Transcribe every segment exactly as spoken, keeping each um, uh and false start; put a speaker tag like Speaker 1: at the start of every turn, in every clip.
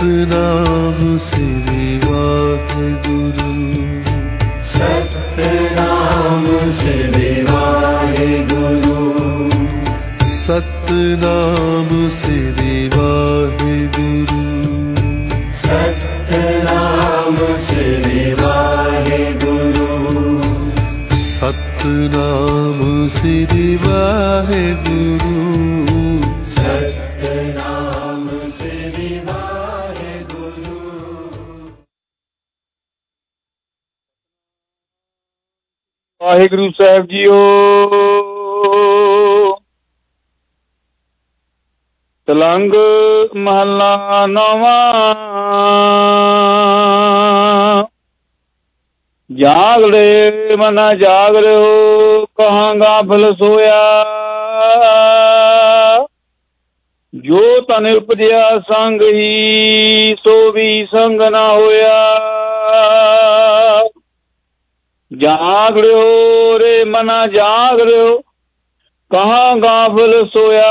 Speaker 1: सतनाम श्री वाहिगुरु
Speaker 2: सतनाम श्री वाहिगुरु
Speaker 1: सतनाम श्री वाहिगुरु
Speaker 2: सतनाम श्री वाहिगुरु
Speaker 1: सतनाम श्री वाहिगुरु
Speaker 2: सतनाम श्री वाहिगुरु।
Speaker 3: वाहिगुरु साहब जीओ। तलंग महला नवा। जाग ले मना जाग रे हो, कहाँ गाफिल सोया। जो तन उपजया संग ही, सो भी संग ना होया। जाग रे हो रे मना जाग रे हो, कहाँ गाफिल सोया।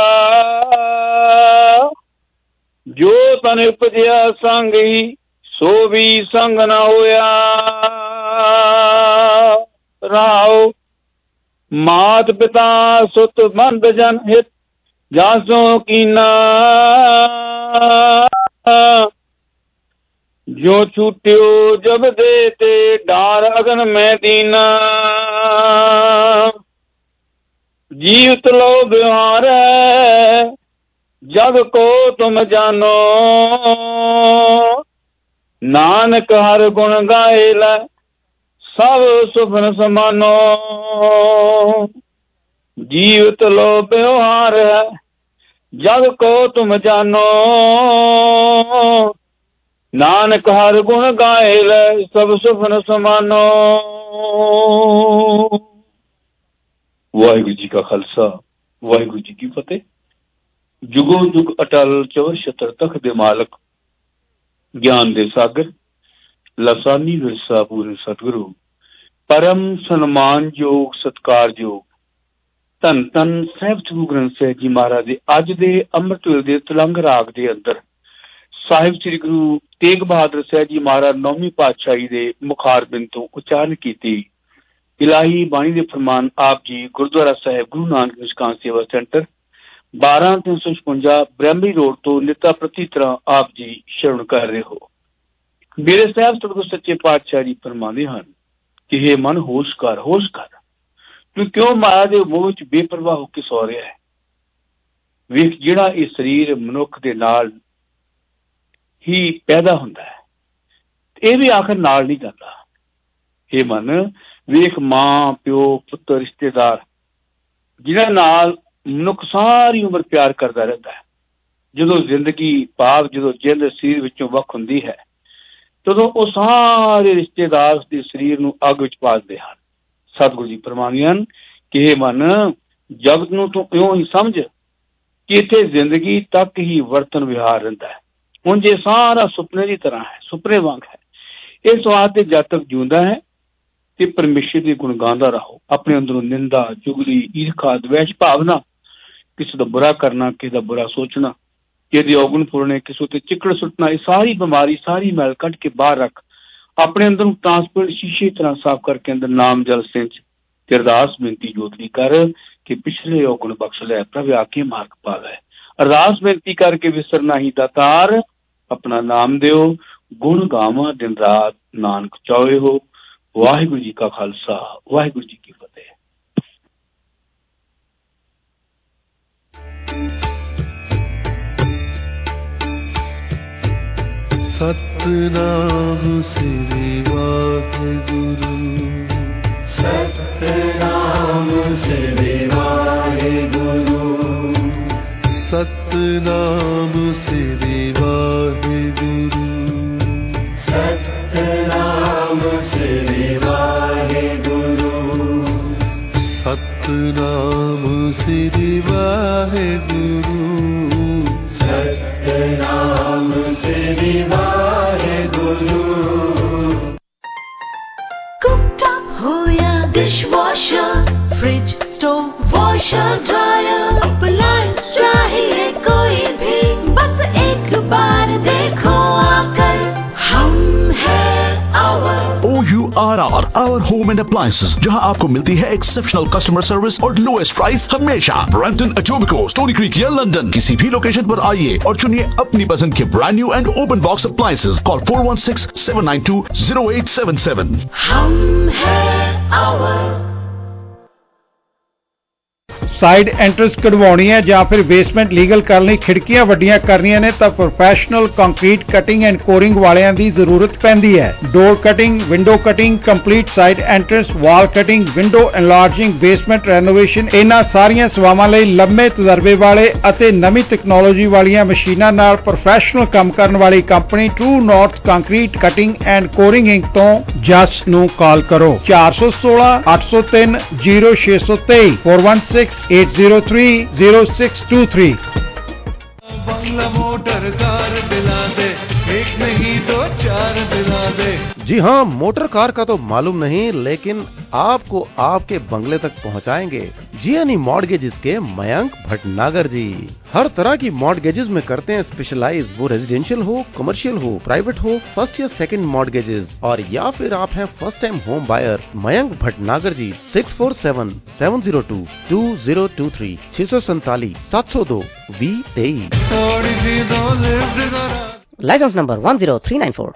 Speaker 3: जो तन उपजया संग ही, सो भी संग न होया। राव मात पिता सुत बंद जन हित, जासो कीना। जो छूट्यो जब देते, डार अगन में दीना। जीवत लो बिहार जग को तुम जानो। नानक हर गुण गाएला, सब सुफन समानो। जीवत लो व्यवहार है, जग को तुम जानो। नानक हर गुण गाएला, सब सुफन समानो। वाहिगुरु जी का खालसा, वाहिगुरु जी की फतेह। जुगो जुग अटल चौर छतर तख दे मालक, ज्ञान दे सागर, लसानी विरसा पूर्ण सतगुरु। परम सन्मान योग सत्कार योग धन धन ਸਾਹਿਬ ਗੁਰੂ ਗ੍ਰੰਥ ਸਾਹਿਬ ਜੀ ਮਹਾਰਾਜ ਦੇ ਅੱਜ ਦੇ ਅੰਮ੍ਰਿਤ ਵੇਲੇ ਦੇ ਤਲੰਗ ਰਾਗ ਦੇ ਅੰਦਰ ਸਾਹਿਬ ਸ੍ਰੀ ਗੁਰੂ ਤੇਗ ਬਹਾਦਰ ਸਾਹਿਬ ਜੀ ਮਹਾਰਾਜ ਨੌਵੀਂ ਪਾਤਸ਼ਾਹੀ ਦੇ ਮੁਖਾਰਬਿੰਦ ਤੋਂ ਉਚਾਰਨ ਕੀਤੀ ਇਲਾਹੀ ਬਾਣੀ ਦੇ ਫਰਮਾਨ ਆਪ ਜੀ ਗੁਰਦੁਆਰਾ ਸਾਹਿਬ ਗੁਰੂ ਨਾਨਕ ਨਿਸ਼ਕਾਂਤ ਸੇਵਾ ਸੈਂਟਰ ਬਾਰਾਂ ਤਿੰਨ ਸੌ ਛਪੰਜਾ ਬ੍ਰਹਮੀ ਰੋਡ ਤੋਂ ਨਿੱਤਾ ਪ੍ਰਤੀ ਤਰ੍ਹਾਂ ਆਪ ਜੀ ਸ਼ਰਵਣ ਕਰ ਰਹੇ ਹੋ। ਮੇਰੇ ਸਾਹਿਬ ਸਤਿਗੁਰ ਸੱਚੇ ਪਾਤਸ਼ਾਹ ਜੀ ਫਰਮਾਉਂਦੇ ਹਨ ਕਿ ਇਹ ਮਨ ਹੋਸ਼ ਕਰ ਹੋਸ਼ ਕਰ, ਤੂੰ ਕਿਉਂ ਮਾਇਆ ਦੇ ਮੋਹ ਵਿੱਚ ਬੇਪਰਵਾਹ ਹੋ ਕੇ ਸੌ ਰਿਹਾ ਹੈ। ਵੇਖ ਜਿਹੜਾ ਇਹ ਸਰੀਰ ਮਨੁੱਖ ਦੇ ਨਾਲ ਹੀ ਪੈਦਾ ਹੁੰਦਾ ਹੈ, ਇਹ ਵੀ ਆਖਰ ਨਾਲ ਨਹੀਂ ਜਾਂਦਾ। ਇਹ ਮਨ ਵੇਖ ਮਾਂ ਪਿਓ ਪੁੱਤਰ ਰਿਸ਼ਤੇਦਾਰ ਜਿਹਨਾਂ ਨਾਲ ਮਨੁੱਖ ਸਾਰੀ ਉਮਰ ਪਿਆਰ ਕਰਦਾ ਰਹਿੰਦਾ ਹੈ, ਜਦੋਂ ਜ਼ਿੰਦਗੀ ਭਾਵ ਜਦੋਂ ਜਿੰਦ ਸਰੀਰ ਵਿੱਚੋਂ ਵੱਖ ਹੁੰਦੀ ਹੈ, ਤਦੋਂ ਉਹ ਸਾਰੇ ਰਿਸ਼ਤੇਦਾਰ ਉਸਦੇ ਸਰੀਰ ਨੂੰ ਅੱਗ ਵਿੱਚ ਪਾ ਦਿੰਦੇ ਹਨ। ਸਤਿਗੁਰੂ ਜੀ ਫਰਮਾਉਂਦੇ ਹਨ ਕਿ ਇਹ ਮਨ ਜਗਤ ਨੂੰ ਤੂੰ ਇਉਂ ਹੀ ਸਮਝ ਕਿ ਇੱਥੇ ਜ਼ਿੰਦਗੀ ਤੱਕ ਹੀ ਵਰਤਨ ਵਿਹਾਰ ਰਹਿੰਦਾ ਹੈ। ਹੁਣ ਜੇ ਸਾਰਾ ਸੁਪਨੇ ਦੀ ਤਰ੍ਹਾਂ ਹੈ, ਸੁਪਨੇ ਵਾਂਗ ਹੈ। ਇਸ ਵਾਸਤੇ ਜਦ ਤੱਕ ਜਿਉਂਦਾ ਹੈ ਤੇ ਪਰਮੇਸ਼ਰ ਦੇ ਗੁਣ ਗਾਉਂਦਾ ਰਹੋ। ਆਪਣੇ ਅੰਦਰੋਂ ਨਿੰਦਾ ਚੁਗਲੀ ਈਰਖਾ ਦਵੈਸ਼ ਭਾਵਨਾ, ਕਿਸੇ ਦਾ ਬੁਰਾ ਕਰਨਾ, ਕਿਸੇ ਦਾ ਬੁਰਾ ਸੋਚਣਾ, ਕਿਸੇ ਦੀ ਔਗਣ ਫੁਰਨੇ, ਕਿਸੇ ਉੱਤੇ ਚਿੱਕੜ ਸੁੱਟਣਾ, ਇਹ ਸਾਰੀ ਬਿਮਾਰੀ ਸਾਰੀ ਮੈਲ ਕੱਢ ਕੇ ਬਾਹਰ ਰੱਖ। ਆਪਣੇ ਅੰਦਰ ਨੂੰ ਟ੍ਰਾਂਸਪੇਰੈਂਟ ਸ਼ੀਸ਼ੇ ਤਰ੍ਹਾਂ ਸਾਫ਼ ਕਰਕੇ ਅੰਦਰ ਨਾਮ ਜਲ ਸਿੰਚ ਤੇ ਅਰਦਾਸ ਬੇਨਤੀ ਜੋਤਰੀ ਕਰ ਕਿ ਪਿਛਲੇ ਔਗਣ ਬਖਸ਼ ਲੈ, ਪ੍ਰਭ ਆ ਕੇ ਮਾਰਗ ਪਾ ਲੈ। ਅਰਦਾਸ ਬੇਨਤੀ ਕਰਕੇ ਵਿਸਰਨਾ ਹੀ ਦਾਤਾਰ, ਆਪਣਾ ਨਾਮ ਦਿਓ ਗੁਣ ਗਾਵਾਂ ਦਿਨ ਰਾਤ ਨਾਨਕ ਚਾਹੇ ਹੋ। ਵਾਹਿਗੁਰੂ ਜੀ ਕਾ ਖਾਲਸਾ, ਵਾਹਿਗੁਰੂ ਜੀ ਕੀ ਫਤਿਹ।
Speaker 1: सतनाम श्री वाहिगुरु
Speaker 2: सतनाम श्री वाहिगुरु
Speaker 1: सतनाम श्री वाहिगुरु
Speaker 2: सतनाम श्री वाहिगुरु
Speaker 1: सतनाम श्री वाहिगुरु
Speaker 2: सतनाम श्री वाहिगुरु।
Speaker 4: Cooktop हो या dishwasher, fridge, stove, washer, dryer, appliance चाहिए कोई भी, बस एक बार देखो।
Speaker 5: R R Our Home and Appliances, जहां आपको मिलती है एक्सेप्शनल कस्टमर सर्विस और लोएस्ट प्राइस हमेशा। ब्रैम्पटन, एटोबिको, स्टोनी क्रीक या लंदन, किसी भी लोकेशन पर आइए और चुनिए अपनी पसंद के brand new and open box appliances. Call four one six seven nine two zero eight seven seven.
Speaker 4: हम हैं आवर।
Speaker 6: ਸਾਈਡ ਐਂਟਰੈਂਸ ਕਢਵਾਉਣੀ ਹੈ ਜਾਂ ਫਿਰ ਬੇਸਮੈਂਟ ਲੀਗਲ ਕਰਨ ਲਈ ਖਿੜਕੀਆਂ ਵੱਡੀਆਂ ਕਰਨੀਆਂ ਨੇ ਤਾਂ professional concrete cutting and coring ਵਾਲਿਆਂ ਦੀ ਜ਼ਰੂਰਤ ਪੈਂਦੀ ਹੈ। Door cutting, window cutting, complete side entrance, wall cutting, window enlarging, basement renovation, ਇਹਨਾਂ ਸਾਰੀਆਂ ਸੇਵਾਵਾਂ ਲਈ ਲੰਮੇ ਤਜਰਬੇ ਵਾਲੇ ਅਤੇ ਨਵੀਂ ਟੈਕਨੋਲੋਜੀ ਵਾਲੀਆਂ ਮਸ਼ੀਨਾਂ ਨਾਲ ਪ੍ਰੋਫੈਸ਼ਨਲ ਕੰਮ ਕਰਨ ਵਾਲੀ company true north concrete cutting and coring inc ਤੋਂ ਜਸ ਨੂੰ ਕਾਲ ਕਰੋ। ਚਾਰ ਸੌ ਸੋਲਾਂ ਅੱਠ ਸੌ ਤਿੰਨ ਜ਼ੀਰੋ ਛੇ ਸੌ ਤੇਈ four one six eight zero three zero six two three.
Speaker 1: बंगला मोटर कार दिला दे, एक नहीं दो चार दिला दे।
Speaker 7: जी हाँ, मोटर कार का तो मालूम नहीं, लेकिन आपको आपके बंगले तक पहुँचाएंगे जियानी मॉर्टगेजेस के मयंक भटनागर जी। हर तरह की मॉर्टगेजेस में करते हैं स्पेशलाइज, वो रेजिडेंशियल हो, कमर्शियल हो, प्राइवेट हो, फर्स्ट या सेकंड मॉर्टगेजेस, और या फिर आप हैं first time home buyer. Mayank Bhatnagar ji six four seven seven zero two two zero two three छह सौ सैतालीस सात सौ दो वी तेईस।
Speaker 8: License number one zero three nine four.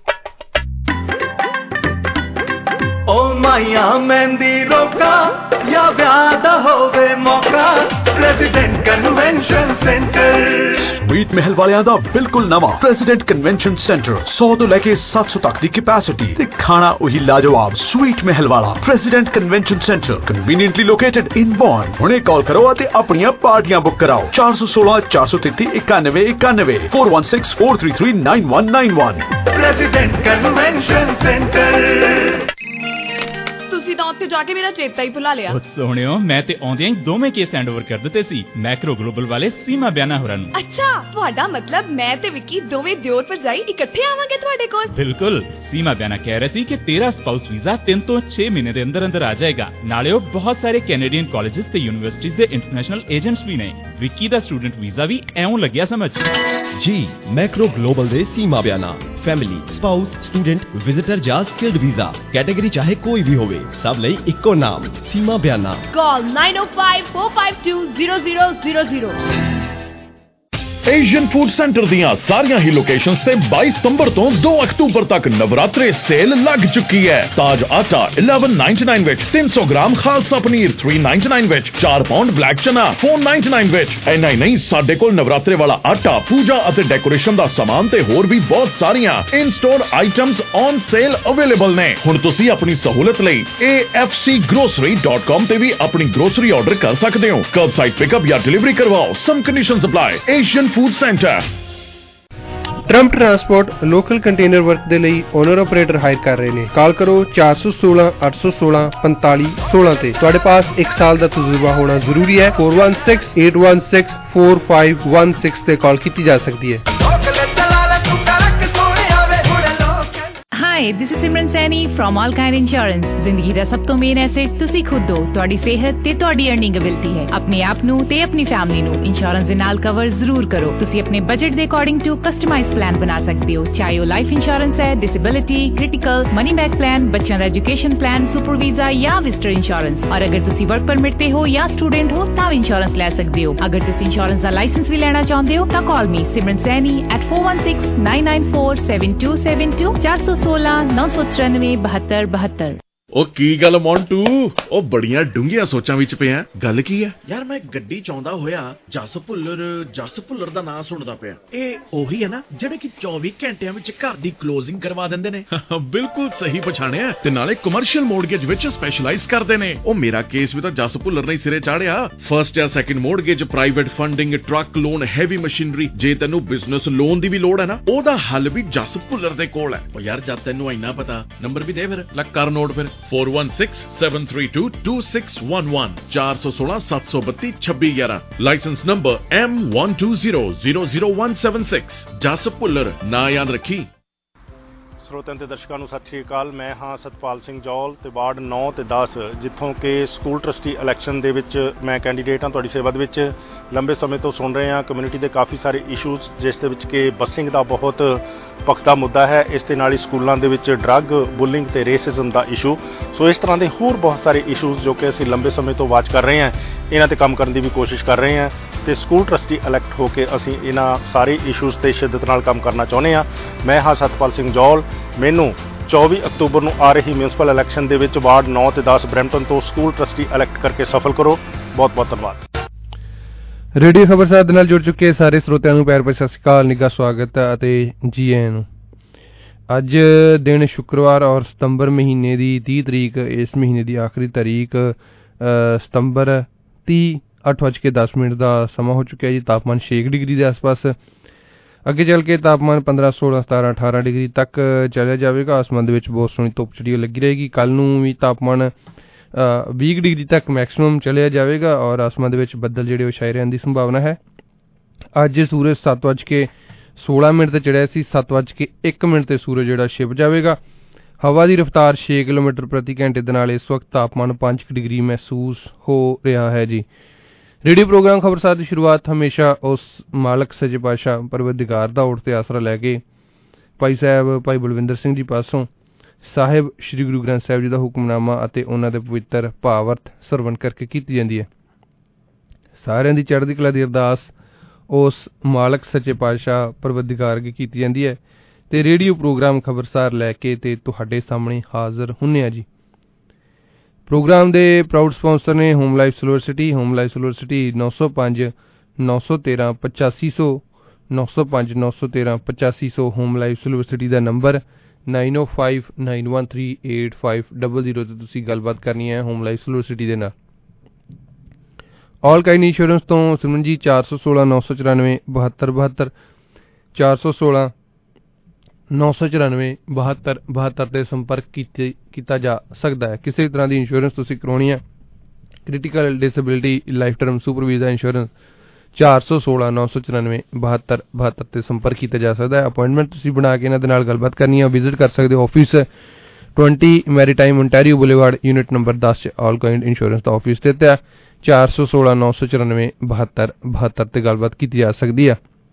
Speaker 1: ओ माया मेहंदी रोका या व्याद होवे मौका, प्रेसिडेंट कन्वेंशन सेंटर।
Speaker 5: स्वीट महल वालियां दा बिल्कुल नवा प्रेसिडेंट कन्वेंशन सेंटर, सौ तो लेके सात सौ तक दी कैपेसिटी ते खाना वही लाजवाब। स्वीट महल वाला president convention centre conveniently located in Bond. हुणे कॉल करो ते अपनियां पार्टियां बुक कराओ। चार सौ सोलह चार सौ तेती इक्यानवे इक्यानवे four one six four three three nine one nine one.
Speaker 1: President convention centre.
Speaker 9: ਤੁਸੀਂ ਤਾਂ ਉੱਥੇ ਜਾ ਕੇ ਮੇਰਾ ਚੇਤਾ ਹੀ ਭੁਲਾ ਲਿਆ।
Speaker 10: ਉਹ ਸੋਹਣਿਓ, ਮੈਂ ਤੇ ਆਉਂਦਿਆਂ ਹੀ ਦੋਵੇਂ ਕੇਸ ਹੈਂਡਓਵਰ ਕਰ ਦਿੱਤੇ ਸੀ ਮੈਕਰੋ ਗਲੋਬਲ ਵਾਲੇ ਸੀਮਾ ਬਿਆਨਾ ਹੋਰਾਂ ਨੂੰ।
Speaker 9: ਅੱਛਾ, ਤੁਹਾਡਾ ਮਤਲਬ ਮੈਂ ਤੇ ਵਿੱਕੀ ਦੋਵੇਂ ਦਿਓਰ ਭਰਜਾਈ ਇਕੱਠੇ ਆਵਾਂਗੇ ਤੁਹਾਡੇ ਕੋਲ?
Speaker 10: ਬਿਲਕੁਲ। ਸੀਮਾ ਬਿਆਨਾ ਕਹਿ ਰਹੀ ਸੀ ਕਿ ਤੇਰਾ ਸਪਾਊਸ ਵੀਜ਼ਾ ਤਿੰਨ ਤੋਂ ਛੇ ਮਹੀਨੇ ਦੇ ਅੰਦਰ ਅੰਦਰ ਆ ਜਾਏਗਾ। ਨਾਲੇ ਉਹ ਬਹੁਤ ਸਾਰੇ ਕੈਨੇਡੀਅਨ ਕਾਲਜਸ ਤੇ ਯੂਨੀਵਰਸਿਟੀਜ਼ ਦੇ ਇੰਟਰਨੈਸ਼ਨਲ ਏਜੰਟਸ ਵੀ ਨੇ। ਵਿੱਕੀ ਦਾ ਸਟੂਡੈਂਟ ਵੀਜ਼ਾ ਵੀ ਐਉਂ ਲੱਗਿਆ ਸਮਝ।
Speaker 11: जी मैक्रो ग्लोबल दे Seema Bayana family, spouse, student, visitor या स्किल्ड वीजा कैटेगरी चाहे कोई भी होवे, सब लई इक्को नाम Seema Bayana.
Speaker 9: Call nine o five four five two zero zero zero zero.
Speaker 12: Asian food centre दियां सारियां ही लोकेशंस ते बाईस सितंबर तो दो अक्टूबर तक नवरात्रे सेल लग चुकी है। ताज आटा इलेवन नाइनटी नाइन विच तीन सौ gram Khalsa paneer three ninety nine विच चार pound black chana four ninety nine विच। इन्ना ही नहीं, साडे कोल नवरात्रे वाला आटा, पूजा अते डेकोरेशन दा सामान ते होर भी बहुत सारियां in store items on sale available ने। हुण तुसी अपनी सहूलत लई A F C grocery dot com ते भी अपनी ग्रोसरी ऑर्डर कर सकते हो। कर्बसाइड पिकअप या डिलीवरी करवाओ, some conditions apply. Asian food centre.
Speaker 13: Trump transport local container work दे लई ओनर ऑपरेटर हायर कर रहे ने। कॉल करो चार सौ सोलह अठ सौ सोलह पैंताली सोलह ते। तुहाडे पास एक साल दा तजुर्बा होना जरूरी है। Four one six eight one six four five one six ते कॉल की जा सकती है।
Speaker 14: Hi, this is Simran Saini from all kind insurance. जिंदगी ਦਾ ਸਭ ਤੋਂ ਮੇਨ ਐਸੈਟ ਤੁਸੀਂ ਖੁਦ ਹੋ, ਤੁਹਾਡੀ ਸਿਹਤ ਤੇ ਤੁਹਾਡੀ ਅਰਨਿੰਗ ਐਬਿਲਿਟੀ ਹੈ। ਆਪਣੇ ਆਪ ਨੂੰ ਤੇ ਆਪਣੀ ਫੈਮਿਲੀ ਨੂੰ ਇੰਸ਼ੋਰੈਂਸ ਦੇ ਨਾਲ ਕਵਰ ਜ਼ਰੂਰ ਕਰੋ। ਤੁਸੀਂ ਆਪਣੇ ਬਜਟ ਦੇ ਅਕੋਰਡਿੰਗ ਟੂ ਕਸਟਮਾਈਜ਼ਡ ਪਲਾਨ ਬਣਾ ਸਕਦੇ ਹੋ, ਚਾਹੇ ਉਹ ਲਾਈਫ ਇੰਸ਼ੋਰੈਂਸ ਹੈ, disability, critical, money back plan, ਬੱਚਿਆਂ ਦਾ ਐਜੂਕੇਸ਼ਨ ਪਲਾਨ, ਸੁਪਰ ਵੀਜ਼ਾ ਜਾਂ ਵਿਜ਼ਟਰ ਇੰਸ਼ੋਰੈਂਸ। ਔਰ ਅਗਰ ਤੁਸੀਂ ਵਰਕ ਪਰਮਿਟ ਤੇ ਹੋ ਜਾਂ ਸਟੂਡੈਂਟ ਹੋ ਤਾਂ ਇੰਸ਼ੋਰੈਂਸ ਲੈ ਸਕਦੇ ਹੋ। ਅਗਰ ਤੁਸੀਂ ਇੰਸ਼ੋਰੈਂਸ ਦਾ ਲਾਇਸੈਂਸ ਵੀ ਲੈਣਾ ਚਾਹੁੰਦੇ ਹੋ ਤਾਂ ਕਾਲ ਮੀ ਸਿਮਰਨ Saini at four one six nine nine four seven two seven two ਚਾਰ ਸੌ ਸੋਲਾਂ ਨੌ ਸੌ ਚੁਰਾਨਵੇਂ ਬਹੱਤਰ ਬਹੱਤਰ।
Speaker 12: ਉਹ ਕੀ ਗੱਲ ਮੌਂਟੂ, ਉਹ ਬੜੀਆਂ ਡੂੰਘੀਆਂ ਸੋਚਾਂ ਵਿੱਚ ਪਿਆ। ਗੱਲ ਕੀ ਹੈ
Speaker 15: ਯਾਰ? ਮੈਂ ਗੱਡੀ ਚਾਹੁੰਦਾ ਹੋਇਆ ਜਸ ਭੁੱਲਰ ਜਸ ਭੁੱਲਰ ਦਾ ਨਾਂ ਸੁਣਦਾ ਪਿਆ। ਇਹ ਉਹੀ ਹੈ ਨਾ ਜਿਹੜੇ ਕਿ ਚੌਵੀ ਘੰਟਿਆਂ ਵਿੱਚ ਘਰ ਦੀ ਕਲੋਜ਼ਿੰਗ ਕਰਵਾ ਦਿੰਦੇ ਨੇ?
Speaker 12: ਬਿਲਕੁਲ ਸਹੀ ਪਛਾਣਿਆ, ਤੇ ਨਾਲੇ ਕਮਰਸ਼ੀਅਲ ਮੋਰਗੇਜ ਵਿੱਚ ਸਪੈਸ਼ਲਾਈਜ਼ ਕਰਦੇ ਨੇ। ਉਹ ਮੇਰਾ ਕੇਸ ਵੀ ਤਾਂ ਜਸ ਭੁੱਲਰ ਨੇ ਸਿਰੇ ਚਾੜਿਆ। ਫਰਸਟ ਜਾਂ second mortgage, private funding, truck loan, heavy machinery. ਜੇ ਤੈਨੂੰ ਬਿਜ਼ਨਸ ਲੋਨ ਦੀ ਵੀ ਲੋੜ ਹੈ ਨਾ, ਉਹਦਾ ਹੱਲ ਵੀ ਜਸ ਭੁੱਲਰ ਦੇ ਕੋਲ ਹੈ।
Speaker 15: ਉਹ ਯਾਰ ਜਦ ਤੈਨੂੰ ਇੰਨਾ ਪਤਾ, ਨੰਬਰ ਵੀ ਦੇ ਫਿਰ।
Speaker 12: ਲੈ ਕਰ ਨੋਟ ਫਿਰ four one six seven three two two six one one ਚਾਰ ਸੌ ਸੋਲਾਂ ਸੱਤ ਸੌ ਬੱਤੀ ਛੱਬੀ ਗਿਆਰਾਂ। License number M one two zero zero zero one seven six। Jas Bhullar, ਨਾ ਯਾਦ ਰੱਖੀ।
Speaker 16: ਸਰੋਤਿਆਂ ਤੇ ਦਰਸ਼ਕਾਂ ਨੂੰ ਸਤਿ ਸ਼੍ਰੀ ਅਕਾਲ। ਮੈਂ ਹਾਂ ਸਤਪਾਲ ਸਿੰਘ ਜੌਲ ਤੇ ਵਾਰਡ ਨੌ ਤੇ ਦਸ, ਜਿੱਥੋਂ ਕਿ ਸਕੂਲ ਟਰਸਟੀ ਇਲੈਕਸ਼ਨ ਦੇ ਵਿੱਚ ਮੈਂ ਕੈਂਡੀਡੇਟ ਹਾਂ। ਤੁਹਾਡੀ ਸੇਵਾ ਦੇ ਵਿੱਚ ਲੰਬੇ ਸਮੇਂ ਤੋਂ ਸੁਣ ਰਹੇ ਹਾਂ ਕਮਿਊਨਿਟੀ ਦੇ ਕਾਫੀ ਸਾਰੇ ਇਸ਼ੂਜ਼, ਜਿਸ ਦੇ ਵਿੱਚ ਕਿ ਬੱਸਿੰਗ ਦਾ ਬਹੁਤ ਪਖਤਾ ਮੁੱਦਾ ਹੈ। ਇਸ ਦੇ ਨਾਲ ਹੀ ਸਕੂਲਾਂ ਦੇ ਵਿੱਚ ਡਰੱਗ, ਬੁਲਿੰਗ ਤੇ ਰੇਸਿਜ਼ਮ ਦਾ ਇਸ਼ੂ। ਸੋ ਇਸ ਤਰ੍ਹਾਂ ਦੇ ਹੋਰ ਬਹੁਤ ਸਾਰੇ ਇਸ਼ੂਜ਼ ਜੋ ਕਿ ਅਸੀਂ ਲੰਬੇ ਸਮੇਂ ਤੋਂ ਵਾਚ ਕਰ ਰਹੇ ਹਾਂ, ਇਹਨਾਂ ਤੇ ਕੰਮ ਕਰਨ ਦੀ ਵੀ ਕੋਸ਼ਿਸ਼ ਕਰ ਰਹੇ ਹਾਂ ਤੇ ਸਕੂਲ ਟਰਸਟੀ ਇਲੈਕਟ ਹੋ ਕੇ ਅਸੀਂ ਇਹਨਾਂ ਸਾਰੇ ਇਸ਼ੂਜ਼ ਤੇ ਸ਼ਿੱਦਤ ਨਾਲ ਕੰਮ ਕਰਨਾ ਚਾਹੁੰਦੇ ਹਾਂ। ਮੈਂ ਹਾਂ ਸਤਪਾਲ ਸਿੰਘ ਜੌਲ। ਮੈਨੂੰ ਚੌਵੀ ਅਕਤੂਬਰ ਨੂੰ ਆ ਰਹੀ ਮਿਊਨਿਸਪਲ ਇਲੈਕਸ਼ਨ ਦੇ ਵਿੱਚ ਵਾਰਡ ਨੌ ਤੇ ਦਸ ਬਰੈਂਪਟਨ ਤੋਂ ਸਕੂਲ ਟਰਸਟੀ ਇਲੈਕਟ ਕਰਕੇ ਸਫਲ ਕਰੋ। ਬਹੁਤ ਬਹੁਤ ਧੰਨਵਾਦ।
Speaker 13: ਰੇਡੀਓ ਖਬਰਸਾਰ ਦੇ ਨਾਲ ਜੁੜ ਚੁੱਕੇ ਸਾਰੇ ਸਰੋਤਿਆਂ ਨੂੰ ਪਿਆਰ ਭਰੀ ਸਤਿ ਸ਼੍ਰੀ ਅਕਾਲ, ਨਿੱਘਾ ਸਵਾਗਤ ਹੈ ਅਤੇ ਜੀ ਆਇਆਂ ਨੂੰ। ਅੱਜ ਦਿਨ ਸ਼ੁੱਕਰਵਾਰ ਔਰ ਸਤੰਬਰ ਮਹੀਨੇ ਦੀ ਤੀਹ ਤਰੀਕ, ਇਸ ਮਹੀਨੇ ਦੀ ਆਖਰੀ ਤਾਰੀਖ ਸਤੰਬਰ ਤੀਹ ਅੱਠ ਵੱਜ ਕੇ ਦਸ ਮਿੰਟ ਦਾ ਸਮਾਂ ਹੋ ਚੁੱਕਿਆ ਜੀ। ਤਾਪਮਾਨ ਛੇ ਡਿਗਰੀ ਦੇ ਆਸ ਪਾਸ, ਅੱਗੇ ਚੱਲ ਕੇ ਤਾਪਮਾਨ ਪੰਦਰਾਂ ਸੋਲਾਂ ਸਤਾਰਾਂ ਅਠਾਰਾਂ ਡਿਗਰੀ ਤੱਕ ਚਲਿਆ ਜਾਵੇਗਾ। ਆਸਮਾਨ ਦੇ ਵਿੱਚ ਬਹੁਤ ਸੋਹਣੀ ਧੁੱਪ ਚੜੀ ਲੱਗੀ ਰਹੇਗੀ। ਕੱਲ੍ਹ ਨੂੰ ਵੀ ਤਾਪਮਾਨ ਵੀਹ ਡਿਗਰੀ ਤੱਕ ਮੈਕਸਿਮਮ ਚਲਿਆ ਜਾਵੇਗਾ ਔਰ ਆਸਮਾਨ ਦੇ ਵਿੱਚ ਬੱਦਲ ਜਿਹੜੇ ਉਹ ਛਾਏ ਰਹਿਣ ਦੀ ਸੰਭਾਵਨਾ ਹੈ। ਅੱਜ ਸੂਰਜ ਸੱਤ ਵੱਜ ਕੇ ਸੋਲਾਂ ਮਿੰਟ ਤੇ ਚੜਿਆ ਸੀ, ਸੱਤ ਵੱਜ ਕੇ ਇੱਕ ਮਿੰਟ ਤੇ ਸੂਰਜ ਜਿਹੜਾ ਛਿਪ ਜਾਵੇਗਾ। ਹਵਾ ਦੀ ਰਫ਼ਤਾਰ ਛੇ ਕਿਲੋਮੀਟਰ ਪ੍ਰਤੀ ਘੰਟੇ ਦੇ ਨਾਲ ਇਸ ਵਕਤ ਤਾਪਮਾਨ ਪੰਜ ਡਿਗਰੀ ਮਹਿਸੂਸ ਹੋ ਰਿਹਾ ਹੈ ਜੀ। ਰੇਡੀਓ ਪ੍ਰੋਗਰਾਮ ਖਬਰਸਾਰ ਦੀ ਸ਼ੁਰੂਆਤ ਹਮੇਸ਼ਾ ਉਸ ਮਾਲਕ ਸੱਚੇ ਪਾਤਸ਼ਾਹ ਪਰਵਰਦਿਗਾਰ ਦਾ ਓਟ ਤੇ ਆਸਰਾ ਲੈ ਕੇ ਭਾਈ ਸਾਹਿਬ ਭਾਈ ਬਲਵਿੰਦਰ ਸਿੰਘ ਜੀ ਪਾਸੋਂ ਸਾਹਿਬ ਸ੍ਰੀ ਗੁਰੂ ਗ੍ਰੰਥ ਸਾਹਿਬ ਜੀ ਦਾ ਹੁਕਮਨਾਮਾ ਅਤੇ ਉਹਨਾਂ ਦੇ ਪਵਿੱਤਰ ਭਾਵਰਤ ਸਰਵਣ ਕਰਕੇ ਕੀਤੀ ਜਾਂਦੀ ਹੈ। ਸਾਰਿਆਂ ਦੀ ਚੜ੍ਹਦੀ ਕਲਾ ਦੀ ਅਰਦਾਸ ਉਸ ਮਾਲਕ ਸੱਚੇ ਪਾਤਸ਼ਾਹ ਪਰਵਰਦਿਗਾਰ ਅੱਗੇ ਕੀਤੀ ਜਾਂਦੀ ਹੈ ਤੇ ਰੇਡੀਓ ਪ੍ਰੋਗਰਾਮ ਖਬਰਸਾਰ ਲੈ ਕੇ ਤੇ ਤੁਹਾਡੇ ਸਾਹਮਣੇ ਹਾਜ਼ਰ ਹੁੰਨੇ ਆ ਜੀ। ਪ੍ਰੋਗਰਾਮ ਦੇ ਪ੍ਰਾਊਡ ਸਪਾਂਸਰ ਨੇ home life silver city. Home life silver city ਨੌ ਸੌ ਪੰਜ ਨੌ ਸੌ ਤੇਰਾਂ ਪਚਾਸੀ ਸੌ ਨੌ ਸੌ ਪੰਜ ਨੌ ਸੌ ਤੇਰਾਂ ਪਚਾਸੀ ਸੌ। ਹੋਮ ਲਾਈਫ ਸਿਲਵਰ ਸਿਟੀ ਦਾ number nine o five nine one three eight five double zero ਤੇ ਤੁਸੀਂ ਗੱਲਬਾਤ ਕਰਨੀ ਹੈ ਹੋਮ ਲਾਈਫ ਸਿਲਵਰ ਸਿਟੀ ਦੇ ਨਾਲ। ਆਲ ਕਾਈਂਡ ਇੰਸ਼ੋਰੈਂਸ ਤੋਂ ਸਿਮਰਨ ਜੀ ਚਾਰ ਸੌ ਸੋਲਾਂ ਨੌ ਸੌ ਚੁਰਾਨਵੇਂ ਬਹੱਤਰ ਬਹੱਤਰ ਚਾਰ ਸੌ ਸੋਲਾਂ ਨੌ ਸੌ ਚੁਰਾਨਵੇਂ ਬਹੱਤਰ ਬਹੱਤਰ ਤੇ ਸੰਪਰਕ ਕੀਤੇ ਕੀਤਾ ਜਾ ਸਕਦਾ ਹੈ। ਕਿਸੇ ਵੀ ਤਰ੍ਹਾਂ ਦੀ ਇੰਸ਼ੋਰੈਂਸ ਤੁਸੀਂ ਕਰਾਉਣੀ ਹੈ, critical disability, life term, super visa insurance, ਚਾਰ ਸੌ ਸੋਲਾਂ ਨੌ ਸੌ ਚੁਰਾਨਵੇਂ ਬਹੱਤਰ ਬਹੱਤਰ ਤੇ ਸੰਪਰਕ ਕੀਤਾ ਜਾ ਸਕਦਾ ਹੈ। ਅਪਾਇੰਟਮੈਂਟ ਤੁਸੀਂ ਬਣਾ ਕੇ ਇਹਨਾਂ ਦੇ ਨਾਲ ਗੱਲਬਾਤ ਕਰਨੀ ਹੈ। ਵਿਜ਼ਿਟ ਕਰ ਸਕਦੇ ਹੋ ਆਫਿਸ ਵੀਹ Maritime Ontario boulevard, unit number ਦਸ ਚ ਆਲ ਕਾਈਂਡ ਇੰਸ਼ੋਰੈਂਸ ਦਾ ਆਫਿਸ ਸਥਿਤ ਹੈ। ਚਾਰ ਸੌ ਸੋਲਾਂ ਨੌ ਸੌ ਚੁਰਾਨਵੇਂ ਬਹੱਤਰ ਬਹੱਤਰ ਤੇ ਗੱਲਬਾਤ ਕੀਤੀ ਜਾ ਸਕਦੀ ਹੈ।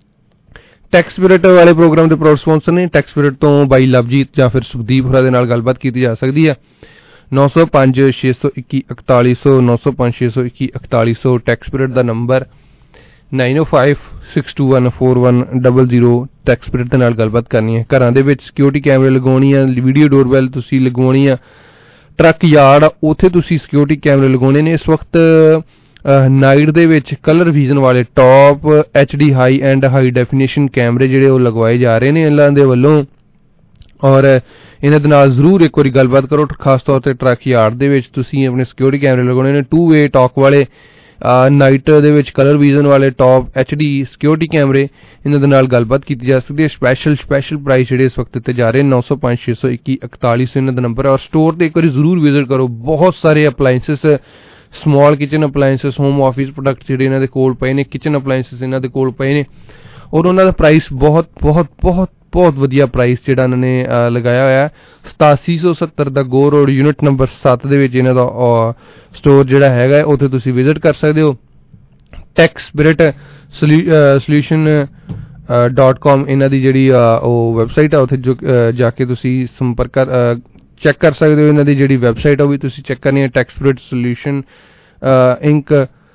Speaker 13: ਟੈਕਸ ਸਪਿਰਿਟ ਵਾਲੇ ਪ੍ਰੋਗਰਾਮ ਦੇ ਪ੍ਰਾਊਡ ਸਪਾਂਸਰ ਨੇ। ਟੈਕਸ ਸਪਿਰਿਟ ਤੋਂ ਬਾਈ ਲਵਜੀਤ ਜਾਂ ਫਿਰ ਸੁਖਦੀਪ ਹੋਰਾਂ ਦੇ ਨਾਲ ਗੱਲਬਾਤ ਕੀਤੀ ਜਾ ਸਕਦੀ ਹੈ। ਨੌ ਸੌ ਪੰਜ ਛੇ ਸੌ ਇੱਕੀ ਇਕਤਾਲੀ ਸੌ ਨੌ ਸੌ ਪੰਜ ਛੇ ਸੌ ਇੱਕੀ ਇਕਤਾਲੀ ਸੌ। ਟੈਕਸ ਸਪਿਰਿਟ ਦਾ number nine o five six two one four one double zero. Tax spirit ਦੇ ਨਾਲ ਗੱਲਬਾਤ ਕਰਨੀ ਹੈ। ਘਰਾਂ ਦੇ ਵਿੱਚ ਸਿਕਿਉਰਿਟੀ ਕੈਮਰੇ ਲਗਾਉਣੀ ਆ, ਵੀਡੀਓ ਡੋਰਬੈਲ ਤੁਸੀਂ ਲਗਵਾਉਣੀ ਆ, ਟਰੱਕ ਯਾਰਡ ਉੱਥੇ ਤੁਸੀਂ ਸਿਕਿਉਰਿਟੀ ਕੈਮਰੇ ਲਗਾਉਣੇ ਨੇ। ਇਸ ਵਕਤ ਨਾਈਟ ਦੇ ਵਿੱਚ ਕਲਰ ਵਿਜ਼ਨ ਵਾਲੇ top H D high end high definition ਕੈਮਰੇ ਜਿਹੜੇ ਉਹ ਲਗਵਾਏ ਜਾ ਰਹੇ ਨੇ ਇਹਨਾਂ ਦੇ ਵੱਲੋਂ ਔਰ ਇਹਨਾਂ ਦੇ ਨਾਲ ਜ਼ਰੂਰ ਇੱਕ ਵਾਰੀ ਗੱਲਬਾਤ ਕਰੋ। ਖਾਸ ਤੌਰ ਤੇ ਟਰੱਕ ਯਾਰਡ ਦੇ ਵਿੱਚ ਤੁਸੀਂ ਆਪਣੇ ਸਿਕਿਉਰਿਟੀ ਕੈਮਰੇ ਲਗਾਉਣੇ ਨੇ। ਟੂ ਵੇ ਟਾਕ ਵਾਲੇ ਨਾਈਟ ਦੇ ਵਿੱਚ ਕਲਰ ਵਿਜ਼ਨ ਵਾਲੇ ਟੌਪ ਐਚ ਡੀ ਸਿਕਿਉਰਿਟੀ ਕੈਮਰੇ, ਇਹਨਾਂ ਦੇ ਨਾਲ ਗੱਲਬਾਤ ਕੀਤੀ ਜਾ ਸਕਦੀ ਹੈ। ਸਪੈਸ਼ਲ ਸਪੈਸ਼ਲ ਪ੍ਰਾਈਸ ਜਿਹੜੇ ਇਸ ਵਕਤ ਦਿੱਤੇ ਜਾ ਰਹੇ ਨੌ ਸੌ ਪੰਜ ਛੇ ਸੌ ਇੱਕੀ ਇਕਤਾਲੀ ਸੌ ਇਹਨਾਂ ਦਾ ਨੰਬਰ ਹੈ। ਔਰ ਸਟੋਰ ਤੇ ਇੱਕ ਵਾਰੀ ਜ਼ਰੂਰ ਵਿਜ਼ਿਟ ਕਰੋ। ਬਹੁਤ ਸਾਰੇ appliances, small kitchen appliances, home office product ਜਿਹੜੇ ਇਹਨਾਂ ਦੇ ਕੋਲ ਪਏ ਨੇ, ਕਿਚਨ ਅਪਲਾਇੰਸਿਸ ਇਹਨਾਂ ਦੇ ਕੋਲ ਪਏ ਨੇ ਔਰ ਉਹਨਾਂ ਦਾ ਪ੍ਰਾਈਸ ਬਹੁਤ ਬਹੁਤ ਬਹੁਤ ਬਹੁਤ ਵਧੀਆ ਪ੍ਰਾਈਸ ਜਿਹੜਾ ਇਹਨਾਂ ਨੇ ਲਗਾਇਆ ਹੋਇਆ। ਸਤਾਸੀ ਸੌ ਸੱਤਰ ਦਾ ਗੋ ਰੋਡ, ਯੂਨਿਟ ਨੰਬਰ ਸੱਤ ਦੇ ਵਿੱਚ ਇਹਨਾਂ ਦਾ ਸਟੋਰ ਜਿਹੜਾ ਹੈਗਾ ਉੱਥੇ ਤੁਸੀਂ ਵਿਜ਼ਿਟ ਕਰ ਸਕਦੇ ਹੋ। Tax spirit solution dot com ਇਹਨਾਂ ਦੀ ਜਿਹੜੀ ਉਹ ਵੈਬਸਾਈਟ ਆ, ਉੱਥੇ ਜੋ ਜਾ ਕੇ ਤੁਸੀਂ ਸੰਪਰਕ ਕਰ ਚੈੱਕ ਕਰ ਸਕਦੇ ਹੋ। ਇਹਨਾਂ ਦੀ ਜਿਹੜੀ ਵੈਬਸਾਈਟ ਆ ਉਹ ਵੀ ਤੁਸੀਂ ਚੈੱਕ ਕਰਨੀ ਹੈ, tax spirit solution inc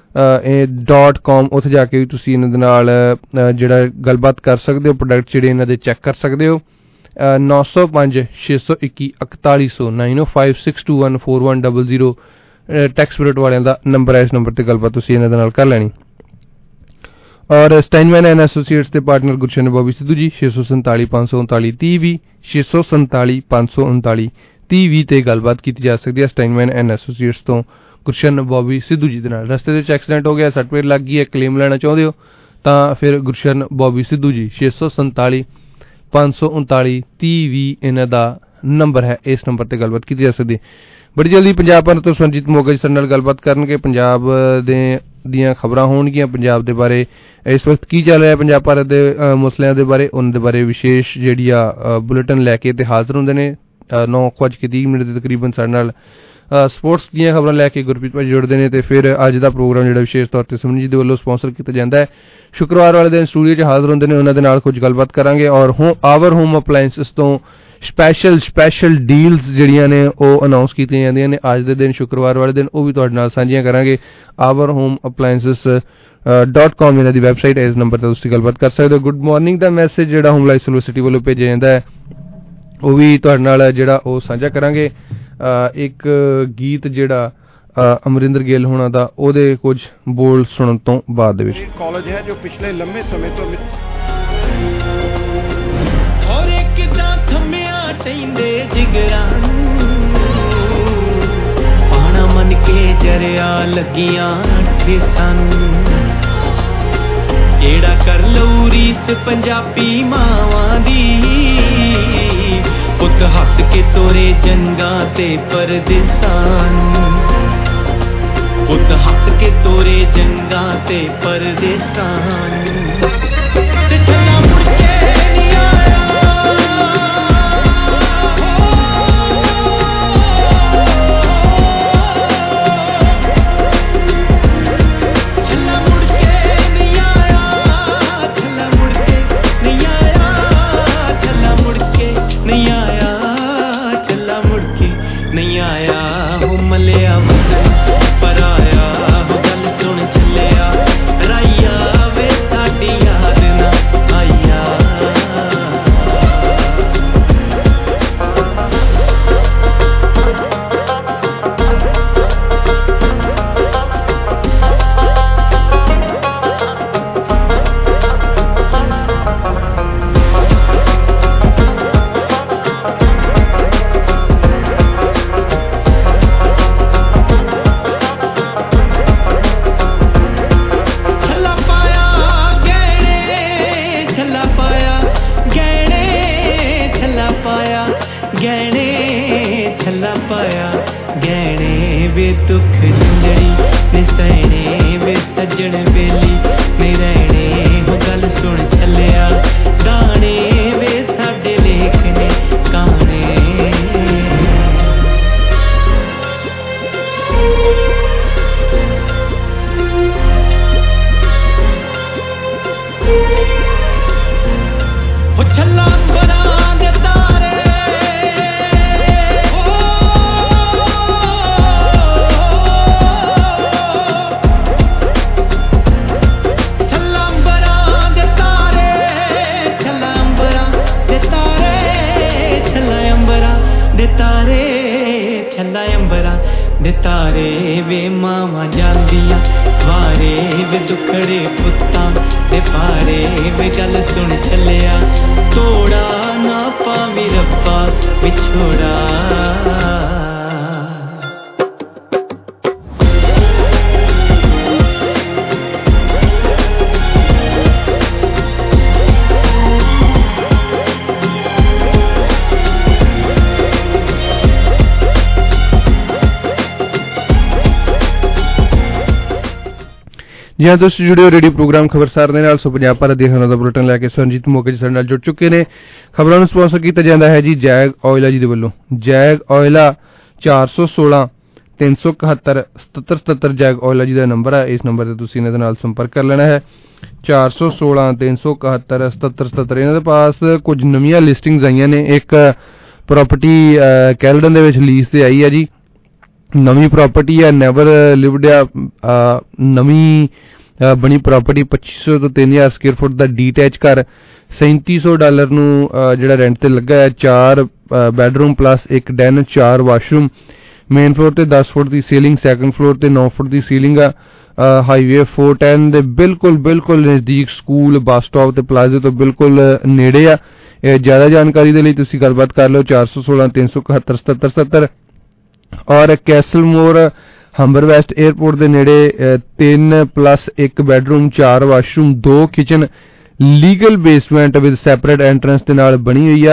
Speaker 13: dot com. ਉੱਥੇ ਜਾ ਕੇ ਵੀ ਤੁਸੀਂ ਇਹਨਾਂ ਦੇ ਨਾਲ ਜਿਹੜਾ ਗੱਲਬਾਤ ਕਰ ਸਕਦੇ ਹੋ, ਪ੍ਰੋਡਕਟ ਜਿਹੜੇ ਇਹਨਾਂ ਦੇ ਚੈੱਕ ਕਰ ਸਕਦੇ ਹੋ। ਨੌ ਸੌ ਪੰਜ ਛੇ ਸੌ ਇੱਕੀ ਇਕਤਾਲੀ ਸੌ nine o five six two one four one double zero tax spirit ਵਾਲਿਆਂ ਦਾ ਨੰਬਰ ਹੈ। ਇਸ ਨੰਬਰ ਤੇ ਗੱਲਬਾਤ ਤੁਸੀਂ ਇਹਨਾਂ ਦੇ ਨਾਲ ਕਰ ਲੈਣੀ। ਔਰ ਸਟਾਈਨਮੈਨ ਐਂਡ ਐਸੋਸੀਏਟਸ ਦੇ ਪਾਰਟਨਰ ਗੁਰਸ਼ਨ ਬੋਬੀ ਸਿੱਧੂ ਜੀ ਛੇ ਸੌ ਸੰਤਾਲੀ ਪੰਜ ਸੌ ਉਨਤਾਲੀ ਤੀਹ ਵੀਹ ਛੇ ਸੌ ਸੰਤਾਲੀ ਪੰਜ ਸੌ ਉਨਤਾਲੀ ਤੀਹ ਵੀਹ ਤੇ ਗੱਲਬਾਤ ਕੀਤੀ ਜਾ ਸਕਦੀ ਹੈ ਸਟਾਈਨਮੈਨ ਐਂਡ ਐਸੋਸੀਏਟਸ ਤੋਂ ਗੁਰਸ਼ਨ ਬੋਬੀ ਸਿੱਧੂ ਜੀ ਦੇ ਨਾਲ। ਰਸਤੇ ਦੇ ਵਿੱਚ ਐਕਸੀਡੈਂਟ ਹੋ ਗਿਆ, ਸੱਟ ਫੇਟ ਲੱਗ ਗਈ ਹੈ, ਕਲੇਮ ਲੈਣਾ ਚਾਹੁੰਦੇ ਹੋ ਤਾਂ ਫਿਰ ਗੁਰਸ਼ਨ ਬੋਬੀ ਸਿੱਧੂ ਜੀ ਛੇ ਸੌ ਸੰਤਾਲੀ ਪੰਜ ਸੌ ਉਨਤਾਲੀ ਤੀਹ ਵੀਹ ਇਹਨਾਂ ਦਾ ਨੰਬਰ ਹੈ, ਇਸ ਨੰਬਰ ਤੇ ਗੱਲਬਾਤ ਕੀਤੀ ਜਾ ਸਕਦੀ। ਬੜੀ ਜਲਦੀ ਪੰਜਾਬ ਭਰ ਤੋਂ ਸੰਜੀਤ ਮੋਗਾ ਜੀ ਸਾਡੇ ਨਾਲ ਗੱਲਬਾਤ ਕਰਨਗੇ। ਪੰਜਾਬ ਦੇ ਦੀਆਂ ਖਬਰਾਂ ਹੋਣਗੀਆਂ, ਪੰਜਾਬ ਦੇ ਬਾਰੇ ਇਸ ਵਕਤ ਕੀ ਚੱਲ ਰਿਹਾ ਪੰਜਾਬ ਭਾਰਤ ਦੇ ਮਸਲਿਆਂ ਦੇ ਬਾਰੇ, ਉਹਨਾਂ ਦੇ ਬਾਰੇ ਵਿਸ਼ੇਸ਼ ਜਿਹੜੀ ਆ ਬੁਲੇਟਿਨ ਲੈ ਕੇ ਤੇ ਹਾਜ਼ਰ ਹੁੰਦੇ ਨੇ। ਨੌ ਵੱਜ ਕੇ ਤੀਹ ਮਿੰਟ ਦੇ ਤਕਰੀਬਨ ਸਾਡੇ ਨਾਲ ਸਪੋਰਟਸ ਦੀਆਂ ਖਬਰਾਂ ਲੈ ਕੇ ਗੁਰਪ੍ਰੀਤ ਭਾਈ ਜੁੜਦੇ ਨੇ ਤੇ ਫਿਰ ਅੱਜ ਦਾ ਪ੍ਰੋਗਰਾਮ ਜਿਹੜਾ ਵਿਸ਼ੇਸ਼ ਤੌਰ ਤੇ ਸਮਨੀ ਜੀ ਦੇ ਵੱਲੋਂ ਸਪਾਂਸਰ ਕੀਤਾ ਜਾਂਦਾ ਹੈ। ਸ਼ੁੱਕਰਵਾਰ ਵਾਲੇ ਦਿਨ ਸਟੂਡੀਓ 'ਚ ਹਾਜ਼ਰ ਹੁੰਦੇ ਨੇ, ਉਹਨਾਂ ਦੇ ਨਾਲ ਕੁਝ ਗੱਲਬਾਤ ਕਰਾਂਗੇ ਔਰ ਹੋ ਆਵਰ ਹੋਮ ਅਪਲਾਇੰਸਿਸ ਤੋਂ ਸਪੈਸ਼ਲ ਸਪੈਸ਼ਲ ਡੀਲਸ ਜਿਹੜੀਆਂ ਨੇ ਉਹ ਅਨਾਉਂਸ ਕੀਤੀਆਂ ਜਾਂਦੀਆਂ ਨੇ ਅੱਜ ਦੇ ਦਿਨ, ਸ਼ੁੱਕਰਵਾਰ ਵਾਲੇ ਦਿਨ, ਉਹ ਵੀ ਤੁਹਾਡੇ ਨਾਲ ਸਾਂਝੀਆਂ ਕਰਾਂਗੇ। Hour home appliances dot com ਇਹਨਾਂ ਦੀ ਵੈਬਸਾਈਟ ਹੈ, ਇਸ ਨੰਬਰ ਤੇ ਤੁਸੀਂ ਗੱਲਬਾਤ ਕਰ ਸਕਦੇ ਹੋ। ਗੁੱਡ ਮਾਰਨਿੰਗ ਦਾ ਮੈਸੇਜ ਜਿਹੜਾ ਹੋਮ ਲਾਈਫ ਸਿਟੀ ਵੱਲੋਂ ਭੇਜਿਆ ਜਾਂਦਾ ਹੈ ਉਹ ਵੀ ਤੁਹਾਡੇ ਨਾਲ ਜਿਹੜਾ ਉਹ ਸਾਂਝਾ ਕਰਾਂਗੇ। ਇੱਕ ਗੀਤ ਜਿਹੜਾ ਅਮਰਿੰਦਰ ਗਿੱਲ ਹੋਣਾ ਦਾ, ਉਹਦੇ ਕੁਝ ਬੋਲ ਸੁਣਨ ਤੋਂ ਬਾਅਦ ਦੇ ਵਿੱਚ।
Speaker 17: ਕਾਲਜ ਹੈ ਜੋ ਪਿਛਲੇ ਲੰਮੇ ਸਮੇਂ ਤੋਂ
Speaker 18: ਔਰੇ ਕਿਦਾਂ ਥੰਮਿਆ ਟੈਂਦੇ ਜਿਗਰਾਂ ਪਾਣਾ ਮਨ ਕੇ ਜਰਿਆ ਲੱਗੀਆਂ ਠੇਸਾਂ ਕਿਹੜਾ ਕਰ ਲਊ ਰੀਸ ਪੰਜਾਬੀ ਮਾਵਾਂ ਦੀ ਪੁੱਤ ਹੱਸ ਕੇ ਤੋਰੇ ਜੰਗਾਂ ਤੇ ਪਰਦੇਸਾਂ ਪੁੱਤ ਹੱਸ ਕੇ ਤੋਰੇ ਜੰਗਾਂ ਤੇ ਪਰਦੇਸਾਂ ਤੇ ਛੱਲਾ ਮੁੜ ਕੇ ਨਹੀਂ ਆਇਆ ਛੱਲਾ ਮੁੜ ਕੇ ਨਹੀਂ ਆਇਆ ਛੱਲਾ ਮੁੜ ਕੇ ਨਹੀਂ ਆਇਆ ਛੱਲਾ ਮੁੜ ਕੇ ਨਹੀਂ ਆਇਆ ਛੱਲਾ ਮੁੜ ਕੇ ਨਹੀਂ ਆਇਆ ਹੋ ਮਲਿਆ ਪਰ ਆਇਆ ਹੋ ਗੱਲ ਸੁਣ ਚੱਲਿਆ ਰਾਈਆ ਵੇ ਸਾਡੀ ਯਾਦ ਨਾ ਆਇਆ ਦੁੱਖ ਜਿੰਦੜੀ ਨੇ ਸਹਿਣੇ ਵੇ ਸੱਜਣ ਵੇਲੀ ਨਹੀਂ ਰਹਿਣੇ ਹੋ ਗੱਲ ਸੁਣ ਚੱਲਿਆ ਗਾਣੇ ਵੇ ਸਾਡੇ ਲੇਖ ਨੇ ਕਹਾਣੇ ਹੋ ਛੱਲਾ ਬਣਾ ਦੇ ਤਾਰੇ ਦੇ ਤਾਰੇ ਵੇ ਮਾਵਾਂ ਜਾਂਦੀਆਂ ਵਾਰੇ ਵੇ ਦੁਖੜੇ ਪੁੱਤਾਂ ਦੇ ਪਾਰੇ ਵੇ ਗੱਲ ਸੁਣ ਚੱਲਿਆ ਤੋੜਾ ਨਾ ਪਾਵੀ ਰੱਬਾ ਵਿਛੋੜਾ
Speaker 13: ਜੀ ਹਾਂ, ਤੁਸੀਂ ਜੁੜੇ ਹੋ ਰੇਡੀਓ ਪ੍ਰੋਗਰਾਮ ਖਬਰਸਾਰ ਦੇ ਨਾਲ। ਸੋ ਪੰਜਾਬ ਭਾਰਤ ਦੇ ਖਬਰਾਂ ਦਾ ਬੁਲੇਟਿਨ ਲੈ ਕੇ ਸੰਜੀਤ ਮੋਗਾ ਜੀ ਸਾਡੇ ਨਾਲ ਜੁੜ ਚੁੱਕੇ ਨੇ। ਖਬਰਾਂ ਨੂੰ ਸਪਾਂਸਰ ਕੀਤਾ ਜਾਂਦਾ ਹੈ ਜੀ ਜੈਗ ਆਇਲਾ ਜੀ ਦੇ ਵੱਲੋਂ। ਜੈਗ ਆਇਲਾ ਚਾਰ ਸੌ ਸੋਲਾਂ ਤਿੰਨ ਸੌ ਇਕਹੱਤਰ ਸਤੱਤਰ ਸਤੱਤਰ ਜੈਗ ਆਇਲਾ ਜੀ ਦਾ ਨੰਬਰ ਹੈ, ਇਸ ਨੰਬਰ ਤੇ ਤੁਸੀਂ ਇਹਨਾਂ ਦੇ ਨਾਲ ਸੰਪਰਕ ਕਰ ਲੈਣਾ ਹੈ। ਚਾਰ ਸੌ ਸੋਲਾਂ ਤਿੰਨ ਸੌ ਇਕਹੱਤਰ ਸਤੱਤਰ ਸਤੱਤਰ ਇਹਨਾਂ ਦੇ ਪਾਸ ਕੁਝ ਨਵੀਆਂ ਲਿਸਟਿੰਗਸ ਆਈਆਂ ਨੇ। ਇੱਕ ਪ੍ਰਾਪਰਟੀ ਕੈਲਡਨ ਦੇ ਵਿੱਚ ਲੀਜ਼ ਤੇ ਆਈ ਹੈ ਜੀ, ਨਵੀਂ ਪ੍ਰਾਪਰਟੀ ਹੈ, ਨੈਵਰ ਲਿਵਡ ਆ, ਨਵੀਂ ਬਣੀ ਪ੍ਰਾਪਰਟੀ ਪੱਚੀ ਸੌ ਤੋਂ ਤਿੰਨ ਹਜ਼ਾਰ ਸਕੁਅਰ ਫੁੱਟ ਦਾ ਡੀਟੈਚ ਘਰ ਸੈਂਤੀ ਸੌ ਡਾਲਰ ਨੂੰ ਜਿਹੜਾ ਰੈਂਟ ਤੇ ਲੱਗਾ ਹੈ। ਚਾਰ ਬੈਡਰੂਮ ਪਲੱਸ ਇੱਕ ਡੈਨ, ਚਾਰ ਵਾਸ਼ਰੂਮ, ਮੇਨ ਫਲੋਰ ਤੇ ਦਸ ਫੁੱਟ ਦੀ ਸੀਲਿੰਗ, ਸੈਕੰਡ ਫਲੋਰ ਤੇ ਨੌ ਫੁੱਟ ਦੀ ਸੀਲਿੰਗ ਆ। ਹਾਈਵੇ ਚਾਰ ਸੌ ਦਸ ਦੇ ਬਿਲਕੁਲ ਬਿਲਕੁਲ ਨਜ਼ਦੀਕ, ਸਕੂਲ, ਬੱਸ ਸਟਾਪ ਤੇ ਪਲਾਜ਼ੇ ਤੋਂ ਬਿਲਕੁਲ ਨੇੜੇ ਆ। ਜ਼ਿਆਦਾ ਜਾਣਕਾਰੀ ਦੇ ਲਈ ਤੁਸੀਂ ਗੱਲਬਾਤ ਕਰ ਲਓ ਚਾਰ ਸੌ ਸੋਲਾਂ ਤਿੰਨ ਸੌ ਇਕਹੱਤਰ ਸਤੱਤਰ ਸਤੱਤਰ। ਔਰ ਕੈਸਲਮੋਰ ਹੰਬਰ ਵੈਸਟ 에ਅਰਪੋਰਟ ਦੇ ਨੇੜੇ ਤਿੰਨ ਪਲੱਸ ਇੱਕ ਬੈਡਰੂਮ, ਚਾਰ ਵਾਸ਼ਰੂਮ, ਦੋ kitchen, legal basement with separate entrance ਦੇ ਨਾਲ ਬਣੀ ਹੋਈ ਆ।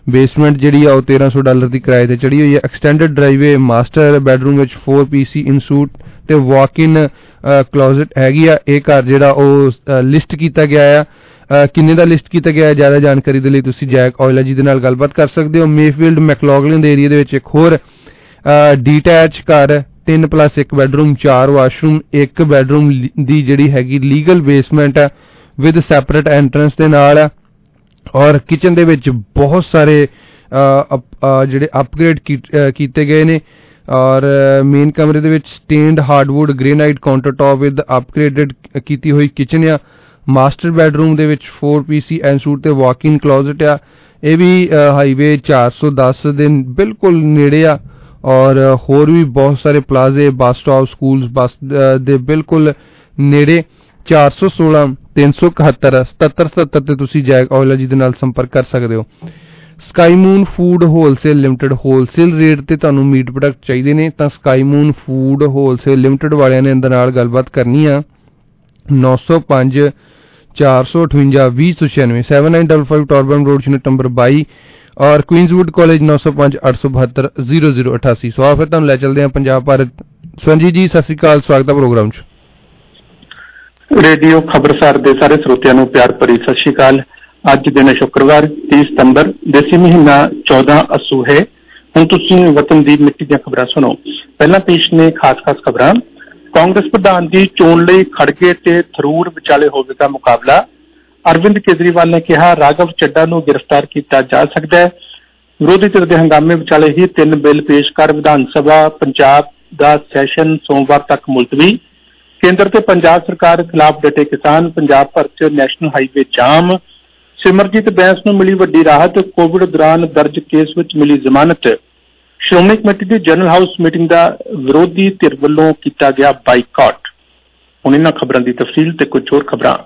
Speaker 13: ਬੇਸਮੈਂਟ ਜਿਹੜੀ ਆ ਉਹ ਤੇਰਾਂ ਸੌ ਡਾਲਰ ਦੀ ਕਿਰਾਏ ਤੇ ਚੜੀ ਹੋਈ ਹੈ। ਐਕਸਟੈਂਡਡ ਡਰਾਈਵੇ ਮਾਸਟਰ ਬੈਡਰੂਮ ਵਿੱਚ ਫੋਰ ਪੀ ਸੀ ਇਨਸੂਟ ਤੇ ਵਾਕ ਇਨ ਕਲੋਜ਼ਟ ਹੈਗੀ ਆ। ਇਹ ਘਰ ਜਿਹੜਾ ਉਹ ਲਿਸਟ ਕੀਤਾ ਗਿਆ ਆ। ਕਿੰਨੇ ਦਾ ਲਿਸਟ ਕੀਤਾ ਗਿਆ, ਜ਼ਿਆਦਾ ਜਾਣਕਾਰੀ ਦੇ ਲਈ ਤੁਸੀਂ ਜੈਕ ਔਇਲਾ ਜੀ ਦੇ ਨਾਲ ਗੱਲਬਾਤ ਕਰ ਸਕਦੇ ਹੋ। ਮੇਫੀਲਡ ਮੈਕਲੌਗਲਿਨ ਦੇ ਏਰੀਆ ਦੇ ਵਿੱਚ ਇੱਕ ਹੋਰ ਡੀਟੈਚ ਘਰ, ਤਿੰਨ ਪਲੱਸ ਇੱਕ ਬੈਡਰੂਮ, ਚਾਰ ਵਾਸ਼ਰੂਮ, ਇੱਕ ਬੈਡਰੂਮ ਦੀ ਜਿਹੜੀ ਹੈਗੀ ਲੀਗਲ ਬੇਸਮੈਂਟ ਹੈ ਵਿਦ ਸੈਪਰੇਟ ਐਂਟਰੈਂਸ ਦੇ ਨਾਲ ਹੈ। ਔਰ ਕਿਚਨ ਦੇ ਵਿੱਚ ਬਹੁਤ ਸਾਰੇ ਜਿਹੜੇ ਅਪਗ੍ਰੇਡ ਕੀਤੇ ਗਏ ਨੇ। ਔਰ ਮੇਨ ਕਮਰੇ ਦੇ ਵਿੱਚ stained hardwood granite counter top with upgraded ਕੀਤੀ ਹੋਈ ਕਿਚਨ ਆ। ਮਾਸਟਰ ਬੈਡਰੂਮ ਦੇ ਵਿੱਚ ਫੋਰ ਪੀ ਸੀ ਐਨਸੂਟ ਤੇ ਵਾਕ ਇਨ ਕਲੋਜ਼ਟ ਆ। ਇਹ ਵੀ ਹਾਈਵੇ ਚਾਰ ਸੌ ਦਸ ਦੇ ਬਿਲਕੁਲ ਨੇੜੇ ਆ। ਔਰ ਹੋਰ ਵੀ ਬਹੁਤ ਸਾਰੇ ਪਲਾਜ਼ੇ, ਬੱਸ ਸਟਾਪ, ਸਕੂਲਸ ਬੱਸ ਦੇ ਬਿਲਕੁਲ ਨੇੜੇ। ਚਾਰ ਸੌ ਸੋਲਾਂ ਤਿੰਨ ਸੌ ਇਕਹੱਤਰ ਸਤੱਤਰ ਸਤੱਤਰ ਤੇ ਤੁਸੀਂ ਜੈਕ ਔਇਲਾ ਜੀ ਦੇ ਨਾਲ ਸੰਪਰਕ ਕਰ ਸਕਦੇ ਹੋ। Sky Moon Food Wholesale Limited, wholesale rate ਤੇ ਤੁਹਾਨੂੰ ਮੀਟ ਪ੍ਰੋਡਕਟ ਚਾਹੀਦੇ ਨੇ ਤਾਂ Sky Moon Food Wholesale Limited ਵਾਲਿਆਂ ਨੇ ਇਹਦੇ ਨਾਲ ਗੱਲਬਾਤ ਕਰਨੀ ਆ। ਨੌ ਸੌ ਪੰਜ ਚਾਰ ਸੌ ਅਠਵੰਜਾ ਵੀਹ ਸੌ ਛਿਆਨਵੇਂ seven nine double five Torbram Road unit number ਬਾਈ ਔਰ ਕੁਈਨਜ਼ਵੁੱਡ ਕਾਲਜ ਨੌ ਸੌ ਪੰਜ ਅੱਠ ਸੌ ਬਹੱਤਰ ਜ਼ੀਰੋ ਜ਼ੀਰੋ ਅਠਾਸੀ। ਸੋ ਆ ਫਿਰ ਤੁਹਾਨੂੰ ਲੈ ਚੱਲਦੇ ਹਾਂ ਪੰਜਾਬ ਭਾਰਤ। ਸੰਜੀ ਜੀ ਸਤਿ ਸ਼੍ਰੀ ਅਕਾਲ, ਸਵਾਗਤ ਹੈ ਪ੍ਰੋਗਰਾਮ 'ਚ।
Speaker 19: ਰੇਡੀਓ ਖਬਰਸਾਰ ਦੇ ਸਾਰੇ ਸਰੋਤਿਆਂ ਨੂੰ ਪਿਆਰ ਭਰੀ ਸਤਿ ਸ਼੍ਰੀ ਅਕਾਲ। ਅੱਜ ਦਿਨ ਸ਼ੁੱਕਰਵਾਰ ਤੀਹ ਸਤੰਬਰ, ਦੇਸੀ ਮਹੀਨਾ ਚੌਦਾਂ ਅੱਸੂ ਹੈ। ਹੁਣ ਤੁਸੀਂ ਵਤਨ ਦੀ ਮਿੱਟੀ ਦੀਆਂ ਖਬਰਾਂ ਸੁਣੋ। ਪਹਿਲਾਂ ਪੇਸ਼ ਨੇ ਖਾਸ ਖਾਸ ਖਬਰਾਂ। ਕਾਂਗਰਸ ਪ੍ਰਧਾਨ ਦੀ ਚੋਣ ਲਈ ਖੜਗੇ ਤੇ ਥਰੂਰ ਵਿਚਾਲੇ ਹੋਵੇਗਾ ਮੁਕਾਬਲਾ। ਅਰਵਿੰਦ ਕੇਜਰੀਵਾਲ ਨੇ ਕਿਹਾ ਰਾਘਵ ਚੱਡਾ ਨੂੰ ਗ੍ਰਿਫਤਾਰ ਕੀਤਾ ਜਾ ਸਕਦਾ ਹੈ। ਵਿਰੋਧੀ ਧਿਰ ਦੇ ਹੰਗਾਮੇ ਵਿਚਾਲੇ ਹੀ ਤਿੰਨ ਬਿੱਲ ਪੇਸ਼ ਕਰ ਵਿਧਾਨ ਸਭਾ ਪੰਜਾਬ ਦਾ ਸੈਸ਼ਨ ਸੋਮਵਾਰ ਤੱਕ ਮੁਲਤਵੀ। ਕੇਂਦਰ ਤੇ ਪੰਜਾਬ ਸਰਕਾਰ ਖਿਲਾਫ ਡਟੇ ਕਿਸਾਨ, ਪੰਜਾਬ ਭਰ ਚ national highway jam. Simarjit Bains ਨੂੰ ਮਿਲੀ ਵੱਡੀ ਰਾਹਤ, ਕੋਵਿਡ ਦੌਰਾਨ ਦਰਜ ਕੇਸ ਵਿੱਚ ਮਿਲੀ ਜ਼ਮਾਨਤ। ਸ਼੍ਰੋਮਣੀ ਕਮੇਟੀ ਦੀ ਜਨਰਲ ਹਾਊਸ ਮੀਟਿੰਗ ਦਾ ਵਿਰੋਧੀ ਧਿਰ ਵੱਲੋਂ ਕੀਤਾ ਗਿਆ ਬਾਈਕਾਟ। ਹੁਣ ਇਹਨਾਂ ਖਬਰਾਂ ਦੀ ਤਫਸੀਲ ਤੇ ਕੁਝ ਹੋਰ ਖਬਰਾਂ।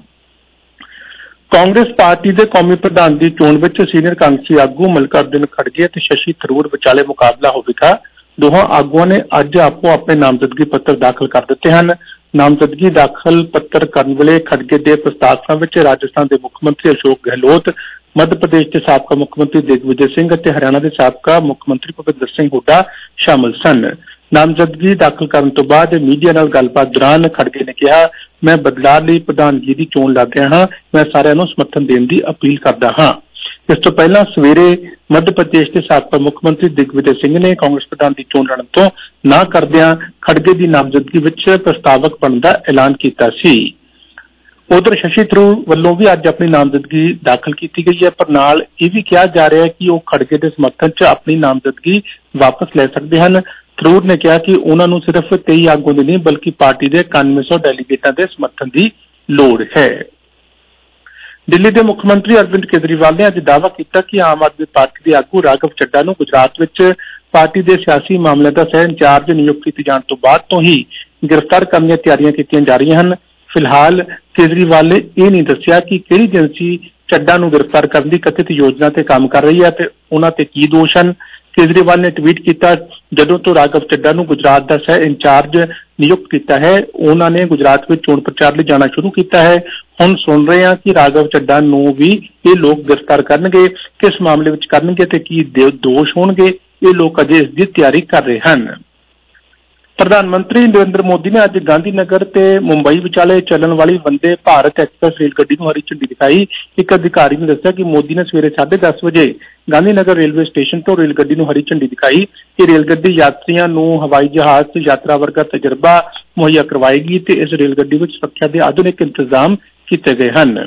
Speaker 19: ਕਾਂਗਰਸ ਪਾਰਟੀ ਦੇ ਕੌਮੀ ਪ੍ਰਧਾਨ ਦੀ ਚੋਣ ਵਿੱਚ ਸੀਨੀਅਰ ਕਾਂਗਰਸੀ ਆਗੂ ਮੱਲਿਕਾਰਜੁਨ ਖੜਗੇ ਅਤੇ ਸ਼ਸ਼ੀ ਥਰੂਰ ਵਿਚਾਲੇ ਮੁਕਾਬਲਾ ਹੋਵੇਗਾ। ਦੋਹਾਂ ਆਗੂਆਂ ਨੇ ਅੱਜ ਆਪੋ ਆਪਣੇ ਨਾਮਜ਼ਦਗੀ ਪੱਤਰ ਦਾਖਲ ਕਰ ਦਿੱਤੇ ਹਨ। ਨਾਮਜ਼ਦਗੀ ਦਾਖਲ ਪੱਤਰ ਕਰਨ ਵੇਲੇ ਖੜਗੇ ਦੇ ਪ੍ਰਸਤਾਵਕਾਂ ਵਿੱਚ ਰਾਜਸਥਾਨ ਦੇ ਮੁੱਖ ਮੰਤਰੀ ਅਸ਼ੋਕ ਗਹਿਲੋਤ, ਮੱਧ ਪ੍ਰਦੇਸ਼ ਦੇ ਸਾਬਕਾ ਮੁੱਖ ਮੰਤਰੀ ਦਿਗਵਿਜੇ ਸਿੰਘ ਅਤੇ ਹਰਿਆਣਾ ਦੇ ਸਾਬਕਾ ਮੁੱਖ ਮੰਤਰੀ ਭੁਪਿੰਦਰ ਸਿੰਘ ਹੁੱਡਾ ਸ਼ਾਮਲ ਸਨ। ਨਾਮਜ਼ਦਗੀ ਦਾਖਲ ਕਰਨ ਤੋਂ ਬਾਅਦ ਮੀਡੀਆ ਨਾਲ ਗੱਲਬਾਤ ਦੌਰਾਨ ਖੜਗੇ ਨੇ ਕਿਹਾ, ਮੈਂ ਬਦਲਾਅ ਲਈ ਪ੍ਰਧਾਨਗੀ ਦੀ ਚੋਣ ਲੜ ਰਿਹਾ ਹਾਂ। ਮੈਂ ਸਾਰਿਆਂ ਨੂੰ ਸਮਰਥਨ ਦੇਣ ਦੀ ਅਪੀਲ ਕਰਦਾ ਹਾਂ। ਇਸ ਤੋਂ ਪਹਿਲਾਂ ਸਵੇਰੇ ਮੱਧ ਪ੍ਰਦੇਸ਼ ਦੇ ਸਾਬਕਾ ਮੁੱਖ ਮੰਤਰੀ ਦਿਗਵਿਜੇ ਸਿੰਘ ਨੇ ਕਾਂਗਰਸ ਪ੍ਰਧਾਨ ਦੀ ਚੋਣ ਲੜਨ ਤੋਂ ਨਾ ਕਰਦਿਆਂ ਖੜਗੇ ਦੀ ਨਾਮਜ਼ਦਗੀ ਵਿੱਚ ਪ੍ਰਸਤਾਵਕ ਬਣਨ ਦਾ ਐਲਾਨ ਕੀਤਾ ਸੀ। ਉਧਰ ਸ਼ਸ਼ੀ ਥਰੂਰ ਵੱਲੋਂ ਵੀ ਅੱਜ ਆਪਣੀ ਨਾਮਜ਼ਦਗੀ ਦਾਖਲ ਕੀਤੀ ਗਈ ਹੈ, ਪਰ ਨਾਲ ਇਹ ਵੀ ਕਿਹਾ ਜਾ ਰਿਹਾ ਹੈ ਕਿ ਉਹ ਖੜਗੇ ਦੇ ਸਮਰਥਨ 'ਚ ਆਪਣੀ ਨਾਮਜ਼ਦਗੀ ਵਾਪਸ ਲੈ ਸਕਦੇ ਹਨ। ਥਰੂਰ ਨੇ ਕਿਹਾ ਕਿ ਉਹਨਾਂ ਨੂੰ ਸਿਰਫ ਤੇਈ ਆਗੂਆਂ ਦੀ ਨਹੀਂ ਬਲਕਿ ਪਾਰਟੀ ਦੇ ਇਕਾਨਵੇਂ ਸੌ ਡੈਲੀਗੇਟਾਂ ਦੇ ਸਮਰਥਨ ਦੀ ਲੋੜ ਹੈ। ਦਿੱਲੀ ਦੇ ਮੁੱਖ ਮੰਤਰੀ ਅਰਵਿੰਦ ਕੇਜਰੀਵਾਲ ਨੇ ਅੱਜ ਦਾਅਵਾ ਕੀਤਾ ਕਿ ਆਮ ਆਦਮੀ ਪਾਰਟੀ ਦੇ ਆਗੂ ਰਾਘਵ ਚੱਡਾ ਨੂੰ ਗੁਜਰਾਤ ਵਿੱਚ ਪਾਰਟੀ ਦੇ ਸਿਆਸੀ ਮਾਮਲਿਆਂ ਦਾ ਸਹਿ ਇੰਚਾਰਜ ਨਿਯੁਕਤ ਕੀਤੇ ਜਾਣ ਤੋਂ ਬਾਅਦ ਤੋਂ ਹੀ ਗ੍ਰਿਫਤਾਰ ਕਰਨ ਦੀਆਂ ਤਿਆਰੀਆਂ ਕੀਤੀਆਂ ਜਾ ਰਹੀਆਂ ਹਨ। ਫਿਲਹਾਲ ਕੇਜਰੀਵਾਲ ਨੇ ਇਹ ਨਹੀਂ ਦੱਸਿਆ ਕਿ ਕਿਹੜੀ ਏਜੰਸੀ ਚੱਡਾ ਨੂੰ ਗ੍ਰਿਫਤਾਰ ਕਰਨ ਦੀ ਕਥਿਤ ਯੋਜਨਾ ਤੇ ਕੰਮ ਕਰ ਰਹੀ ਹੈ ਤੇ ਉਹਨਾਂ ਤੇ ਕੀ ਦੋਸ਼ ਹਨ। ਕੇਜਰੀਵਾਲ ਨੇ ਟਵੀਟ ਕੀਤਾ, ਜਦੋਂ ਤੋਂ ਰਾਘਵ ਚੱਡਾ ਨੂੰ ਗੁਜਰਾਤ ਦਾ ਸਹਿ ਇੰਚਾਰਜ ਨਿਯੁਕਤ ਕੀਤਾ ਹੈ, ਉਹਨਾਂ ਨੇ ਗੁਜਰਾਤ ਵਿੱਚ ਚੋਣ ਪ੍ਰਚਾਰ ਲਈ ਜਾਣਾ ਸ਼ੁਰੂ ਕੀਤਾ ਹੈ। ਹੁਣ ਸੁਣ ਰਹੇ ਹਾਂ ਕਿ ਰਾਘਵ ਚੱਡਾ ਨੂੰ ਵੀ ਇਹ ਲੋਕ ਗ੍ਰਿਫਤਾਰ ਕਰਨਗੇ। ਕਿਸ ਮਾਮਲੇ ਵਿੱਚ ਕਰਨਗੇ ਤੇ ਕੀ ਦੋਸ਼ ਹੋਣਗੇ, ਇਹ ਲੋਕ ਅਜੇ ਇਸ ਦੀ ਤਿਆਰੀ ਕਰ ਰਹੇ ਹਨ। ਪ੍ਰਧਾਨ ਮੰਤਰੀ ਨਰਿੰਦਰ ਮੋਦੀ ਨੇ ਅੱਜ ਗਾਂਧੀ ਨਗਰ ਤੇ ਮੁੰਬਈ ਵਿਚਾਲੇ ਚੱਲਣ ਵਾਲੀ ਵੰਦੇ ਭਾਰਤ ਐਕਸਪ੍ਰੈਸ ਰੇਲ ਗੱਡੀ ਨੂੰ ਹਰੀ ਝੰਡੀ ਦਿਖਾਈ। ਇੱਕ ਅਧਿਕਾਰੀ ਨੇ ਦੱਸਿਆ ਕਿ ਮੋਦੀ ਨੇ ਸਵੇਰੇ ਸਾਢੇ ਦਸ ਵਜੇ ਗਾਂਧੀ ਨਗਰ ਰੇਲਵੇ ਸਟੇਸ਼ਨ ਤੋਂ ਰੇਲ ਗੱਡੀ ਨੂੰ ਹਰੀ ਝੰਡੀ ਦਿਖਾਈ। ਇਹ ਰੇਲ ਗੱਡੀ ਯਾਤਰੀਆਂ ਨੂੰ ਹਵਾਈ ਜਹਾਜ਼ ਯਾਤਰਾ ਵਰਗਾ ਤਜਰਬਾ ਮੁਹੱਈਆ ਕਰਵਾਏਗੀ ਤੇ ਇਸ ਰੇਲ ਗੱਡੀ ਵਿੱਚ ਸੁਰੱਖਿਆ ਦੇ ਆਧੁਨਿਕ ਇੰਤਜ਼ਾਮ ਕੀਤੇ ਗਏ ਹਨ।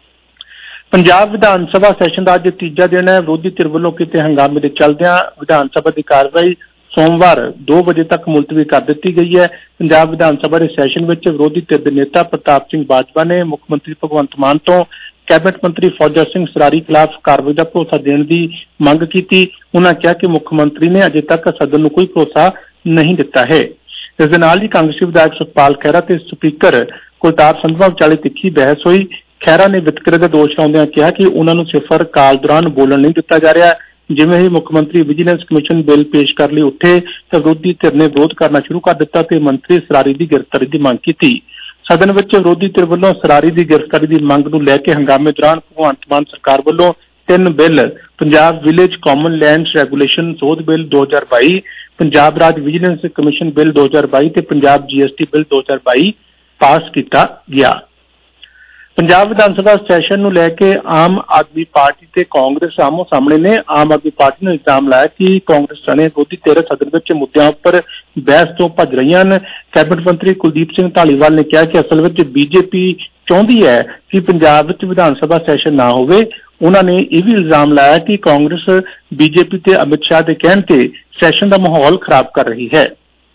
Speaker 19: ਪੰਜਾਬ ਵਿਧਾਨ ਸਭਾ ਸੈਸ਼ਨ ਦਾ ਅੱਜ ਤੀਜਾ ਦਿਨ ਹੈ। ਵਿਰੋਧੀ ਧਿਰ ਵੱਲੋਂ ਕੀਤੇ ਹੰਗਾਮੇ ਦੇ ਚੱਲਦਿਆਂ ਵਿਧਾਨ ਸਭਾ ਦੀ ਕਾਰਵਾਈ ਸੋਮਵਾਰ ਦੋ ਵਜੇ ਤੱਕ ਮੁਲਤਵੀ ਕਰ ਦਿੱਤੀ ਗਈ ਹੈ। ਪੰਜਾਬ ਵਿਧਾਨ ਸਭਾ ਦੇ ਸੈਸ਼ਨ ਵਿੱਚ ਵਿਰੋਧੀ ਧਿਰ ਦੇ ਨੇਤਾ ਪ੍ਰਤਾਪ ਸਿੰਘ ਬਾਜਵਾ ਨੇ ਮੁੱਖ ਮੰਤਰੀ ਭਗਵੰਤ ਮਾਨ ਤੋਂ ਕੈਬਨਿਟ ਮੰਤਰੀ ਫੌਜਾ ਸਿੰਘ ਸਰਾਰੀ ਖਿਲਾਫ ਕਾਰਵਾਈ ਦਾ ਭਰੋਸਾ ਦੇਣ ਦੀ ਮੰਗ ਕੀਤੀ। ਉਹਨਾਂ ਕਿਹਾ ਕਿ ਮੁੱਖ ਮੰਤਰੀ ਨੇ ਅਜੇ ਤੱਕ ਸਦਨ ਨੂੰ ਕੋਈ ਭਰੋਸਾ ਨਹੀਂ ਦਿੱਤਾ ਹੈ। ਇਸ ਦੇ ਨਾਲ ਹੀ ਕਾਂਗਰਸੀ ਵਿਧਾਇਕ ਸੁਖਪਾਲ ਖਹਿਰਾ ਤੇ ਸਪੀਕਰ ਕੁਲਤਾਰ ਸੰਧਵਾ ਵਿਚਾਲੇ ਤਿੱਖੀ ਬਹਿਸ ਹੋਈ। ਖਹਿਰਾ ਨੇ ਵਿਤਕਰੇ ਦਾ ਦੋਸ਼ ਲਾਉਂਦਿਆਂ ਕਿਹਾ ਕਿ ਉਹਨਾਂ ਨੂੰ ਸਿਫਰ ਕਾਲ ਦੌਰਾਨ ਬੋਲਣ ਨਹੀਂ ਦਿੱਤਾ ਜਾ ਰਿਹਾ। ਜਿਵੇਂ ਹੀ ਮੁੱਖ ਮੰਤਰੀ ਵਿਜੀਲੈਂਸ ਕਮਿਸ਼ਨ ਬਿੱਲ ਪੇਸ਼ ਕਰਨ ਲਈ ਉੱਠੇ ਤਾਂ ਵਿਰੋਧੀ ਧਿਰ ਨੇ ਵਿਰੋਧ ਕਰਨਾ ਸ਼ੁਰੂ ਕਰ ਦਿੱਤਾ ਤੇ ਮੰਤਰੀ ਸਰਾਰੀ ਦੀ ਗ੍ਰਿਫਤਾਰੀ ਦੀ ਮੰਗ ਕੀਤੀ। ਸਦਨ ਵਿੱਚ ਵਿਰੋਧੀ ਧਿਰ ਵੱਲੋਂ ਸਰਾਰੀ ਦੀ ਗ੍ਰਿਫਤਾਰੀ ਦੀ ਮੰਗ ਨੂੰ ਲੈ ਕੇ ਹੰਗਾਮੇ ਦੌਰਾਨ ਭਗਵੰਤ ਮਾਨ ਸਰਕਾਰ ਵੱਲੋਂ ਤਿੰਨ bill Punjab village common lands regulation सोध बिल दो हज़ार बाई, पंजाब राज विजिलेंस कमीशन बिल दो हज़ार बाई ते पंजाब जीएसटी बिल दो हज़ार बाई पास किया गया। पंजाब विधान सभा सैशन ਨੂੰ ਲੈ ਕੇ आम आदमी पार्टी ਤੇ कांग्रेस आमो सामने ने। आम आदमी पार्टी ने इल्जाम लाया कि कांग्रेस ने विरोधी ਧਿਰ सदन ਵਿੱਚ ਮੁੱਦਿਆਂ ਉੱਪਰ बहस ਤੋਂ ਭੱਜ ਰਹੀਆਂ ਹਨ। कैबिनेट मंत्री कुलदीप सिंह धालीवाल ने कहा कि असल ਵਿੱਚ बीजेपी ਚਾਹੁੰਦੀ है कि पंजाब ਵਿੱਚ विधान सभा सैशन ना ਹੋਵੇ। उन्होंने यह भी इल्जाम लाया कि कांग्रेस बीजेपी ਤੇ अमित शाह के कहने ते सैशन का माहौल खराब कर रही है।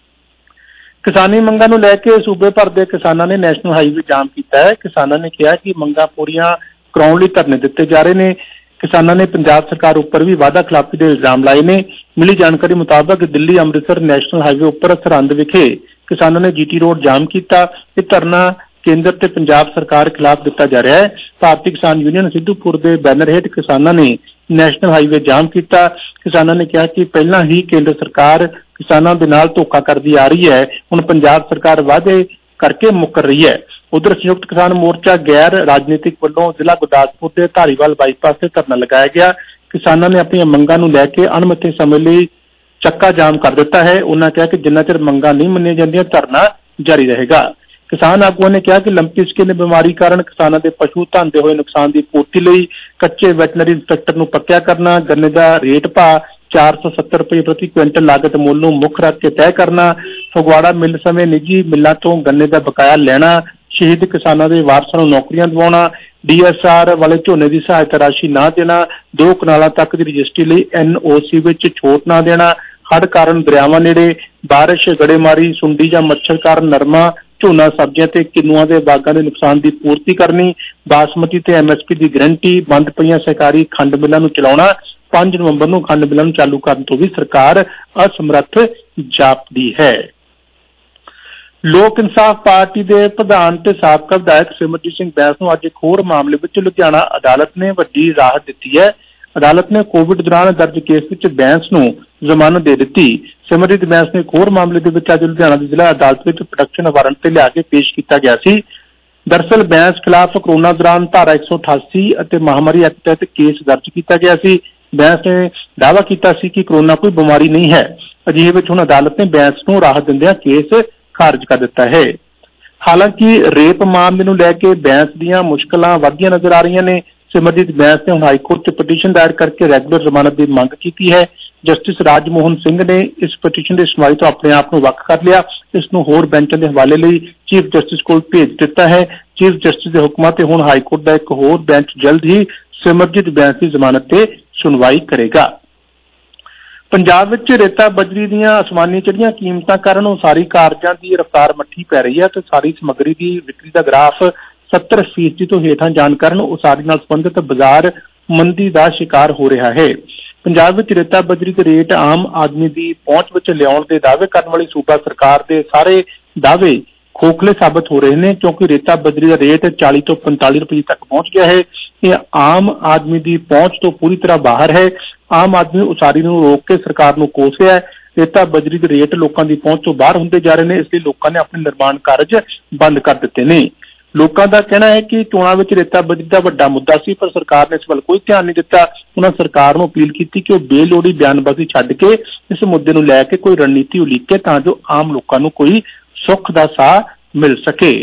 Speaker 19: किसानी मंगां नूं लैके सूबे भर के किसानों ने नैशनल हाईवे जाम किया है। किसानों ने कहा कि मंगां पूरीआं कराउण लई धरने दिते जा रहे हैं। किसानों ने पंजाब सरकार उपर भी वादा खिलाफी के इल्जाम लाए ने। मिली जानकारी मुताबक दिल्ली अमृतसर नैशनल हाईवे उपर सरहंद विखे किसानों ने जीटी रोड जाम किया। यह धरना केंद्र ते पंजाब सरकार खिलाफ दिता जा रहा है। भारतीय किसान यूनियन सिद्धूपुर के बैनर हेठ किसानों ने नैशनल हाईवे जाम किया। किसानों ने कहा कि पहला ही केंद्र सरकार किसानों के नाल धोखा करती आ रही है, हुण पंजाब सरकार वादे करके मुकर रही है। उधर संयुक्त किसान मोर्चा गैर राजनीतिक वालों जिला गुरदासपुर के धारीवाल बाईपास से धरना लगाया गया। किसानों ने अपनी मंगां नूं लैके अणमिथे समय लई चक्का जाम कर दिता है। उन्होंने कहा कि जिन्ना चिर मंगां नहीं मन्नियां जांदियां धरना जारी रहेगा। किसान आगुओं ने कहा कि लंपी स्किन बीमारी कारण किसानों के पशु धन दे होए नुकसान की पूर्ति लई कच्चे वैटनरी इंस्पैक्टर नूं पक्का करना, गन्ने का रेट भाव चार सौ सत्तर रुपये प्रति क्विंटल लागत मुल नूं मुख रख के तय करना, फगवाड़ा मिल समय निजी मिलों तो गन्ने का बकाया लेना, शहीद किसानों के वारसां नूं नौकरियां दिवाउणा, डीएसआर वाले झोने की सहायता राशि ना देना, दो कनालों तक की रजिस्ट्री लई एनओसी विच छूट ना देना, हड़ कारण दरियावां नेड़े बारिश गड़ेमारी सुंडी जां मच्छर कारण नरमा झोना सब्जियां ते किन्नुआं दे बागां दे नुकसान की पूर्ति करनी, बासमती ते एमएसपी की गरंटी, बंद पईआं सहकारी खंड मिलां नूं चलाउणा, पांच नवंबर नूं खंड मिलां नूं चालू करन तो भी सरकार असमर्थ जापदी है। लोक इंसाफ पार्टी के प्रधान ते साबका विधायक सिमरजीत सिंह बैंस नूं अज एक होर मामले विच लुधियाना अदालत ने वड्डी राहत दी है। अदालत ने कोविड दौरान दर्ज केस विच बैंस नूं जमानत दे दी। सिमरजीत बैंस ने एक होर मामले दे विच अज लुधियाना की जिला अदालत विच प्रोडक्शन वारंट ते लिया के पेश किया गया सी। दरअसल बैंस खिलाफ कोरोना दौरान धारा एक सौ अठासी और महामारी एक्ट तहत केस दर्ज किया गया सी। बैंस ने दावा किया सी कि कोरोना कोई बीमारी नहीं है। अजिहे विच हुण अदालत ने बैंस नूं राहत दिंदिआं केस खारिज कर दिता है। हालांकि रेप मामले नूं लैके बैंस दीआं मुश्किलां वधदिआं नजर आ रही ने। सिमरजीत बैंस ने हुण हाईकोर्ट च पटीशन दायर करके रैगूलर जमानत की मंग की है। जस्टिस राजमोहन सिंह ने इस पटीशन की सुनवाई तो अपने आप को वक् कर लिया। इसनूं होर बैंचां के हवाले लई चीफ जस्टिस को भेज दिता है। चीफ जस्टिस के हुक्मां ते हुण हाईकोर्ट का एक होर बैंच जल्द ही सिमरजीत बैंस की जमानत ते सुनवाई करेगा। पंजाब विच रेता बजरी दीआं आसमानी चढ़ियां कीमतां कारण उसारी कारजां की रफ्तार मट्ठी पै रही है तो सारी समग्री की विक्री का ग्राफ सत्तर फीसदी तो हेठां जाण कारण उसारी नाल संबंधित बाजार मंदी का शिकार हो रहा है। पंजाब विच रेता बजरी के रेट आम आदमी की पहुंच विच लियाउण दे दावे करने वाली सूबा सरकार के सारे दावे खोखले साबित हो रहे हैं क्योंकि रेता बजरी का रेट चालीस तो पैंताली रुपये तक पहुंच गया है। यह आम आदमी की पहुंच तो पूरी तरह बाहर है। आम आदमी उसारी नूं रोक के सरकार नूं कोस रहा है। रेता बजरी के रेट लोगों की पहुंच तो बाहर होंदे जा रहे हैं, इसलिए लोगों ने अपने निर्माण कार्य बंद कर दिते ने। लोगों का कहना है कि चोणां विच रेता बजरी का वड्डा मुद्दा सी पर सरकार ने इस वल कोई ध्यान नहीं दिता। उन्होंने सरकार नूं अपील की कि वह बेलोड़ी बयानबाजी छड्ड के इस मुद्दे नूं लैके कोई रणनीति उलीके तां जो आम लोगों नूं कोई सुख दा साह मिल सके।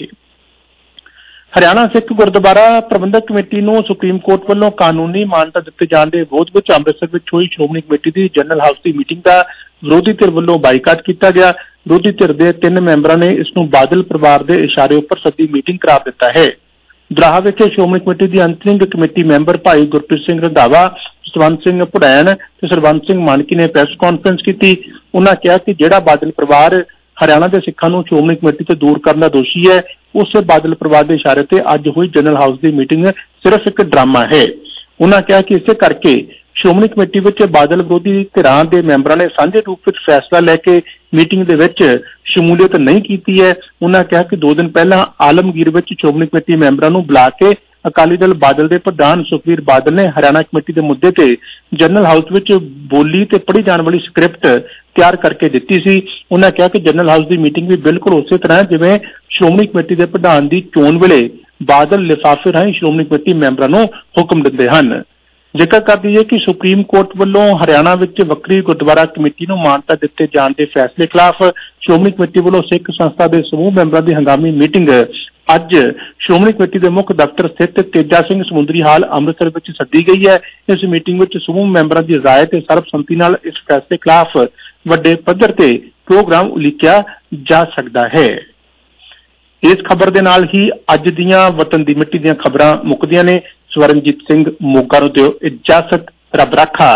Speaker 19: हरियाणा सिख गुरुद्वारा प्रबंधक कमेटी नूं सुप्रीम कोर्ट वालों कानूनी मान्यता दिते जाण दे विरोध विच अमृतसर विच होई श्रोमणी कमेटी की जनरल हाउस की मीटिंग का विरोधी धिर वालों बाईकाट किया गया। विरोधी धिर के तीन मैंबरों ने इसनूं बादल परिवार के इशारे उपर सदी मीटिंग करार दिता है। दराहा विखे श्रोमणी कमेटी की अंतरिंग कमेटी मैंबर भाई गुरप्रीत सिंह रंधावा, जसवंत सिंह भुड़ैन ते सरबंस सिंह मानकी ने प्रैस कॉन्फ्रेंस की। उन्होंने कहा कि जिहड़ा बादल परिवार हरियाणा के सिखां नूं श्रोमणी कमेटी तो दूर करने का दोषी है, उस बादल परिवार के इशारे से अज हुई जनरल हाउस की मीटिंग सिर्फ एक ड्रामा है। उन्होंने कहा कि इस करके श्रोमणी कमेटी विच बादल विरोधी धिरां के मैंबरों ने साझे रूप में फैसला लैके मीटिंग दे विच शमूलियत नहीं की है। उन्होंने कहा कि दो दिन पहला आलमगीर विच श्रोमणी कमेटी मैंबरों को बुला के अकाली दल बादल के प्रधान सुखबीर बादल ने हरियाणा कमेटी के मुद्दे ते जनरल हाउस विच बोली ते पढ़ी जाने वाली स्क्रिप्ट तैयार करके दी सी। उन्होंने कहा कि जनरल हाउस की मीटिंग भी बिल्कुल उस तरह जिवें श्रोमणी कमेटी के प्रधान की चोण वेले बादल लिफाफे राहीं श्रोमणी कमेटी मैंबरों को हुक्म दिंदे हन। ਜ਼ਿਕਰ ਕਰ ਦਈਏ ਕਿ ਸੁਪਰੀਮ ਕੋਰਟ ਵੱਲੋਂ ਹਰਿਆਣਾ ਵਿੱਚ ਵੱਖਰੀ ਗੁਰਦੁਆਰਾ ਕਮੇਟੀ ਨੂੰ ਮਾਨਤਾ ਦਿੱਤੇ ਜਾਣ ਦੇ ਫੈਸਲੇ ਖਿਲਾਫ ਸ਼੍ਰੋਮਣੀ ਕਮੇਟੀ ਵੱਲੋਂ ਸਿੱਖ ਸੰਸਥਾ ਦੇ ਸਮੂਹ ਮੈਂਬਰਾਂ ਦੀ ਹੰਗਾਮੀ ਮੀਟਿੰਗ ਅੱਜ ਸ਼੍ਰੋਮਣੀ ਕਮੇਟੀ ਦੇ ਮੁੱਖ ਦਫ਼ਤਰ ਸਥਿਤ ਤੇਜਾ ਸਿੰਘ ਸਮੁੰਦਰੀ ਹਾਲ ਅੰਮ੍ਰਿਤਸਰ ਵਿੱਚ ਸੱਦੀ ਗਈ ਹੈ। ਇਸ ਮੀਟਿੰਗ ਵਿੱਚ ਸਮੂਹ ਮੈਂਬਰਾਂ ਦੀ ਰਾਏ ਤੇ ਸਰਬਸੰਮਤੀ ਨਾਲ ਇਸ ਫੈਸਲੇ ਖਿਲਾਫ ਵੱਡੇ ਪੱਧਰ ਤੇ ਪ੍ਰੋਗਰਾਮ ਉਲੀਕਿਆ ਜਾ ਸਕਦਾ ਹੈ। ਇਸ ਖਬਰ ਦੇ ਨਾਲ ਹੀ ਅੱਜ ਦੀਆਂ ਵਤਨ ਦੀ ਮਿੱਟੀ ਦੀਆਂ ਖਬਰਾਂ ਮੁੱਕਦੀਆਂ ਨੇ। ਸਵਰਨਜੀਤ ਸਿੰਘ ਮੋਗਾ ਨੂੰ ਦਿਓ ਇਜਾਜ਼ਤ, ਰੱਬ ਰਾਖਾ।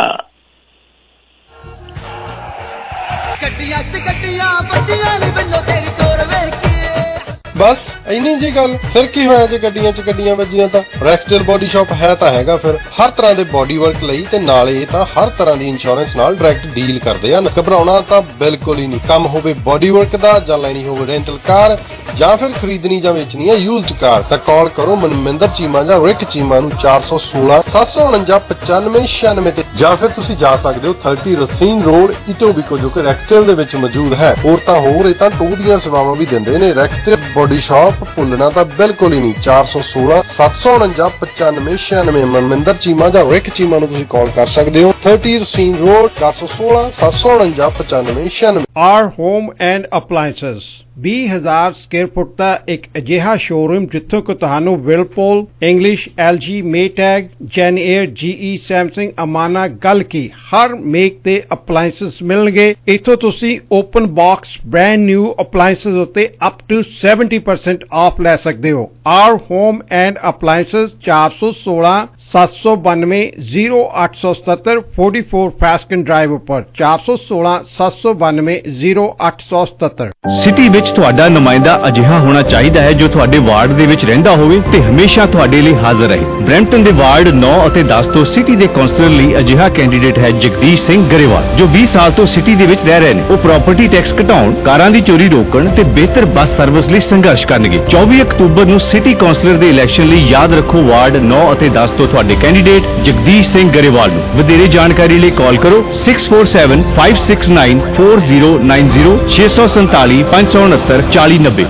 Speaker 18: ਗੱਡੀਆਂ ਚ ਗੱਡੀਆਂ ਵੱਜੀਆਂ ਨੀ ਬੰਨੋ ਤੇਰੀ ਤੋਰ ਵੇਖ ਕੇ
Speaker 7: ਬਸ ਇੰਨੀ ਜੀ ਗੱਲ। ਫਿਰ ਕੀ ਹੋਇਆ ਜੇ ਗੱਡੀਆਂ 'ਚ ਗੱਡੀਆਂ ਵੱਜੀਆਂ ਤਾਂ? ਰੈਕਸਟੇਲ ਬੋਡੀ ਸ਼ਾਪ ਹੈ ਤਾਂ ਹੈਗਾ ਫਿਰ ਹਰ ਤਰ੍ਹਾਂ ਦੇ ਬੋਡੀ ਵਰਕ ਲਈ, ਤੇ ਨਾਲੇ ਤਾਂ ਹਰ ਤਰ੍ਹਾਂ ਦੀ ਇੰਸ਼ੋਰੈਂਸ ਨਾਲ ਡਾਇਰੈਕਟ ਡੀਲ ਕਰਦੇ ਹਨ। ਘਬਰਾਉਣਾ ਤਾਂ ਬਿਲਕੁਲ ਹੀ ਨਹੀਂ। ਕੰਮ ਹੋਵੇ ਬੋਡੀ ਵਰਕ ਦਾ, ਜਾਂ ਲੈਣੀ ਹੋਵੇ ਰੈਂਟਲ ਕਾਰ, ਜਾਂ ਫਿਰ ਖਰੀਦਣੀ ਜਾਂ ਵੇਚਣੀ ਹੈ ਯੂਜ਼ਡ ਕਾਰ, ਤਾਂ ਕਾਲ ਕਰੋ ਮਨਮਿੰਦਰ ਚੀਮਾ ਜਾਂ ਰਿਕ ਚੀਮਾ ਨੂੰ ਚਾਰ ਸੌ ਸੋਲਾਂ ਸੱਤ ਸੌ ਉਣੰਜਾ ਪਚਾਨਵੇਂ ਛਿਆਨਵੇਂ ਤੇ, ਜਾਂ ਫਿਰ ਤੁਸੀਂ ਜਾ ਸਕਦੇ ਹੋ ਥਰਟੀ ਰਸੀਨ ਰੋਡ ਇਟੋਬੀਕੋ ਜੋ ਕਿ ਰੈਕਸਟੇਲ ਦੇ ਵਿੱਚ ਮੌਜੂਦ ਹੈ। ਹੋਰ ਤਾਂ ਹੋਰ ਇਹ ਤਾਂ ਟੂ ਦੀਆਂ ਸੇਵਾਵਾਂ ਵੀ ਦਿੰਦੇ ਨੇ। ਰੈਕਸਟੇਲ ਬੋਡੀ ਸ਼ਾਪ ਭੁੱਲਣਾ ਤਾਂ ਬਿਲਕੁਲ ਹੀ ਨਹੀਂ। ਚਾਰ ਸੌ ਸੋਲਾਂ ਸੱਤ ਸੌ ਉਣੰਜਾ ਪਚਾਨਵੇਂ ਛਿਆਨਵੇਂ ਮਨਮਿੰਦਰ ਚੀਮਾ ਜਾਂ ਰਿਕ ਚੀਮਾ ਨੂੰ ਤੁਸੀਂ ਕਾਲ ਕਰ ਸਕਦੇ ਹੋ। ਥਰਟੀ ਰਸੀਨ ਰੋਡ ਚਾਰ ਸੌ ਸੋਲਾਂ ਸੱਤ ਸੌ ਉਣੰਜਾ ਪਚਾਨਵੇਂ ਛਿਆਨਵੇਂ।
Speaker 6: ਆਰ ਹੋਮ ਐਂਡ ਅਪਲਾਇੰਸਸ ਵੀਹ ਹਜ਼ਾਰ ਸਕੁਅਰ ਫੁੱਟ ਦਾ ਇੱਕ ਅਜਿਹਾ ਸ਼ੋਰੂਮ ਜਿੱਥੋਂ ਕਿ ਤੁਹਾਨੂੰ Whirlpool, Inglis, LG, Maytag, JennAir, GE, Samsung, Amana, ਗੱਲ ਕੀ ਹਰ ਮੇਕ ਦੇ ਅਪਲਾਇੰਸਸ ਮਿਲਣਗੇ। ਇੱਥੋਂ ਤੁਸੀਂ open box brand new appliances ਉੱਤੇ up to seventy percent off ਲੈ ਸਕਦੇ ਹੋ। ਆਰ ਹੋਮ ਐਂਡ ਅਪਲਾਇੰਸਸ ਚਾਰ ਸੌ ਸੋਲਾਂ ਸੱਤ ਸੌ ਬਾਨਵੇਂ ਜ਼ੀਰੋ ਅੱਠ ਸੌ ਸਤੱਤਰ ਚੌਂਤਾਲੀ ਫੈਸਕਨ ਡਰਾਈਵ ਉੱਪਰ ਚਾਰ ਸੌ ਸੋਲਾਂ ਸੱਤ ਸੌ ਬਾਨਵੇਂ ਜ਼ੀਰੋ ਅੱਠ ਸੌ ਸਤੱਤਰ।
Speaker 20: ਸਿਟੀ ਵਿੱਚ ਤੁਹਾਡਾ ਨੁਮਾਇੰਦਾ ਅਜਿਹਾ ਹੋਣਾ ਚਾਹੀਦਾ ਹੈ ਜੋ ਤੁਹਾਡੇ ਵਾਰਡ ਦੇ ਵਿੱਚ ਰਹਿੰਦਾ ਹੋਵੇ ਤੇ ਹਮੇਸ਼ਾ ਤੁਹਾਡੇ ਲਈ ਹਾਜ਼ਰ ਰਹੇ। ਬਰੈਂਪਟਨ ਦੇ ਵਾਰਡ ਨੌ ਅਤੇ ਦਸ ਤੋਂ ਸਿਟੀ ਦੇ ਕੌਂਸਲਰ ਲਈ ਅਜਿਹਾ ਕੈਂਡੀਡੇਟ ਹੈ ਜਗਦੀਸ਼ ਸਿੰਘ ਗਰੇਵਾਲ, ਜੋ ਵੀਹ ਸਾਲ ਤੋਂ ਸਿਟੀ ਦੇ ਵਿੱਚ ਰਹਿ ਰਹੇ ਨੇ। ਉਹ ਪ੍ਰਾਪਰਟੀ ਟੈਕਸ ਘਟਾਉਣ, ਕਾਰਾਂ ਦੀ ਚੋਰੀ ਰੋਕਣ ਤੇ ਬਿਹਤਰ ਬੱਸ ਸਰਵਿਸ ਲਈ ਸੰਘਰਸ਼ ਕਰਨਗੇ। ਚੌਵੀ ਅਕਤੂਬਰ ਨੂੰ ਸਿਟੀ ਕੌਂਸਲਰ ਦੇ ਇਲੈਕਸ਼ਨ ਲਈ ਯਾਦ ਰੱਖੋ ਵਾਰਡ ਨੌ ਅਤੇ ਦਸ ਤੋਂ ਤੁਹਾਡੇ ਕੈਂਡੀਡੇਟ ਜਗਦੀਸ਼ ਸਿੰਘ ਗਰੇਵਾਲ ਨੂੰ। ਵਧੇਰੇ ਜਾਣਕਾਰੀ ਲਈ ਕਾਲ ਕਰੋ six four seven five six nine four zero nine zero ਛੇ ਸੌ ਸੰਤਾਲੀ ਪੰਜ ਸੌ ਉਨੱਤਰ ਚਾਲੀ ਨੱਬੇ।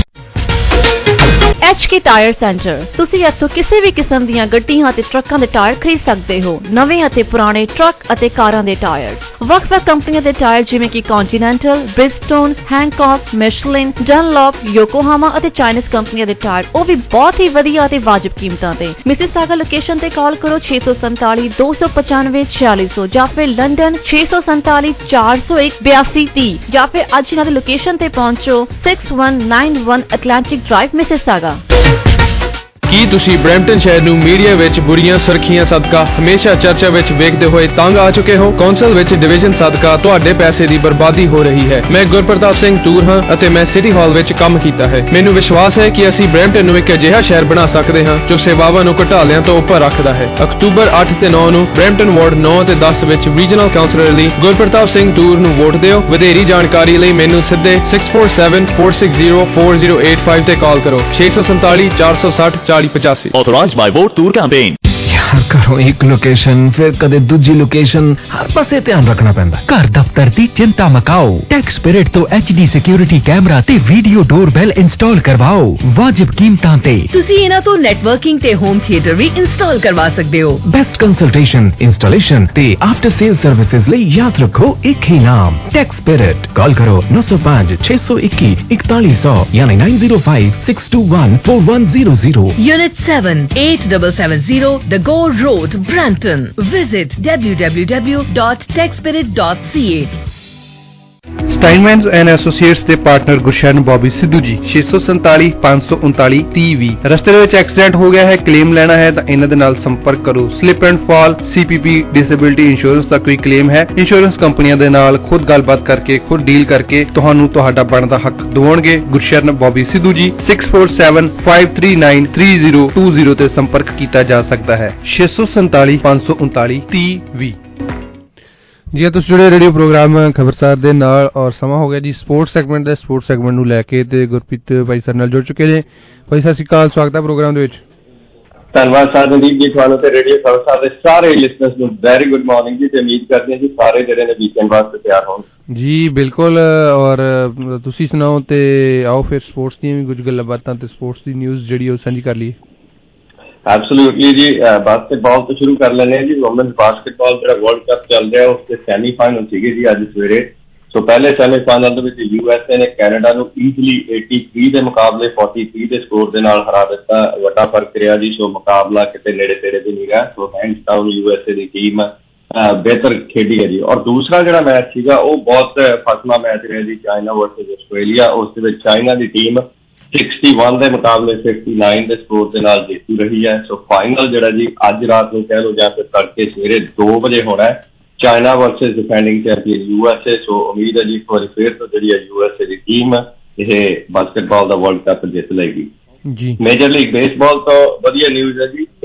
Speaker 21: H K tyre centre. ਤੁਸੀਂ ਇੱਥੋਂ ਕਿਸੇ ਵੀ ਕਿਸਮ ਦੀਆਂ ਗੱਡੀਆਂ ਅਤੇ ਟਰੱਕਾਂ ਦੇ ਟਾਇਰ ਖਰੀਦ ਸਕਦੇ ਹੋ। ਨਵੇਂ ਅਤੇ ਪੁਰਾਣੇ ਟਰੱਕ ਅਤੇ ਕਾਰਾਂ ਦੇ ਟਾਇਰਸ, ਵੱਖ-ਵੱਖ ਕੰਪਨੀਆਂ ਦੇ ਟਾਇਰ ਜਿਵੇਂ ਕਿ ਕੰਟੀਨੈਂਟਲ, ਬ੍ਰਿਜਸਟੋਨ, ਹੈਂਕੌਕ, ਮਿਸ਼ਲਿਨ, ਡਨਲੌਪ, ਯੋਕੋਹਾਮਾ ਅਤੇ ਚਾਈਨੀਜ਼ ਕੰਪਨੀਆਂ ਦੇ ਟਾਇਰ, ਉਹ ਵੀ ਬਹੁਤ ਹੀ ਵਧੀਆ ਅਤੇ ਵਾਜਬ ਕੀਮਤਾਂ ਤੇ। ਮਿਸਿਸਾਗਾ ਲੋਕੇਸ਼ਨ ਤੇ ਕਾਲ ਕਰੋ ਛੇ ਸੌ ਸੰਤਾਲੀ ਦੋ ਸੌ ਪਚਾਨਵੇਂ ਛਿਆਲੀ ਸੌ, ਜਾਂ ਫਿਰ ਲੰਡਨ ਛੇ ਸੌ ਸੰਤਾਲੀ ਚਾਰ ਸੌ ਇੱਕ ਬਿਆਸੀ ਤੀਹ, ਜਾਂ ਫਿਰ ਅੱਜ ਇਹਨਾਂ ਦੀ ਲੋਕੇਸ਼ਨ ਤੇ ਪਹੁੰਚੋ six one nine one Atlantic Drive Mississauga.
Speaker 13: ਕੀ ਤੁਸੀਂ ਬਰੈਂਪਟਨ ਸ਼ਹਿਰ ਨੂੰ ਮੀਡੀਆ ਵਿੱਚ ਬੁਰੀਆਂ ਸੁਰਖੀਆਂ ਸਦਕਾ ਹਮੇਸ਼ਾ ਚਰਚਾ ਵਿੱਚ ਵੇਖਦੇ ਹੋਏ ਤੰਗ ਆ ਚੁੱਕੇ ਹੋ? ਕੌਂਸਲ ਵਿੱਚ ਡਿਵੀਜ਼ਨ ਸਦਕਾ ਤੁਹਾਡੇ ਪੈਸੇ ਦੀ ਬਰਬਾਦੀ ਹੋ ਰਹੀ ਹੈ। ਮੈਂ ਗੁਰਪ੍ਰਤਾਪ ਸਿੰਘ ਟੂਰ ਹਾਂ ਅਤੇ ਮੈਂ ਸਿਟੀ ਹਾਲ ਵਿੱਚ ਕੰਮ ਕੀਤਾ ਹੈ। ਮੈਨੂੰ ਵਿਸ਼ਵਾਸ ਹੈ ਕਿ ਅਸੀਂ ਬਰੈਂਪਟਨ ਨੂੰ ਇੱਕ ਅਜਿਹਾ ਸ਼ਹਿਰ ਬਣਾ ਸਕਦੇ ਹਾਂ ਜੋ ਸੇਵਾਵਾਂ ਨੂੰ ਘਟਾਲਿਆਂ ਤੋਂ ਉੱਪਰ ਰੱਖਦਾ ਹੈ। ਅਕਤੂਬਰ ਅੱਠ ਤੇ ਨੌ ਨੂੰ ਬਰੈਂਪਟਨ ਵਾਰਡ ਨੌ ਅਤੇ ਦਸ ਵਿੱਚ ਰੀਜਨਲ ਕਾਉਂਸਲਰ ਲਈ ਗੁਰਪ੍ਰਤਾਪ ਸਿੰਘ ਟੂਰ ਨੂੰ ਵੋਟ ਦਿਓ। ਵਧੇਰੀ ਜਾਣਕਾਰੀ ਲਈ ਮੈਨੂੰ ਸਿੱਧੇ six four seven four six zero four zero eight five ਤੇ ਕਾਲ ਕਰੋ। ਛੇ ਸੌ ਸੰਤਾਲੀ ਚਾਰ ਸੌ ਸੱਠ ਚਾਲੀ ਪਚਾਸੀ।
Speaker 20: Authorized by Vote Tour Campaign।
Speaker 22: ਯਾਰ ਘਰੋਂ ਇੱਕ ਲੋਕੇਸ਼ਨ, ਫਿਰ ਕਦੇ ਦੂਜੀ ਲੋਕੇਸ਼ਨ, ਹਰ ਪਾਸੇ ਧਿਆਨ ਰੱਖਣਾ ਪੈਂਦਾ। ਘਰ ਦਫ਼ਤਰ ਦੀ ਚਿੰਤਾ ਮਕਾਓ। ਟੈਕਸ ਸਪਿਰਿਟ ਤੋਂ ਐਚ ਡੀ ਸਿਕਿਉਰਿਟੀ ਕੈਮਰਾ ਤੇ ਵੀਡੀਓ ਡੋਰਬੈਲ ਇੰਸਟਾਲ ਕਰਵਾਓ ਵਾਜਿਬ ਕੀਮਤਾਂ ਤੇ। ਤੁਸੀਂ ਇਹਨਾਂ ਤੋਂ ਨੈਟਵਰਕਿੰਗ ਤੇ ਹੋਮ ਥੀਏਟਰ ਵੀ ਇੰਸਟਾਲ ਕਰਵਾ ਸਕਦੇ ਹੋ। ਬੈਸਟ ਕੰਸਲਟੇਸ਼ਨ, ਇੰਸਟਾਲੇਸ਼ਨ ਤੇ ਆਫਟਰ ਸੇਲ ਸਰਵਿਸਿਜ਼ ਲਈ ਯਾਦ ਰੱਖੋ ਇੱਕ ਹੀ ਨਾਮ, ਟੈਕਸ ਸਪਿਰਿਟ। ਕਾਲ ਕਰੋ ਨੌ ਸੌ ਪੰਜ ਛੇ ਸੌ ਇੱਕੀ ਇਕਤਾਲੀ ਸੌ ਯਾਨੀ nine zero five six two one four one zero zero.
Speaker 14: Unit seven eight seven seven zero The Gore Road, Brampton. Visit w w w dot tech spirit dot c a।
Speaker 13: Steinman's and associates ਦੇ partner Gursharan Bobby Sidhu ji ਛੇ ਸੌ ਸੰਤਾਲੀ ਪੰਜ ਸੌ ਉਨਤਾਲੀ ਤੀਹ ਵੀਹ। ਰਸਤੇ ਦੇ ਵਿੱਚ ਐਕਸੀਡੈਂਟ ਹੋ ਗਿਆ ਹੈ, ਕਲੇਮ ਲੈਣਾ ਹੈ ਤਾਂ ਇਹਨਾਂ ਦੇ ਨਾਲ ਸੰਪਰਕ ਕਰੋ। Slip and fall, CPP, disability insurance ਦਾ ਕੋਈ ਕਲੇਮ ਹੈ, ਇੰਸ਼ੋਰੈਂਸ ਕੰਪਨੀਆਂ ਦੇ ਨਾਲ ਖੁਦ ਗੱਲਬਾਤ ਕਰਕੇ ਖੁਦ ਡੀਲ ਕਰਕੇ ਤੁਹਾਨੂੰ ਤੁਹਾਡਾ ਬਣਦਾ ਹੱਕ ਦਿਵਾਉਣਗੇ। Gursharan Bobby Sidhu ji six four seven five three nine three zero two zero ਤੇ ਸੰਪਰਕ ਕੀਤਾ ਜਾ ਸਕਦਾ ਹੈ। ਛੇ ਸੌ ਸੰਤਾਲੀ ਪੰਜ ਸੌ ਉਨਤਾਲੀ ਤੀਹ ਵੀਹ। ਜੀ ਤੁਸੀਂ ਜੁੜੇ ਰੇਡੀਓ ਪ੍ਰੋਗਰਾਮ ਖਬਰਸਾਰ ਦੇ ਨਾਲ ਔਰ ਸਮਾਂ ਹੋ ਗਿਆ ਜੀ ਸਪੋਰਟਸ ਸੈਗਮੈਂਟ ਦੇ। ਸਪੋਰਟਸ ਸੈਗਮੈਂਟ ਨੂੰ ਲੈ ਕੇ ਤੇ ਗੁਰਪ੍ਰੀਤ ਭਾਈ ਸਰ ਨਾਲ ਜੁੜ ਚੁੱਕੇ ਨੇ। ਭਾਈ ਸਤਿ ਸ਼੍ਰੀ ਅਕਾਲ, ਸਵਾਗਤ ਹੈ ਪ੍ਰੋਗਰਾਮ ਦੇ ਵਿੱਚ।
Speaker 23: ਧੰਨਵਾਦ ਸਰ ਰਣਦੀਪ ਜੀ, ਤੁਹਾਨੂੰ ਤੇ ਰੇਡੀਓ ਖਬਰਸਾਰ ਦੇ ਸਾਰੇ ਲਿਸਨਰਸ ਨੂੰ ਵੈਰੀ ਗੁੱਡ ਮਾਰਨਿੰਗ ਜੀ, ਤੇ ਉਮੀਦ ਕਰਦੇ ਹਾਂ ਜੀ ਸਾਰੇ ਜਿਹੜੇ ਨੇ ਵੀਕਐਂਡ ਵਾਸਤੇ ਤਿਆਰ ਹੋਣ।
Speaker 13: ਜੀ ਬਿਲਕੁਲ, ਔਰ ਤੁਸੀਂ ਸੁਣਾਓ ਤੇ ਆਓ ਫਿਰ ਸਪੋਰਟਸ ਦੀਆਂ ਵੀ ਕੁਝ ਗੱਲਾਂ ਬਾਤਾਂ ਤੇ ਸਪੋਰਟਸ ਦੀ ਨਿਊਜ਼ ਜਿਹੜੀ ਉਹ ਸਾਂਝੀ ਕਰ ਲਈਏ।
Speaker 23: ਐਬਸੋਲੂਟਲੀ ਜੀ। ਬਾਸਕਟਬਾਲ ਤੋਂ ਸ਼ੁਰੂ ਕਰ ਲੈਂਦੇ ਹਾਂ ਜੀ। ਵੂਮਨਸ ਬਾਸਕਟਬਾਲ ਜਿਹੜਾ ਵਰਲਡ ਕੱਪ ਚੱਲ ਰਿਹਾ ਉਸ ਦੇ ਸੈਮੀਫਾਈਨਲ ਸੀਗੇ ਜੀ ਅੱਜ ਸਵੇਰੇ। ਸੋ ਪਹਿਲੇ ਸੈਮੀਫਾਈਨਲ ਦੇ ਵਿੱਚ ਯੂ ਐਸ ਏ ਨੇ ਕੈਨੇਡਾ ਨੂੰ ਈਜ਼ਲੀ ਤਿਰਾਸੀ ਦੇ ਮੁਕਾਬਲੇ ਤੀਹ ਦੇ ਸਕੋਰ ਦੇ ਨਾਲ ਹਰਾ ਦਿੱਤਾ। ਵੱਡਾ ਫਰਕ ਰਿਹਾ ਜੀ। ਸੋ ਮੁਕਾਬਲਾ ਕਿਤੇ ਨੇੜੇ ਤੇੜੇ ਵੀ ਨਹੀਂ ਰਿਹਾ। So hands down U S A ਦੀ ਟੀਮ ਬਿਹਤਰ ਖੇਡੀ ਹੈ ਜੀ। ਔਰ ਦੂਸਰਾ ਜਿਹੜਾ ਮੈਚ ਸੀਗਾ ਉਹ ਬਹੁਤ ਫਸਵਾ ਮੈਚ ਰਿਹਾ ਜੀ, ਚਾਈਨਾ ਵਰਸਸ ਆਸਟ੍ਰੇਲੀਆ। ਉਸ ਦੇ ਵਿੱਚ ਚਾਈਨਾ ਦੀ ਟੀਮ ਇਕਸਠ ਦੇ ਮੁਕਾਬਲੇ ਉਨਸठ ਦੇ ਸਕੋਰ ਦੇ ਨਾਲ ਜੇਤੂ ਰਹੀ ਹੈ। ਸੋ ਫਾਈਨਲ ਜਿਹੜਾ ਜੀ ਅੱਜ ਰਾਤ ਨੂੰ ਕਹਿ ਲਓ ਜਾਂ ਫਿਰ ਤੜਕੇ ਸਵੇਰੇ ਦੋ ਵਜੇ ਹੋਣਾ ਹੈ, China versus defending champion U S A. So ਉਮੀਦ ਹੈ ਜੀ ਇੱਕ ਵਾਰੀ ਫੇਰ ਤੋਂ ਜਿਹੜੀ ਹੈ ਯੂ ਐਸ ਏ ਦੀ ਟੀਮ ਇਹ ਬਾਸਕਟਬਾਲ ਦਾ ਵਰਲਡ ਕੱਪ ਜਿੱਤ ਲਏਗੀ ਜੀ। ਮੇਜਰ ਲੀਗ ਬੇਸਬਾਲ ਤੋਂ ਵਧੀਆ ਨਿਊਜ਼ ਹੈ ਜੀ।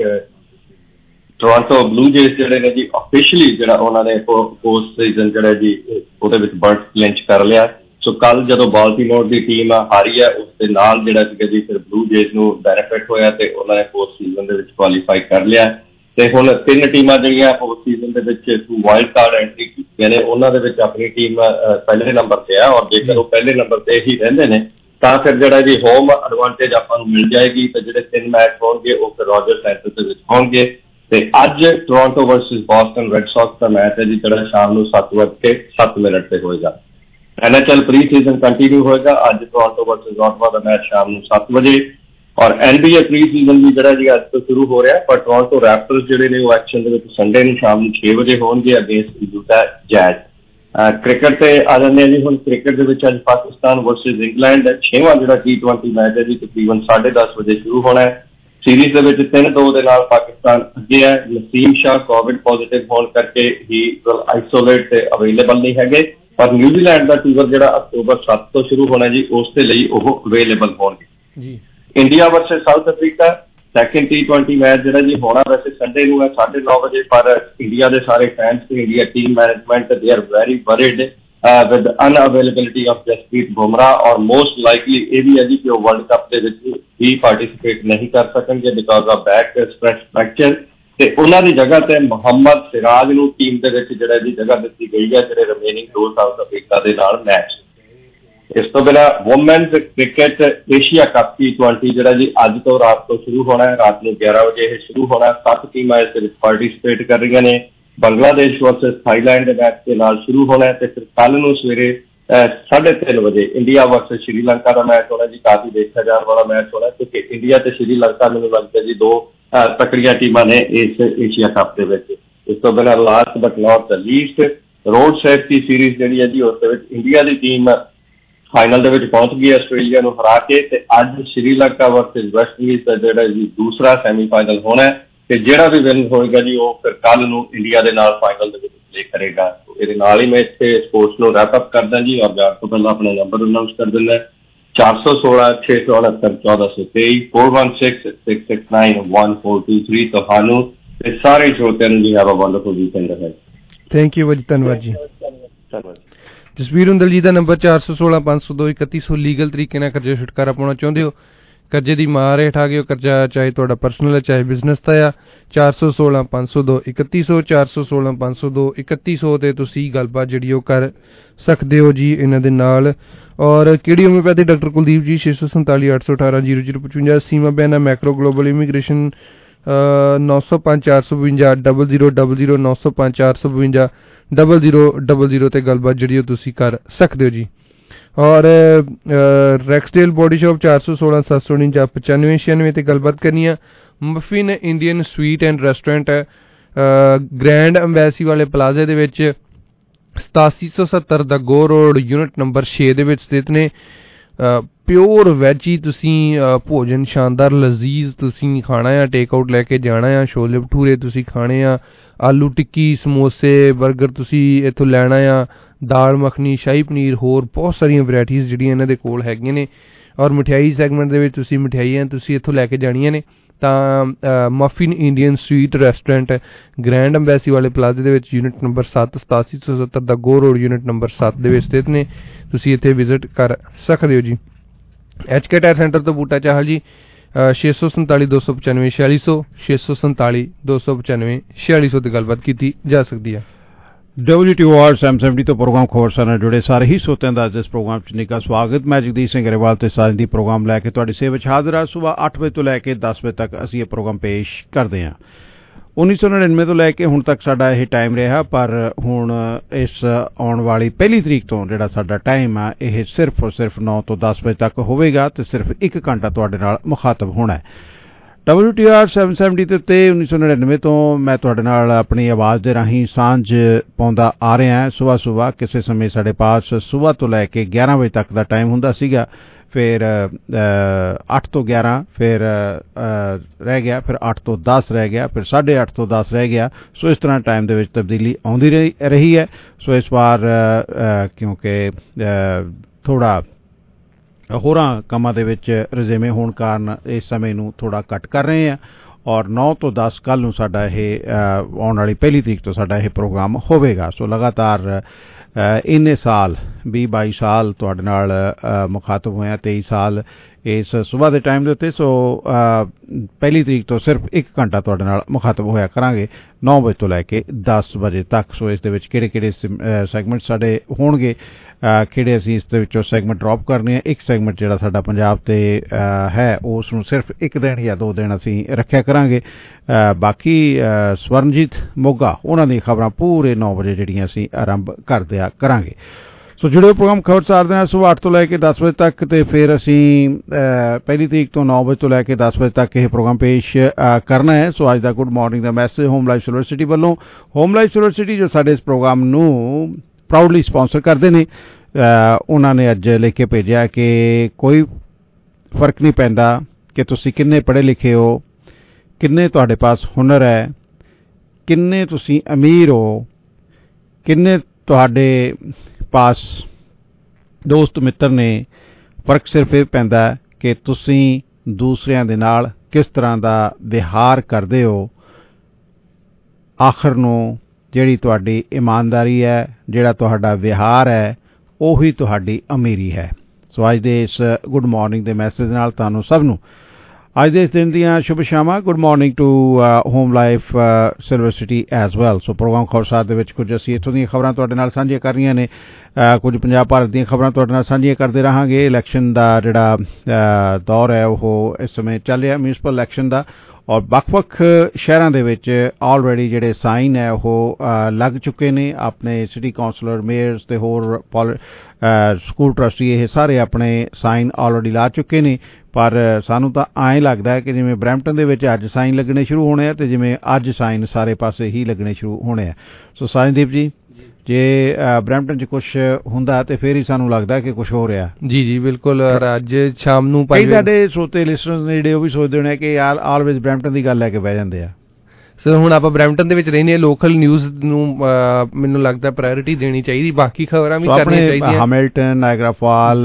Speaker 23: ਟੋਰਾਂਟੋ ਬਲੂ ਜੇਜ਼ ਜਿਹੜੇ ਨੇ ਜੀ ਆਫੀਸ਼ੀਅਲੀ ਜਿਹੜਾ ਉਹਨਾਂ ਨੇ ਪੋਸਟ ਸੀਜ਼ਨ ਜਿਹੜਾ ਜੀ ਉਹਦੇ ਵਿੱਚ ਬਰਥ ਕਲਿੰਚ ਕਰ ਲਿਆ। ਸੋ ਕੱਲ ਜਦੋਂ ਬਾਲਟੀਮੋਰ ਦੀ ਟੀਮ ਹਾਰੀ ਹੈ ਉਸ ਦੇ ਨਾਲ ਜਿਹੜਾ ਸੀਗਾ ਜੀ ਫਿਰ ਬਲੂ ਜੇਜ਼ ਨੂੰ ਬੈਨੀਫਿਟ ਹੋਇਆ ਤੇ ਉਹਨਾਂ ਨੇ ਪੋਸਟ ਸੀਜ਼ਨ ਦੇ ਵਿੱਚ ਕੁਆਲੀਫਾਈ ਕਰ ਲਿਆ। ਤੇ ਹੁਣ ਤਿੰਨ ਟੀਮਾਂ ਜਿਹੜੀਆਂ ਪੋਸਟ ਸੀਜ਼ਨ ਦੇ ਵਿੱਚ ਵਾਈਲਡ ਕਾਰਡ ਐਂਟਰੀ ਕੀਤੀਆਂ ਨੇ ਉਹਨਾਂ ਦੇ ਵਿੱਚ ਆਪਣੀ ਟੀਮ ਪਹਿਲੇ ਨੰਬਰ ਤੇ ਆ। ਔਰ ਜੇਕਰ ਉਹ ਪਹਿਲੇ ਨੰਬਰ ਤੇ ਹੀ ਰਹਿੰਦੇ ਨੇ ਤਾਂ ਫਿਰ ਜਿਹੜਾ ਜੀ ਹੋਮ ਐਡਵਾਂਟੇਜ ਆਪਾਂ ਨੂੰ ਮਿਲ ਜਾਏਗੀ। ਤੇ ਜਿਹੜੇ ਤਿੰਨ ਮੈਚ ਹੋਣਗੇ ਉਹ ਫਿਰ ਰੋਜਰ ਸੈਂਟਰ ਦੇ ਵਿੱਚ ਹੋਣਗੇ। ਤੇ ਅੱਜ Toronto versus Boston Red Sox ਦਾ ਮੈਚ ਹੈ ਜੀ ਜਿਹੜਾ ਸ਼ਾਮ ਨੂੰ ਸੱਤ ਵੱਜ ਕੇ ਸੱਤ ਮਿੰਟ ਤੇ ਹੋਏਗਾ। N H L pre season continue ਹੋਏਗਾ। ਅੱਜ ਟੋਰਾਂਟੋ ਵਰਸਸ ਆਟਵਾ ਦਾ ਮੈਚ ਸ਼ਾਮ ਨੂੰ ਸੱਤ ਵਜੇ। ਔਰ N B A pre season ਵੀ ਜਿਹੜਾ ਜੀ ਅੱਜ ਤੋਂ ਸ਼ੁਰੂ ਹੋ ਰਿਹਾ। ਪਰ ਟੋਰਾਂਟੋ ਰੈਪਟਰਸ ਜਿਹੜੇ ਨੇ ਉਹ ਐਕਸ਼ਨ ਦੇ ਵਿੱਚ ਸੰਡੇ ਨੂੰ ਸ਼ਾਮ ਨੂੰ ਛੇ ਵਜੇ ਹੋਣਗੇ ਅਗੇਂਸਟ ਯੂਟਾ ਜੈਜ਼। ਕ੍ਰਿਕਟ ਤੇ ਆ ਜਾਂਦੇ ਆ ਜੀ। ਹੁਣ ਕ੍ਰਿਕਟ ਦੇ ਵਿੱਚ ਅੱਜ ਪਾਕਿਸਤਾਨ ਵਰਸਸ ਇੰਗਲੈਂਡ ਛੇਵਾਂ ਜਿਹੜਾ ਟੀ ਟਵੈਂਟੀ ਮੈਚ ਹੈ ਜੀ ਤਕਰੀਬਨ ਸਾਢੇ ਦਸ ਵਜੇ ਸ਼ੁਰੂ ਹੋਣਾ ਹੈ। ਸੀਰੀਜ਼ ਦੇ ਵਿੱਚ ਤਿੰਨ ਦੋ ਦੇ ਨਾਲ ਪਾਕਿਸਤਾਨ ਅੱਗੇ ਹੈ। ਨਸੀਮ ਸ਼ਾਹ ਕੋਵਿਡ ਪੋਜ਼ਿਟਿਵ ਹੋਣ ਕਰਕੇ ਹੀ ਆਈਸੋਲੇਟ ਤੇ ਅਵੇਲੇਬਲ ਨਹੀਂ ਹੈਗੇ। ਪਰ ਨਿਊਜ਼ੀਲੈਂਡ ਦਾ ਟੂਰ ਜਿਹੜਾ ਅਕਤੂਬਰ ਸੱਤ ਤੋਂ ਸ਼ੁਰੂ ਹੋਣਾ ਜੀ ਉਸ ਦੇ ਲਈ ਉਹ ਅਵੇਲੇਬਲ ਹੋਣਗੇ ਜੀ। India versus South Africa second T twenty match ਜਿਹੜਾ ਜੀ ਹੋਣਾ ਵੈਸੇ ਸੰਡੇ ਨੂੰ ਹੈ ਸਾਢੇ ਨੌ ਵਜੇ। ਪਰ ਇੰਡੀਆ ਦੇ ਸਾਰੇ ਫੈਨਸ ਤੇ ਇੰਡੀਆ ਟੀਮ ਮੈਨੇਜਮੈਂਟ ਦੇ are very worried with unavailability of Jasprit Bumrah. ਔਰ ਮੋਸਟ ਲਾਈਕਲੀ ਇਹ ਵੀ ਹੈ ਜੀ ਕਿ ਉਹ ਵਰਲਡ ਕੱਪ ਦੇ ਵਿੱਚ ਵੀ ਪਾਰਟੀਸਿਪੇਟ ਨਹੀਂ ਕਰ ਸਕਣਗੇ because of back stress fracture. ਤੇ ਉਹਨਾਂ ਦੀ ਜਗ੍ਹਾ ਤੇ ਮੁਹੰਮਦ ਸਿਰਾਜ ਨੂੰ ਟੀਮ ਦੇ ਵਿੱਚ ਜਿਹੜਾ ਜੀ ਜਗ੍ਹਾ ਦਿੱਤੀ ਗਈ ਹੈ ਜਿਹੜੇ ਰਿਮੇਨਿੰਗ ਦੋ ਸਾਊਥ ਅਫਰੀਕਾ ਦੇ ਨਾਲ ਮੈਚ। ਇਸ ਤੋਂ ਬਿਨਾਂ women's cricket Asia cup T twenty ਜਿਹੜਾ ਜੀ ਅੱਜ ਤੋਂ ਰਾਤ ਤੋਂ ਸ਼ੁਰੂ ਹੋਣਾ ਹੈ। ਰਾਤ ਨੂੰ ਗਿਆਰਾਂ ਵਜੇ ਇਹ ਸ਼ੁਰੂ ਹੋਣਾ। ਸੱਤ ਟੀਮਾਂ ਇਸ ਦੇ ਵਿੱਚ ਪਾਰਟੀਸਿਪੇਟ ਕਰ ਰਹੀਆਂ ਨੇ। ਬੰਗਲਾਦੇਸ਼ ਵਰਸਸ ਥਾਈਲੈਂਡ ਦੇ ਮੈਚ ਦੇ ਨਾਲ ਸ਼ੁਰੂ ਹੋਣਾ ਹੈ। ਤੇ ਫਿਰ ਕੱਲ ਨੂੰ ਸਵੇਰੇ ਸਾਢੇ ਤਿੰਨ ਵਜੇ ਇੰਡੀਆ ਵਰਸਸ ਸ਼੍ਰੀਲੰਕਾ ਦਾ ਮੈਚ ਹੋਣਾ ਜੀ। ਕਾਫੀ ਦੇਖਿਆ ਜਾਣ ਵਾਲਾ ਮੈਚ ਹੋਣਾ ਕਿਉਂਕਿ ਇੰਡੀਆ ਤੇ ਸ਼੍ਰੀਲੰਕਾ ਮੈਨੂੰ ਲੱਗਦਾ ਜੀ ਦੋ ਤਕੜੀਆਂ ਟੀਮਾਂ ਨੇ ਇਸ ਏਸ਼ੀਆ ਕੱਪ ਦੇ ਵਿੱਚ। ਇਸ ਤੋਂ ਬਿਨਾਂ last but not the least road safety series ਜਿਹੜੀ ਹੈ ਜੀ ਉਸ ਦੇ ਵਿੱਚ ਇੰਡੀਆ ਦੀ ਟੀਮ ਫਾਈਨਲ ਦੇ ਵਿੱਚ ਪਹੁੰਚ ਗਈ ਆਸਟ੍ਰੇਲੀਆ ਨੂੰ ਹਰਾ ਕੇ। ਤੇ ਅੱਜ ਸ਼੍ਰੀਲੰਕਾ ਵਰਸਸ ਵੈਸਟ ਇੰਡੀਜ਼ ਦਾ ਜਿਹੜਾ ਜੀ ਦੂਸਰਾ ਸੈਮੀਫਾਈਨਲ ਹੋਣਾ ਹੈ। ਤੇ ਜਿਹੜਾ ਵੀ ਵਿਨ ਹੋਏਗਾ ਜੀ ਉਹ ਫਿਰ ਕੱਲ ਨੂੰ ਇੰਡੀਆ ਦੇ ਨਾਲ ਫਾਈਨਲ ਦੇ ਵਿੱਚ ਪਲੇ ਕਰੇਗਾ। ਇਹਦੇ ਨਾਲ ਹੀ ਮੈਂ ਇੱਥੇ ਸਪੋਰਟਸ ਨੂੰ ਰੈਪ ਅਪ ਕਰਦਾ ਜੀ। ਔਰ ਜਾਣ ਤੋਂ ਪਹਿਲਾਂ ਆਪਣਾ ਨੰਬਰ ਅਨਾਊਂਸ ਕਰ ਦਿੰਦਾ ਚਾਰ ਸੌ ਸੋਲਾਂ ਛੇ ਸੌ ਉਣਹੱਤਰ ਚੌਦਾਂ ਸੌ ਤੇਈ four one six six six nine one four two three. ਤੁਹਾਨੂੰ ਤੇ ਸਾਰੇ ਸਰੋਤਿਆਂ ਨੂੰ ਜੀ have a wonderful weekend ahead.
Speaker 13: Thank you ਜੀ। ਧੰਨਵਾਦ ਜੀ।
Speaker 23: ਧੰਨਵਾਦ।
Speaker 13: ਜਸਵੀਰ ਹੁੰਦਲ ਜੀ ਦਾ ਨੰਬਰ ਚਾਰ ਸੌ ਸੋਲਾਂ ਪੰਜ ਸੌ ਦੋ ਇਕੱਤੀ ਸੌ ਲੀਗਲ ਤਰੀਕੇ ਨਾਲ ਕਰਜ਼ੇ ਛੁਟਕਾਰਾ ਪਾਉਣਾ ਚਾਹੁੰਦੇ ਹੋ, ਕਰਜ਼ੇ ਦੀ ਮਾਰ ਹੇਠ ਆ ਗਏ ਹੋ, ਕਰਜ਼ਾ ਚਾਹੇ ਤੁਹਾਡਾ ਪਰਸਨਲ ਹੈ ਚਾਹੇ ਬਿਜ਼ਨਸ ਦਾ ਆ, ਚਾਰ ਸੌ ਸੋਲਾਂ ਪੰਜ ਸੌ ਦੋ ਇਕੱਤੀ ਸੌ ਚਾਰ ਸੌ ਸੋਲਾਂ ਪੰਜ ਸੌ ਦੋ ਇਕੱਤੀ ਸੌ ਤੇ ਤੁਸੀਂ ਗੱਲਬਾਤ ਜਿਹੜੀ ਉਹ ਕਰ ਸਕਦੇ ਹੋ ਜੀ ਇਹਨਾਂ ਦੇ ਨਾਲ। ਔਰ ਕਿਹੜੀ ਹੋਮਿਓਪੈਥੀ ਡਾਕਟਰ ਕੁਲਦੀਪ ਜੀ ਛੇ ਸੌ ਸੰਤਾਲੀ ਅੱਠ ਸੌ ਅਠਾਰਾਂ ਜੀਰੋ ਜੀਰੋ ਪਚਵੰਜਾ। Seema Baina Macro Global Immigration ਨੌ ਸੌ ਪੰਜ ਚਾਰ ਸੌ ਬਵੰਜਾ ਡਬਲ ਜ਼ੀਰੋ ਡਬਲ ਜ਼ੀਰੋ ਨੌ ਸੌ ਪੰਜ ਚਾਰ ਸੌ ਬਵੰਜਾ ਡਬਲ ਜ਼ੀਰੋ ਡਬਲ ਜ਼ੀਰੋ ਤੇ ਗੱਲਬਾਤ ਜਿਹੜੀ ਉਹ ਤੁਸੀਂ ਕਰ ਸਕਦੇ ਹੋ ਜੀ। ਔਰ ਰੈਕਸਡੇਲ ਬੋਡੀ ਸ਼ਾਪ ਚਾਰ ਸੌ ਸੋਲਾਂ ਸੱਤ ਸੌ ਉਣੰਜਾ ਪਚਾਨਵੇਂ ਛਿਆਨਵੇਂ ਤੇ ਗੱਲਬਾਤ ਕਰਨੀ ਆ। Muffin Indian Sweet and Restaurant ਹੈ ਗ੍ਰੈਂਡ ਅੰਬੈਸੀ ਵਾਲੇ ਪਲਾਜ਼ੇ ਦੇ ਵਿੱਚ ਸਤਾਸੀ ਸੌ ਸੱਤਰ ਦਾ ਗੋ ਰੋਡ ਯੂਨਿਟ ਨੰਬਰ ਛੇ ਦੇ ਵਿੱਚ ਸਥਿਤ ਨੇ। ਪਿਓਰ ਵੈਜ ਹੀ ਤੁਸੀਂ ਭੋਜਨ ਸ਼ਾਨਦਾਰ ਲਜ਼ੀਜ਼ ਤੁਸੀਂ ਖਾਣਾ ਆ, ਟੇਕ ਆਊਟ ਲੈ ਕੇ ਜਾਣਾ ਆ, ਛੋਲੇ ਭਟੂਰੇ ਤੁਸੀਂ ਖਾਣੇ ਆ, ਆਲੂ ਟਿੱਕੀ ਸਮੋਸੇ ਬਰਗਰ ਤੁਸੀਂ ਇੱਥੋਂ ਲੈਣਾ ਆ, ਦਾਲ ਮੱਖਣੀ ਸ਼ਾਹੀ ਪਨੀਰ ਹੋਰ ਬਹੁਤ ਸਾਰੀਆਂ ਵੈਰਾਈਟੀਜ਼ ਜਿਹੜੀਆਂ ਇਹਨਾਂ ਦੇ ਕੋਲ ਹੈਗੀਆਂ ਨੇ। ਔਰ ਮਠਿਆਈ ਸੈਗਮੈਂਟ ਦੇ ਵਿੱਚ ਤੁਸੀਂ ਮਠਿਆਈਆਂ ਤੁਸੀਂ ਇੱਥੋਂ ਲੈ ਕੇ ਜਾਣੀਆਂ ਨੇ ਤਾਂ Muffin Indian Sweet Restaurant Grand Embassy ਵਾਲੇ ਪਲਾਜ਼ੇ ਦੇ ਵਿੱਚ ਯੂਨਿਟ ਨੰਬਰ ਸੱਤ ਸਤਾਸੀ ਸੌ ਸੱਤਰ ਦਾ ਗੋ ਰੋਡ ਯੂਨਿਟ ਨੰਬਰ ਸੱਤ ਦੇ ਵਿੱਚ ਸਥਿਤ ਨੇ। ਤੁਸੀਂ ਇੱਥੇ ਵਿਜ਼ਿਟ ਕਰ ਸਕਦੇ ਹੋ ਜੀ। ਐਚ ਕੇ ਟਾਇਰ ਸੈਂਟਰ ਤੋਂ ਬੂਟਾ ਚਾਹਲ ਜੀ ਛੇ ਸੌ ਸੰਤਾਲੀ ਦੋ ਸੌ ਪਚਾਨਵੇਂ ਛਿਆਲੀ ਸੌ ਛੇ ਸੌ ਸੰਤਾਲੀ ਦੋ ਸੌ ਪਚਾਨਵੇਂ ਛਿਆਲੀ ਸੌ ਦੀ ਗੱਲਬਾਤ ਕੀਤੀ ਜਾ ਸਕਦੀ ਹੈ।
Speaker 6: W T O R seven seventy ਤੋਂ ਪ੍ਰੋਗਰਾਮ ਖਬਰਸਾਰ ਨਾਲ ਜੁੜੇ ਸਾਰੇ ਹੀ ਸਰੋਤਿਆਂ ਦਾ ਅੱਜ ਇਸ ਪ੍ਰੋਗਰਾਮ 'ਚ ਨਿੱਘਾ ਸਵਾਗਤ। ਮੈਂ ਜਗਦੀਸ਼ ਸਿੰਘ ਗਰੇਵਾਲ ਤੇ ਸਾਂਝ ਦੀ ਪ੍ਰੋਗਰਾਮ ਲੈ ਕੇ ਤੁਹਾਡੀ ਸੇਵਾ 'ਚ ਹਾਜ਼ਰ ਹਾਂ। ਸੁਬਾਹ ਅੱਠ ਵਜੇ ਤੋਂ ਲੈ ਕੇ ਦਸ ਵਜੇ ਤੱਕ ਅਸੀਂ ਇਹ ਪ੍ਰੋਗਰਾਮ ਪੇਸ਼ ਕਰਦੇ ਹਾਂ। ਉੱਨੀ ਸੌ ਨੜਿਨਵੇਂ ਤੋਂ ਲੈ ਕੇ ਹੁਣ ਤੱਕ ਸਾਡਾ ਇਹ ਟਾਈਮ ਰਿਹਾ, ਪਰ ਹੁਣ ਇਸ ਆਉਣ ਵਾਲੀ ਪਹਿਲੀ ਤਰੀਕ ਤੋਂ ਜਿਹੜਾ ਸਾਡਾ ਟਾਈਮ ਆ ਇਹ ਸਿਰਫ ਔਰ ਸਿਰਫ ਨੌ ਤੋਂ ਦਸ ਵਜੇ ਤੱਕ ਹੋਵੇਗਾ ਤੇ ਸਿਰਫ ਇੱਕ ਘੰਟਾ ਤੁਹਾਡੇ ਨਾਲ ਮੁਖਾਤਬ ਹੋਣਾ ਹੈ। W T R seven seventy ਦੇ ਉੱਤੇ ਉੱਨੀ ਸੌ ਨੜਿਨਵੇਂ ਤੋਂ ਮੈਂ ਤੁਹਾਡੇ ਨਾਲ ਆਪਣੀ ਆਵਾਜ਼ ਦੇ ਰਾਹੀਂ ਸਾਂਝ ਪਾਉਂਦਾ ਆ ਰਿਹਾ। ਸੁਬਾਹ ਸੁਬਾਹ ਕਿਸੇ ਸਮੇਂ ਸਾਡੇ ਪਾਸ ਸੁਬਾਹ ਤੋਂ ਲੈ ਕੇ ਗਿਆਰਾਂ ਵਜੇ ਤੱਕ ਦਾ ਟਾਈਮ ਹੁੰਦਾ ਸੀਗਾ, ਫਿਰ ਅੱਠ ਤੋਂ ਗਿਆਰਾਂ, ਫਿਰ ਰਹਿ ਗਿਆ, ਫਿਰ ਅੱਠ ਤੋਂ ਦਸ ਰਹਿ ਗਿਆ, ਫਿਰ ਸਾਢੇ ਅੱਠ ਤੋਂ ਦਸ ਰਹਿ ਗਿਆ। ਸੋ ਇਸ ਤਰ੍ਹਾਂ ਟਾਈਮ ਦੇ ਵਿੱਚ ਤਬਦੀਲੀ ਆਉਂਦੀ ਰਹੀ ਰਹੀ ਹੈ। ਸੋ ਇਸ ਵਾਰ ਕਿਉਂਕਿ ਥੋੜ੍ਹਾ ਹੋਰਾਂ ਕੰਮਾਂ ਦੇ ਵਿੱਚ ਰੁਝੇਵੇਂ ਹੋਣ ਕਾਰਨ ਇਸ ਸਮੇਂ ਨੂੰ ਥੋੜ੍ਹਾ ਘੱਟ ਕਰ ਰਹੇ ਹਾਂ ਔਰ ਨੌ ਤੋਂ ਦਸ ਕੱਲ੍ਹ ਨੂੰ ਸਾਡਾ ਇਹ ਆਉਣ ਵਾਲੀ ਪਹਿਲੀ ਤਰੀਕ ਤੋਂ ਸਾਡਾ ਇਹ ਪ੍ਰੋਗਰਾਮ ਹੋਵੇਗਾ। ਸੋ ਲਗਾਤਾਰ ਇੰਨੇ ਸਾਲ ਵੀਹ ਬਾਈ ਸਾਲ ਤੁਹਾਡੇ ਨਾਲ ਮੁਖਾਤਬ ਹੋਇਆ, ਤੇਈ ਸਾਲ ਇਸ ਸੁਬਾਹ ਦੇ ਟਾਈਮ ਦੇ ਉੱਤੇ। ਸੋ ਪਹਿਲੀ ਤਰੀਕ ਤੋਂ ਸਿਰਫ ਇੱਕ ਘੰਟਾ ਤੁਹਾਡੇ ਨਾਲ ਮੁਖਾਤਬ ਹੋਇਆ ਕਰਾਂਗੇ ਨੌ ਵਜੇ ਤੋਂ ਲੈ ਕੇ ਦਸ ਵਜੇ ਤੱਕ। ਸੋ ਇਸ ਦੇ ਵਿੱਚ ਕਿਹੜੇ ਕਿਹੜੇ ਸੈਗਮੈਂਟ ਸਾਡੇ ਹੋਣਗੇ, ਕਿਹੜੇ ਅਸੀਂ ਇਸ ਦੇ ਵਿੱਚੋਂ ਸੈਗਮੈਂਟ ਡਰੋਪ ਕਰਨੇ ਆ। ਇੱਕ ਸੈਗਮੈਂਟ ਜਿਹੜਾ ਸਾਡਾ ਪੰਜਾਬ ਤੇ ਹੈ ਉਸ ਨੂੰ ਸਿਰਫ ਇੱਕ ਦਿਨ ਜਾਂ ਦੋ ਦਿਨ ਅਸੀਂ ਰੱਖਿਆ ਕਰਾਂਗੇ। ਬਾਕੀ ਸਵਰਨਜੀਤ ਮੋਗਾ ਉਹਨਾਂ ਦੀਆਂ ਖਬਰਾਂ ਪੂਰੇ ਨੌ ਵਜੇ ਜਿਹੜੀਆਂ ਅਸੀਂ ਆਰੰਭ ਕਰ ਦਿਆ ਕਰਾਂਗੇ। ਸੋ ਜਿਹੜੇ ਪ੍ਰੋਗਰਾਮ ਖਬਰਸਾਰ ਦੇ ਨਾਲ ਸੁਬਾਹ ਅੱਠ ਤੋਂ ਲੈ ਕੇ ਦਸ ਵਜੇ ਤੱਕ, ਤੇ ਫਿਰ ਅਸੀਂ ਪਹਿਲੀ ਤਰੀਕ ਤੋਂ ਨੌ ਵਜੇ ਤੋਂ ਲੈ ਕੇ ਦਸ ਵਜੇ ਤੱਕ ਇਹ ਪ੍ਰੋਗਰਾਮ ਪੇਸ਼ ਕਰਨਾ ਹੈ। ਸੋ ਅੱਜ ਦਾ ਗੁੱਡ ਮਾਰਨਿੰਗ ਦਾ message Home life silver City ਵੱਲੋਂ। ਹੋਮ ਲਾਈਫ ਸਿਲਵਰ ਸਿਟੀ ਜੋ ਸਾਡੇ ਇਸ ਪ੍ਰੋਗਰਾਮ ਨੂੰ ਪ੍ਰਾਊਡਲੀ ਸਪਾਂਸਰ ਕਰਦੇ ਨੇ, ਉਹਨਾਂ ਨੇ ਅੱਜ ਲਿਖ ਕੇ ਭੇਜਿਆ ਕਿ ਕੋਈ ਫਰਕ ਨਹੀਂ ਪੈਂਦਾ ਕਿ ਤੁਸੀਂ ਕਿੰਨੇ ਪੜ੍ਹੇ ਲਿਖੇ ਹੋ, ਕਿੰਨੇ ਤੁਹਾਡੇ ਪਾਸ ਹੁਨਰ ਹੈ, ਕਿੰਨੇ ਤੁਸੀਂ ਅਮੀਰ ਹੋ, ਕਿੰਨੇ ਤੁਹਾਡੇ ਪਾਸ ਦੋਸਤ ਮਿੱਤਰ ਨੇ। ਫਰਕ ਸਿਰਫ ਇਹ ਪੈਂਦਾ ਕਿ ਤੁਸੀਂ ਦੂਸਰਿਆਂ ਦੇ ਨਾਲ ਕਿਸ ਤਰ੍ਹਾਂ ਦਾ ਵਿਹਾਰ ਕਰਦੇ ਹੋ। ਆਖਰ ਨੂੰ ਜਿਹੜੀ ਤੁਹਾਡੀ ਇਮਾਨਦਾਰੀ ਹੈ, ਜਿਹੜਾ ਤੁਹਾਡਾ ਵਿਹਾਰ ਹੈ, ਉਹੀ ਤੁਹਾਡੀ ਅਮੀਰੀ ਹੈ। ਸੋ ਅੱਜ ਦੇ ਇਸ ਗੁੱਡ ਮਾਰਨਿੰਗ ਦੇ ਮੈਸੇਜ ਨਾਲ ਤੁਹਾਨੂੰ ਸਭ ਨੂੰ ਅੱਜ ਦੇ ਇਸ ਦਿਨ ਦੀਆਂ ਸ਼ੁਭ ਸ਼ਾਮਾਂ। Good morning to Home life silver City as well. So programme ਖਬਰਸਾਰ ਦੇ ਵਿੱਚ ਕੁਝ ਅਸੀਂ ਇੱਥੋਂ ਦੀਆਂ ਖਬਰਾਂ ਤੁਹਾਡੇ ਨਾਲ ਸਾਂਝੀਆਂ ਕਰ ਰਹੀਆਂ ਨੇ, ਕੁਝ ਪੰਜਾਬ ਭਾਰਤ ਦੀਆਂ ਖਬਰਾਂ ਤੁਹਾਡੇ ਨਾਲ ਸਾਂਝੀਆਂ ਕਰਦੇ ਰਹਾਂਗੇ। ਇਲੈਕਸ਼ਨ ਦਾ ਜਿਹੜਾ ਦੌਰ ਹੈ ਉਹ ਇਸ ਸਮੇਂ ਚੱਲ ਰਿਹਾ, ਮਿਊਨਿਸਪਲ ਇਲੈਕਸ਼ਨ ਦਾ, ਔਰ ਵੱਖ-ਵੱਖ ਸ਼ਹਿਰਾਂ ਦੇ ਵਿੱਚ ਆਲਰੇਡੀ ਜਿਹੜੇ ਸਾਈਨ ਹੈ ਉਹ ਲੱਗ ਚੁੱਕੇ ਨੇ। ਆਪਣੇ ਸਿਟੀ ਕਾਉਂਸਲਰ, ਮੇਅਰਸ ਤੇ ਹੋਰ ਸਕੂਲ ਟਰਸਟੀ ਇਹ ਸਾਰੇ ਆਪਣੇ ਸਾਈਨ ਆਲਰੇਡੀ ਲਾ ਚੁੱਕੇ ਨੇ। ਪਰ ਸਾਨੂੰ ਤਾਂ ਐਂ ਲੱਗਦਾ ਹੈ ਕਿ ਜਿਵੇਂ ਬਰੈਂਪਟਨ ਦੇ ਵਿੱਚ ਅੱਜ ਸਾਈਨ ਲੱਗਣੇ ਸ਼ੁਰੂ ਹੋਣੇ ਆ, ਤੇ ਜਿਵੇਂ ਅੱਜ ਸਾਈਨ ਸਾਰੇ ਪਾਸੇ ਹੀ ਲੱਗਣੇ ਸ਼ੁਰੂ ਹੋਣੇ ਆ। ਸੋ ਸਾਈਨਦੀਪ ਜੀ, ਜੇ ਬਰੈਂਪਟਨ 'ਚ ਕੁਛ ਹੁੰਦਾ ਤੇ ਫਿਰ ਹੀ ਸਾਨੂੰ ਲੱਗਦਾ ਕਿ ਕੁਛ ਹੋ ਰਿਹਾ।
Speaker 13: ਜੀ ਜੀ ਬਿਲਕੁਲ। ਅੱਜ ਸ਼ਾਮ ਨੂੰ
Speaker 6: ਕਈ ਸਾਡੇ ਸਰੋਤੇ ਲਿਸਨਰਸ ਨੇ ਜਿਹੜੇ ਉਹ ਵੀ ਸੋਚਦੇ ਹੋਣੇ ਕਿ ਯਾਰ ਆਲਵੇਜ਼ ਬਰੈਂਪਟਨ ਦੀ ਗੱਲ ਲੈ ਕੇ ਬਹਿ ਜਾਂਦੇ ਆ।
Speaker 13: ਸਰ ਹੁਣ ਆਪਾਂ ਬਰੈਂਪਟਨ ਦੇ ਵਿੱਚ ਰਹਿੰਦੇ ਹਾਂ, ਲੋਕਲ ਨਿਊਜ਼ ਨੂੰ ਮੈਨੂੰ ਲੱਗਦਾ ਪ੍ਰਾਇੋਰਟੀ ਦੇਣੀ ਚਾਹੀਦੀ, ਬਾਕੀ ਖਬਰਾਂ ਵੀ ਕਰਨੀਆਂ ਚਾਹੀਦੀਆਂ।
Speaker 6: Hamilton, Niagara Fall,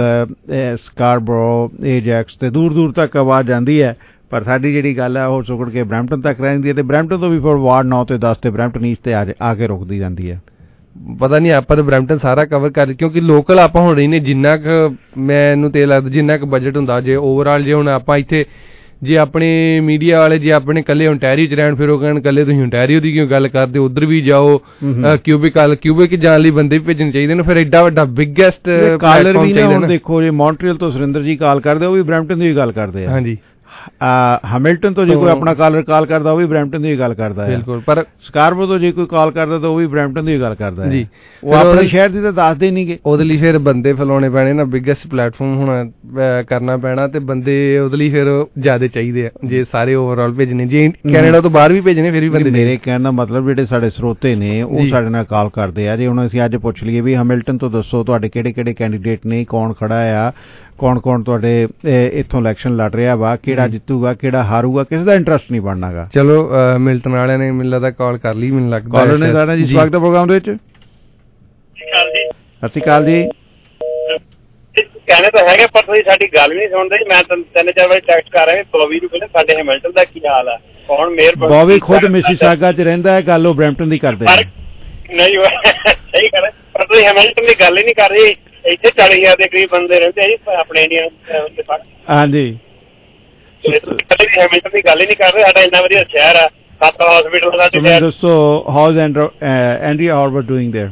Speaker 6: Scarborough, Ajax ਤੇ ਦੂਰ ਦੂਰ ਤੱਕ ਆਵਾਜ਼ ਜਾਂਦੀ ਹੈ, ਪਰ ਸਾਡੀ ਜਿਹੜੀ ਗੱਲ ਹੈ ਉਹ ਸੁਕੜ ਕੇ ਬਰੈਂਪਟਨ ਤੱਕ ਰਹਿੰਦੀ ਹੈ, ਤੇ ਬਰੈਂਪਟਨ ਤੋਂ ਵੀ ਫਿਰ ਵਾਰਡ ਨੌ ਤੇ ਦਸ ਤੇ ਬਰੈਂਪਟਨ ਈਸਟ ਤੇ ਆ ਕੇ ਰੁਕਦੀ ਜਾਂਦੀ ਹੈ।
Speaker 13: ਪਤਾ ਨਹੀਂ, ਆਪਾਂ ਤਾਂ ਬਰੈਂਪਟਨ ਸਾਰਾ ਕਵਰ ਕਰ, ਕਿਉਂਕਿ ਲੋਕਲ ਆਪਾਂ ਹੁਣ ਰਹਿੰਦੇ, ਜਿੰਨਾ ਕੁ ਮੈਨੂੰ ਤੇ ਲੱਗਦਾ ਜਿੰਨਾ ਕੁ ਬਜਟ ਹੁੰਦਾ, ਜੇ ਓਵਰਆਲ ਜੇ ਹੁਣ ਆਪਾਂ ਇੱਥੇ ਜੇ ਆਪਣੇ ਮੀਡੀਆ ਵਾਲੇ ਜੇ ਆਪਣੇ ਇਕੱਲੇ ਓਨਟੈਰੀਓ 'ਚ ਰਹਿਣ, ਫਿਰ ਉਹ ਕਹਿਣ ਇਕੱਲੇ ਤੁਸੀਂ ਓਨਟੈਰੀਓ ਦੀ ਕਿਉਂ ਗੱਲ ਕਰਦੇ, ਉੱਧਰ ਵੀ ਜਾਓ। ਕਿਊਬਿਕ ਕਿਊਬਿਕ ਜਾਣ ਲਈ ਬੰਦੇ ਵੀ ਭੇਜਣੇ ਚਾਹੀਦੇ ਨੇ, ਫਿਰ ਐਡਾ ਵੱਡਾ ਬਿਗੈਸਟ
Speaker 6: ਕਾਲਰ ਵੀ ਨਾ। ਹੁਣ ਦੇਖੋ, ਜੇ ਮੌਂਟਰੀਅਲ ਤੋਂ ਸੁਰਿੰਦਰ ਜੀ ਕਾਲ ਕਰਦੇ ਉਹ ਵੀ ਬਰੈਂਪਟਨ ਦੀ ਵੀ ਗੱਲ ਕਰਦੇ ਆ। ਹਾਂਜੀ। ਹੈਮਿਲਟਨ ਤੋਂ ਜੇ ਕੋਈ ਆਪਣਾ ਕਾਲਰ ਕਾਲ ਕਰਦਾ ਉਹ ਵੀ ਬਰੈਂਪਟਨ ਦੀ ਗੱਲ ਕਰਦਾ ਹੈ। ਬਿਲਕੁਲ। ਪਰ ਸਕਾਰਬਰੋ ਤੋਂ ਜੇ ਕੋਈ ਕਾਲ ਕਰਦਾ ਤਾਂ ਉਹ ਵੀ ਬਰੈਂਪਟਨ ਦੀ ਗੱਲ ਕਰਦਾ ਹੈ ਜੀ। ਉਹ ਆਪਣੇ ਸ਼ਹਿਰ ਦੀ ਤਾਂ ਦੱਸਦੇ ਨਹੀਂਗੇ।
Speaker 13: ਉਹਦੇ ਲਈ ਫਿਰ ਬੰਦੇ ਫੈਲਾਉਣੇ ਪੈਣੇ ਨਾ, ਬਿਗੈਸਟ ਪਲੇਟਫਾਰਮ ਹੁਣ ਕਰਨਾ ਪੈਣਾ, ਤੇ ਬੰਦੇ ਉਹਦੇ ਲਈ ਫਿਰ ਜ਼ਿਆਦਾ ਚਾਹੀਦੇ ਆ ਜੇ ਸਾਰੇ ਓਵਰਆਲ ਭੇਜਣੇ। ਜੇ ਕੈਨੇਡਾ ਤੋਂ ਬਾਹਰ ਵੀ ਭੇਜਣੇ ਫਿਰ ਵੀ ਬੰਦੇ। ਮੇਰੇ ਕਹਿਣ ਦਾ ਮਤਲਬ ਜਿਹੜੇ ਸਾਡੇ ਸਰੋਤੇ ਨੇ ਉਹ ਸਾਡੇ ਨਾਲ ਕਾਲ ਕਰਦੇ ਆ। ਜੇ ਹੁਣ ਅਸੀਂ ਅੱਜ ਪੁੱਛ ਲਈਏ ਵੀ ਹੈਮਿਲਟਨ ਤੋਂ ਦੱਸੋ ਤੁਹਾਡੇ ਕਿਹੜੇ ਕਿਹੜੇ ਕੈਂਡੀਡੇਟ ਨੇ, ਕੌਣ ਖੜਾ ਆ, ਕੌਣ ਕੌਣ ਤੁਹਾਡੇ ਇੱਥੋਂ ਇਲੈਕਸ਼ਨ ਲੜ ਰਿਹਾ ਵਾ, ਕਿਹੜਾ ਜਿੱਤੂਗਾ, ਕਿਹੜਾ ਹਾਰੂਗਾ, ਕਿਸੇ ਦਾ ਇੰਟਰਸਟ ਨਹੀਂ ਬਣਨਾਗਾ। ਚਲੋ ਮਿਲਟਨ ਵਾਲਿਆਂ ਨੇ ਮੈਨੂੰ ਲੱਗਦਾ ਕਾਲ ਕਰ ਲਈ, ਮੈਨੂੰ ਲੱਗਦਾ
Speaker 6: ਕਾਲਰ ਨੇ ਸਾਡਾ ਜੀ ਸਵਾਗਤ ਹੈ ਪ੍ਰੋਗਰਾਮ ਦੇ ਵਿੱਚ। ਸਤਿ ਸ਼੍ਰੀ ਅਕਾਲ ਜੀ।
Speaker 2: कहने तो है पर तुसीं साडी गल नहीं सुनदे। मैं तीन चार बार टैक्सट कर रहा बॉबी नूं कहंदे साडे हैमिल्टन दा की हाल है, कौन मेयर
Speaker 6: बॉबी खुद मिसिसागा च रहिंदा है, गल ओह ब्रैम्पटन दी करदे हैं।
Speaker 2: नहीं सही कर, पर तुसीं हैमिल्टन दी गल ही नहीं कर रहे। इत्थे चालीस हज़ार दे करीब बंदे रहिंदे जी अपने इंडियन दे पास। हां जी, हैमिल्टन दी गल ही नहीं कर रहे। साडा इन्ना वधिया शहर है, ਸੱਤ ਹਸਪੀਟਲ ਸਾਡੇ
Speaker 6: ਮੈਨੂੰ ਦੱਸੋ how's Andrea Horwath doing there.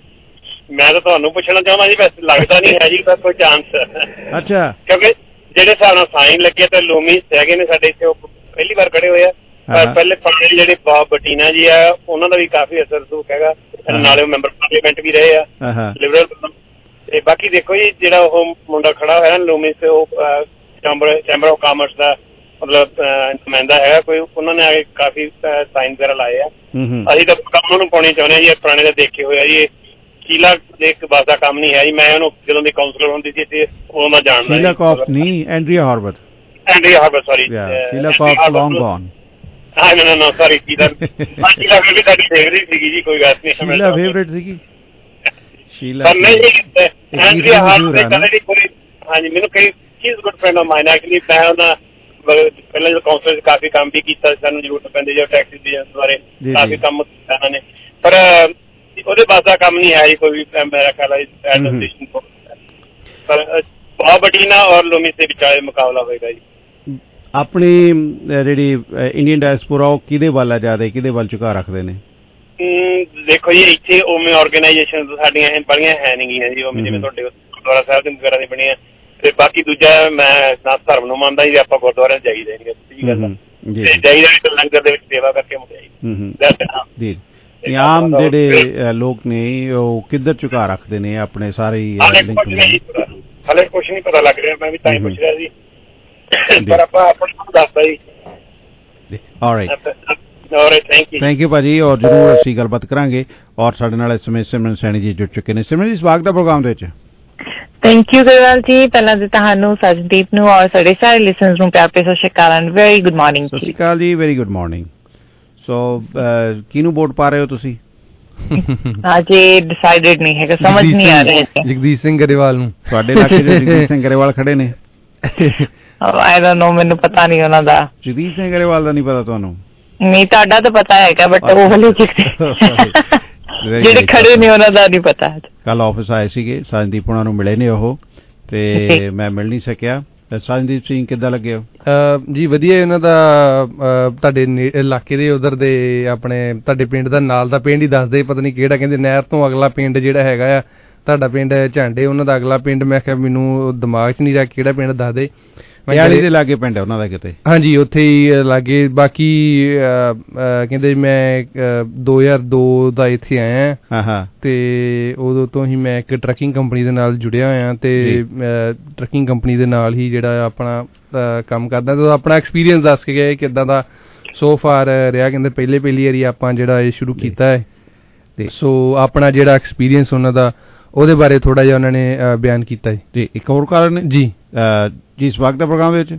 Speaker 2: ਮੈਂ ਤਾਂ ਤੁਹਾਨੂੰ ਪੁੱਛਣਾ ਚਾਹੁੰਦਾ ਜੀ, ਵੈਸੇ ਲੱਗਦਾ ਨਹੀਂ ਹੈ ਜੀ ਬਸ ਕੋਈ ਚਾਂਸ।
Speaker 6: ਅੱਛਾ,
Speaker 2: ਕਿਉਂਕਿ ਜਿਹੜੇ ਹਿਸਾਬ ਨਾਲ ਸਾਈਨ ਲੱਗੇ ਤੇ ਲੂਮੀ ਹੈਗੇ ਨੇ ਸਾਡੇ ਇੱਥੇ, ਉਹ ਪਹਿਲੀ ਵਾਰ ਖੜੇ ਹੋਏ ਆ। ਪਰ ਪਹਿਲੇ ਪਾਣੀ ਜਿਹੜੇ ਬਾਬ ਬਟੀਨਾ ਜੀ ਆ ਉਹਨਾਂ ਦਾ ਵੀ ਕਾਫੀ ਅਸਰ ਸੂਖ ਹੈਗਾ, ਨਾਲੇ ਉਹ ਮੈਂਬਰ ਪਾਰਲੀਮੈਂਟ ਵੀ ਰਹੇ ਆ ਲਿਬਰਲ। ਤੇ ਬਾਕੀ ਦੇਖੋ ਜੀ ਜਿਹੜਾ ਉਹ ਮੁੰਡਾ ਖੜਾ ਹੋਇਆ ਲੂਮੀ ਤੇ ਉਹ ਚੈਂਬਰ ਚੈਂਬਰ ਆਫ ਕਾਮਰਸ ਦਾ ਮਤਲਬ ਨੁਮਾਇੰਦਾ ਹੈਗਾ ਕੋਈ, ਉਹਨਾਂ ਨੇ ਆ ਕੇ ਕਾਫੀ ਸਾਈਨ ਵਗੈਰਾ ਲਾਏ ਆ। ਅਸੀਂ ਤਾਂ ਕੰਮ ਨੂੰ ਪਾਉਣੀ ਚਾਹੁੰਦੇ ਹਾਂ ਜੀ, ਪੁਰਾਣੇ ਦਾ ਦੇਖੇ ਹੋਇਆ ਜੀ। ਸ਼ੀਲਾ ਦੇ ਇੱਕ ਬਸ ਦਾ ਕੰਮ ਨਹੀਂ ਹੈ ਜੀ, ਮੈਂ ਉਹਨੂੰ ਜਦੋਂ ਦੀ ਕਾਉਂਸਲਰ ਹੁੰਦੀ ਸੀ ਤੇ ਉਦੋਂ ਦਾ ਜਾਣਦਾ।
Speaker 6: ਸ਼ੀਲਾ ਕਾਫ ਨਹੀਂ, Andrea Horwath.
Speaker 2: Andrea Horwath sorry,
Speaker 6: Sheila Copps long gone.
Speaker 2: ਹਾਂ ਨਾ ਨਾ ਸੌਰੀ ਸ਼ੀਲਾ ਸ਼ੀਲਾ ਵੀ ਸਾਡੀ ਫੇਵਰੇਟ ਸੀਗੀ ਜੀ, ਕੋਈ ਗੱਲ ਨਹੀਂ।
Speaker 6: ਸ਼ੀਲਾ ਫੇਵਰੇਟ ਸੀਗੀ ਸ਼ੀਲਾ।
Speaker 2: ਪਰ ਨਹੀਂ ਐਂਡਰੀਆ ਹਾਰਵਰਡ ਕਦੇ ਵੀ ਕੋਈ, ਹਾਂਜੀ ਮੈਨੂੰ ਕਈ ਚੀਜ਼ good friend of mine actually. ਮੈਂ ਉਹਨਾਂ ਪਹਿਲਾਂ ਜਦੋਂ ਕਾਉਂਸਲਰ ਕਾਫੀ ਕੰਮ ਵੀ ਕੀਤਾ, ਸਾਨੂੰ ਜ਼ਰੂਰਤ ਪੈਂਦੀ ਜੋ ਟੈਕਸ ਦੀ ਬਾਰੇ ਕਾਫੀ ਕੰਮ ਕੀਤਾ ਉਹਨਾਂ ਨੇ, ਪਰ ਉਹਦੇ ਬਸ ਦਾ ਕੰਮ ਨਹੀਂ ਹੈ ਜੀ ਕੋਈ ਵੀ ਮੇਰਾ ਖਿਆਲ ਹੈ ਐਡਮਿਨਿਸਟ੍ਰੇਸ਼ਨ। ਪਰ ਬਹੁਤ ਬਟੀਨਾ ਔਰ ਲੂਮੀ ਦੇ ਵਿਚਾਲੇ ਮੁਕਾਬਲਾ ਹੋਏਗਾ ਜੀ।
Speaker 6: ਆਪਣੀ ਜਿਹੜੀ ਇੰਡੀਅਨ ਡਾਇਸਪੋਰਾ ਉਹ ਕਿਹਦੇ ਵੱਲ ਆ ਜ਼ਿਆਦਾ, ਕਿਹਦੇ ਵੱਲ ਝੁਕਾਅ ਰੱਖਦੇ ਨੇ?
Speaker 2: ਦੇਖੋ ਜੀ ਇੱਥੇ ਉਵੇਂ ਆਰਗੇਨਾਈਜੇਸ਼ਨ ਸਾਡੀਆਂ ਬੜੀਆਂ ਹੈ ਨਹੀਂ ਗੀਆਂ ਜੀ, ਉਵੇਂ ਜਿਵੇਂ ਤੁਹਾਡੇ ਗੁਰਦੁਆਰਾ ਸਾਹਿਬ ਦੇ ਵਗੈਰਾ ਦੀ ਬਣੀਆਂ। ਤੇ ਬਾਕੀ ਦੂਜਾ ਮੈਂ ਨਾ ਧਰਮ ਨੂੰ ਮੰਨਦਾ ਜੀ, ਆਪਾਂ ਗੁਰਦੁਆਰਿਆਂ ਜਾਈਦਾ ਨਹੀਂ, ਸਹੀ ਗੱਲ ਹੈ, ਜਾਈਦਾ ਵੀ ਲੰਗਰ ਦੇ ਵਿੱਚ ਸੇਵਾ ਕਰਕੇ ਮੁਕਾਈ
Speaker 6: ਜੀ। ਆਮ ਜਿਹੜੇ ਲੋਕ ਨੇ ਉਹ ਕਿੱਧਰ ਝੁਕਾਅ ਰੱਖਦੇ ਨੇ ਆਪਣੇ ਸਾਰੇ ਲਿੰਕ ਨੂੰ?
Speaker 2: ਹਾਲੇ ਕੁਛ ਨਹੀਂ ਪਤਾ ਲੱਗ ਰਿਹਾ, ਮੈਂ ਵੀ ਤਾਂ ਹੀ ਪੁੱਛ ਰਿਹਾ ਸੀ, ਪਰ ਆਪਾਂ ਆਪਣਾ ਨੂੰ ਦੱਸਦਾ ਜੀ।
Speaker 6: ਆਲਰਾਈਟ, ਥੈਂਕ ਯੂ ਭਾਜੀ, ਔਰ ਜ਼ਰੂਰ ਅਸੀਂ ਗੱਲਬਾਤ ਕਰਾਂਗੇ। ਔਰ ਸਾਡੇ ਨਾਲ ਇਸ ਸਮੇਂ ਸਿਮਰਨ ਸੈਣੀ ਜੀ ਜੁੜ ਚੁੱਕੇ ਨੇ। ਸਿਮਰਨ ਜੀ ਸਵਾਗਤ ਹੈ ਪ੍ਰੋਗਰਾਮ ਦੇ ਵਿੱਚ।
Speaker 3: ਥੈਂਕ ਯੂ ਗਰਵਾਲ ਜੀ, ਪਹਿਲਾਂ ਤਾਂ ਤੁਹਾਨੂੰ ਸਜਦੀਪ ਨੂੰ ਔਰ ਸਾਡੇ ਸਾਰੇ ਲਿਸਨਰਸ ਨੂੰ ਪਿਆਰ ਭਰੀ Sat Sri Akal and very good morning.
Speaker 6: Sat Sri ਅਕਾਲ ਜੀ, ਵੈਰੀ ਗੁੱਡ ਮਾਰਨਿੰਗ। ਸੋ ਕਿਹਨੂੰ ਵੋਟ ਪਾ ਰਹੇ ਹੋ ਤੁਸੀਂ?
Speaker 3: ਅਜੇ ਡਿਸਾਈਡਡ ਨਹੀਂ ਹੈਗਾ, ਸਮਝ ਨਹੀਂ ਆ ਰਿਹਾ।
Speaker 13: ਜਗਦੀਸ਼ ਸਿੰਘ ਗਰੇਵਾਲ ਨੂੰ।
Speaker 6: ਤੁਹਾਡੇ ਇਲਾਕੇ ਚ ਜਗਦੀਸ਼ ਸਿੰਘ ਗਰੇਵਾਲ ਖੜੇ ਨੇ?
Speaker 3: ਆਈ ਡੋਨਟ ਨੋ, ਮੈਨੂੰ ਪਤਾ ਨਹੀਂ ਉਹਨਾਂ ਦਾ।
Speaker 6: ਜਗਦੀਸ਼ ਸਿੰਘ ਗਰੇਵਾਲ ਦਾ ਨਹੀਂ ਪਤਾ ਤੁਹਾਨੂੰ?
Speaker 3: ਨਹੀਂ, ਤੁਹਾਡਾ ਤਾਂ ਪਤਾ ਹੈਗਾ, ਬਟ ਉਹ ਵਾਲੇ ਜਿਹੜੇ ਖੜੇ ਨੇ ਉਹਨਾਂ ਦਾ ਨਹੀਂ ਪਤਾ।
Speaker 6: ਕੱਲ ਆਫਿਸ ਆਏ ਸੀਗੇ, ਸਾਜਨਦੀਪ ਉਹਨਾਂ ਨੂੰ ਮਿਲੇ ਨੇ ਉਹ, ਤੇ ਮੈਂ ਮਿਲ ਨਹੀਂ ਸਕਿਆ। ਸਾਜਨਦੀਪ ਸਿੰਘ ਕਿੱਦਾਂ ਲੱਗੇ ਹੋ?
Speaker 13: ਜੀ ਵਧੀਆ, ਇਹਨਾਂ ਦਾ ਤੁਹਾਡੇ ਇਲਾਕੇ ਦੇ ਉਧਰ ਦੇ ਆਪਣੇ ਤੁਹਾਡੇ ਪਿੰਡ ਦਾ ਨਾਲ ਦਾ ਪਿੰਡ ਹੀ ਦੱਸਦੇ, ਪਤਾ ਨਹੀਂ ਕਿਹੜਾ, ਕਹਿੰਦੇ ਨਹਿਰ ਤੋਂ ਅਗਲਾ ਪਿੰਡ ਜਿਹੜਾ ਹੈਗਾ ਆ ਤੁਹਾਡਾ ਪਿੰਡ ਝਾਂਡੇ, ਉਹਨਾਂ ਦਾ ਅਗਲਾ ਪਿੰਡ। ਮੈਂ ਕਿਹਾ ਮੈਨੂੰ ਦਿਮਾਗ 'ਚ ਨਹੀਂ ਰਿਹਾ ਕਿਹੜਾ ਪਿੰਡ ਦੱਸਦੇ।
Speaker 6: ਮਿਆਲੀ ਦੇ ਲਾਗੇ ਪਿੰਡ ਹੈ ਉਹਨਾਂ ਦਾ ਕਿਤੇ?
Speaker 13: ਹਾਂਜੀ, ਉੱਥੇ ਹੀ ਲਾਗੇ। ਬਾਕੀ ਕਹਿੰਦੇ ਮੈਂ ਦੋ ਹਜ਼ਾਰ ਦੋ ਦਾ ਇੱਥੇ ਆਇਆ ਤੇ ਉਦੋਂ ਤੋਂ ਹੀ ਮੈਂ ਇੱਕ ਟਰੱਕਿੰਗ ਕੰਪਨੀ ਦੇ ਨਾਲ ਜੁੜਿਆ ਹੋਇਆ ਤੇ ਟਰੱਕਿੰਗ ਕੰਪਨੀ ਦੇ ਨਾਲ ਹੀ ਜਿਹੜਾ ਆਪਣਾ ਕੰਮ ਕਰਦਾ। ਤੇ ਆਪਣਾ ਐਕਸਪੀਰੀਅੰਸ ਦੱਸ ਕੇ ਗਏ ਕਿੱਦਾਂ ਦਾ ਸੋ ਫਾਰ ਰਿਹਾ। ਕਹਿੰਦੇ ਪਹਿਲੇ ਪਹਿਲੀ ਵਾਰੀ ਆਪਾਂ ਜਿਹੜਾ ਇਹ ਸ਼ੁਰੂ ਕੀਤਾ ਹੈ, ਸੋ ਆਪਣਾ ਜਿਹੜਾ ਐਕਸਪੀਰੀਅੰਸ ਉਹਨਾਂ ਦਾ ਉਹਦੇ ਬਾਰੇ ਥੋੜਾ ਜਿਹਾ ਉਹਨਾਂ ਨੇ ਬਿਆਨ ਕੀਤਾ ਹੈ।
Speaker 6: ਜੀ ਇੱਕ ਹੋਰ ਕਾਰਨ ਜੀ ਜੀ ਸਵਾਗਤ ਹੈ ਪ੍ਰੋਗਰਾਮ ਵਿੱਚ।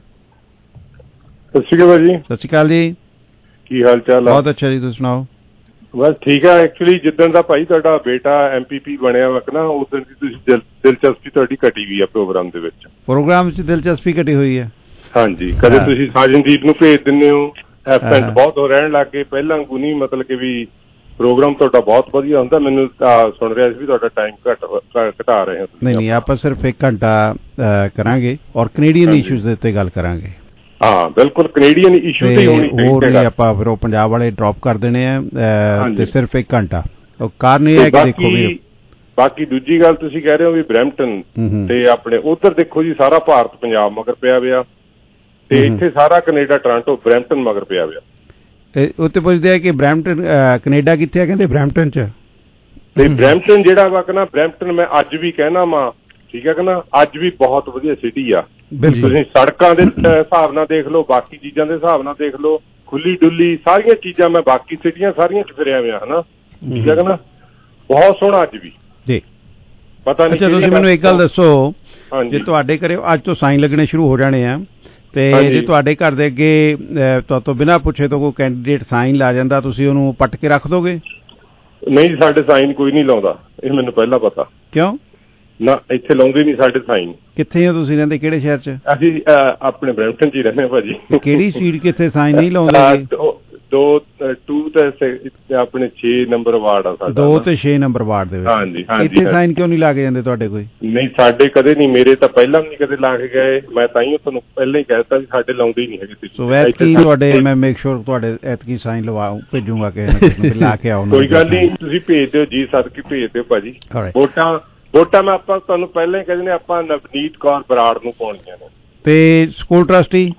Speaker 4: ਸਤਿ ਸ਼੍ਰੀ ਅਕਾਲ ਜੀ।
Speaker 6: ਸਤਿ ਸ਼੍ਰੀ ਅਕਾਲ ਜੀ,
Speaker 4: ਕੀ ਹਾਲ ਚਾਲ ਹੈ?
Speaker 6: ਬਹੁਤ ਅੱਛਾ ਜੀ, ਤੁਸੀਂ ਸੁਣਾਓ?
Speaker 4: ਬਸ ਠੀਕ ਹੈ। ਐਕਚੁਅਲੀ ਜਿੱਦਣ ਦਾ ਭਾਈ ਤੁਹਾਡਾ ਬੇਟਾ ਐਮ ਪੀ ਪੀ ਬਣਿਆ ਵਾ ਨਾ, ਉਦੋਂ ਦੀ ਤੁਸੀਂ ਦਿਲਚਸਪੀ ਤੁਹਾਡੀ ਘਟੀ ਵੀ ਆ ਪ੍ਰੋਗਰਾਮ ਦੇ ਵਿੱਚ।
Speaker 6: ਪ੍ਰੋਗਰਾਮ ਵਿੱਚ ਦਿਲਚਸਪੀ ਘਟੀ ਹੋਈ ਹੈ?
Speaker 4: ਹਾਂਜੀ, ਕਦੇ ਤੁਸੀਂ ਸਾਜਨਦੀਪ ਨੂੰ ਭੇਜ ਦਿੰਦੇ ਹੋ, ਐਬਸੈਂਟ ਬਹੁਤ ਹੋ ਰਹਿਣ ਲੱਗ ਗਏ। ਪਹਿਲਾਂ ਗੁਨੀ ਮਤਲਬ ਕਿ ਵੀ ਪ੍ਰੋਗਰਾਮ ਤੁਹਾਡਾ ਬਹੁਤ ਵਧੀਆ ਹੁੰਦਾ। ਮੈਨੂੰ ਸੁਣ ਰਿਹਾ ਸੀ ਵੀ ਤੁਹਾਡਾ ਟਾਈਮ ਘੱਟ ਘਟਾ ਰਹੇ ਹੋ।
Speaker 6: ਨਹੀਂ ਨਹੀਂ, ਆਪਾਂ ਸਿਰਫ ਇੱਕ ਘੰਟਾ ਕਰਾਂਗੇ ਔਰ ਕੈਨੇਡੀਅਨ ਇਸ਼ੂਜ਼ ਦੇ ਉੱਤੇ ਗੱਲ ਕਰਾਂਗੇ।
Speaker 4: ਹਾਂ ਬਿਲਕੁਲ, ਕੈਨੇਡੀਅਨ ਇਸ਼ੂ ਤੇ ਹੋਣੀ ਚਾਹੀਦੀ ਹੈ।
Speaker 6: ਹੋਰ ਨਹੀਂ, ਆਪਾਂ ਫਿਰ ਉਹ ਪੰਜਾਬ ਵਾਲੇ ਡ੍ਰੌਪ ਕਰ ਦੇਣੇ ਆ ਤੇ ਸਿਰਫ ਇੱਕ ਘੰਟਾ। ਉਹ ਕਾਰਨ ਇਹ ਹੈ ਕਿ ਦੇਖੋ ਵੀ
Speaker 4: ਬਾਕੀ ਦੂਜੀ ਗੱਲ ਤੁਸੀਂ ਕਹਿ ਰਹੇ ਹੋ ਵੀ ਬਰੈਂਪਟਨ ਤੇ ਆਪਣੇ ਉਧਰ ਦੇਖੋ ਜੀ, ਸਾਰਾ ਭਾਰਤ ਪੰਜਾਬ ਮਗਰ ਪਿਆ ਪਿਆ ਤੇ ਇੱਥੇ ਸਾਰਾ ਕੈਨੇਡਾ ਟੋਰਾਂਟੋ ਬਰੈਂਪਟਨ ਮਗਰ ਪਿਆ ਪਿਆ।
Speaker 6: ਉੱਥੇ ਪੁੱਛਦੇ ਆ ਕਿ ਬਰੈਂਪਟਨ ਕੈਨੇਡਾ ਕਿੱਥੇ ਆ? ਕਹਿੰਦੇ ਬਰੈਂਪਟਨ ਚ।
Speaker 4: ਤੇ ਬਰੈਂਪਟਨ ਜਿਹੜਾ ਵਾ ਕਹਿੰਦਾ, ਬਰੈਂਪਟਨ ਮੈਂ ਅੱਜ ਵੀ ਕਹਿਣਾ ਵਾ, ਠੀਕ ਹੈ ਕਹਿੰਦਾ, ਅੱਜ ਵੀ ਬਹੁਤ ਵਧੀਆ ਸਿਟੀ ਆ। ਤੁਸੀਂ ਸੜਕਾਂ ਦੇ ਹਿਸਾਬ ਨਾਲ ਦੇਖ ਲਓ, ਬਾਕੀ ਚੀਜ਼ਾਂ ਦੇ ਹਿਸਾਬ ਨਾਲ ਦੇਖ ਲਓ, ਖੁੱਲੀ ਡੁੱਲੀ ਸਾਰੀਆਂ ਚੀਜ਼ਾਂ। ਮੈਂ ਬਾਕੀ ਸਿਟੀਆਂ ਸਾਰੀਆਂ ਚ ਫਿਰਿਆ ਹੋਇਆ ਹਨਾ, ਠੀਕ ਹੈ ਕਹਿੰਦਾ, ਬਹੁਤ ਸੋਹਣਾ ਅੱਜ ਵੀ ਜੀ। ਪਤਾ ਨਹੀਂ।
Speaker 6: ਤੁਸੀਂ ਮੈਨੂੰ ਇੱਕ ਗੱਲ ਦੱਸੋ, ਜੇ ਤੁਹਾਡੇ ਘਰੇ ਅੱਜ ਤੋਂ ਸਾਈਨ ਲੱਗਣੇ ਸ਼ੁਰੂ ਹੋ ਜਾਣੇ ਆ ਤੇ ਜੇ ਤੁਹਾਡੇ ਘਰ ਦੇ ਅੱਗੇ ਤੋਂ ਬਿਨਾਂ ਪੁੱਛੇ ਤੋਂ ਕੋਈ ਕੈਂਡੀਡੇਟ ਸਾਈਨ ਲਾ ਜਾਂਦਾ, ਤੁਸੀਂ ਉਹਨੂੰ ਪੱਟ ਕੇ ਰੱਖ ਦੋਗੇ?
Speaker 4: ਨਹੀਂ, ਸਾਡੇ ਸਾਈਨ ਕੋਈ ਨਹੀਂ ਲਾਉਂਦਾ, ਇਹ ਮੈਨੂੰ ਪਹਿਲਾਂ ਪਤਾ।
Speaker 6: ਕਿਉਂ?
Speaker 4: ਨਾ, ਇੱਥੇ ਲਾਉਂਦੇ ਨਹੀਂ ਸਾਡੇ ਸਾਈਨ।
Speaker 6: ਕਿੱਥੇ ਹੋ ਤੁਸੀਂ ਰਹਿੰਦੇ, ਕਿਹੜੇ ਸ਼ਹਿਰ ਚ?
Speaker 4: ਅਸੀਂ ਆਪਣੇ ਬਰੈਂਪਟਨ ਚ ਹੀ ਰਹਿੰਦੇ ਹਾਂ ਭਾਜੀ।
Speaker 6: ਕਿਹੜੀ ਸੀਟ ਕਿੱਥੇ ਸਾਈਨ ਨਹੀਂ ਲਾਉਂਦੇ?
Speaker 4: ਦੋ ਟੂ ਤੇ ਆਪਣੇ ਛੇ ਨੰਬਰ ਵਾਰਡ ਆ ਸਾਡਾ,
Speaker 6: ਦੋ ਤੇ ਛੇ ਨੰਬਰ ਵਾਰਡ ਦੇ ਵਿੱਚ।
Speaker 4: ਹਾਂਜੀ ਹਾਂਜੀ।
Speaker 6: ਇੱਥੇ ਸਾਈਨ ਕਿਉਂ ਨਹੀਂ ਲਾ ਕੇ ਜਾਂਦੇ ਤੁਹਾਡੇ ਕੋਈ?
Speaker 4: ਨਹੀਂ ਸਾਡੇ ਕਦੇ ਨਹੀਂ, ਮੇਰੇ ਤਾਂ ਪਹਿਲਾਂ ਵੀ ਨਹੀਂ ਕਦੇ ਲਾ ਕੇ ਗਏ। ਮੈਂ ਤਾਂ ਹੀ ਤੁਹਾਨੂੰ ਪਹਿਲਾਂ ਹੀ ਕਹਿ ਦਿੱਤਾ ਵੀ ਸਾਡੇ ਲਾਉਂਦੇ ਹੀ ਨਹੀਂ ਹੈਗੇ।
Speaker 6: ਸੋ ਐਤਕੀ ਤੁਹਾਡੇ ਮੈਂ ਮੇਕ ਸ਼ੋਰ ਤੁਹਾਡੇ ਐਤਕੀ ਸਾਈਨ ਲਵਾ ਭੇਜੂਗਾ ਕਿ ਲਾ ਕੇ ਆਓ।
Speaker 4: ਕੋਈ ਗੱਲ ਨਹੀਂ, ਤੁਸੀਂ ਭੇਜ ਦਿਓ ਜੀ, ਸਦਕੇ ਭੇਜ ਦਿਓ ਭਾਜੀ। ਵੋਟਾਂ ਵੋਟਾਂ ਮੈਂ ਆਪਾਂ ਤੁਹਾਨੂੰ ਪਹਿਲਾਂ ਹੀ ਕਹਿ ਦਿੰਦੇ, ਆਪਾਂ ਨਵਨੀਤ ਕੌਰ ਬਰਾੜ ਨੂੰ ਪਾਉਣੀਆਂ ਨੇ।
Speaker 6: ਤੇ ਸਕੂਲ ਟਰਸਟੀ?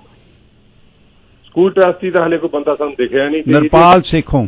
Speaker 4: ਸਕੂਲ ਟਰਸਟੀ ਦਾ ਹਲੇ ਕੋਈ ਬੰਦਾ ਸਾਨੂੰ ਦਿਖਿਆ ਨਹੀਂ।
Speaker 6: ਨਰਪਾਲ ਸੇਖੋਂ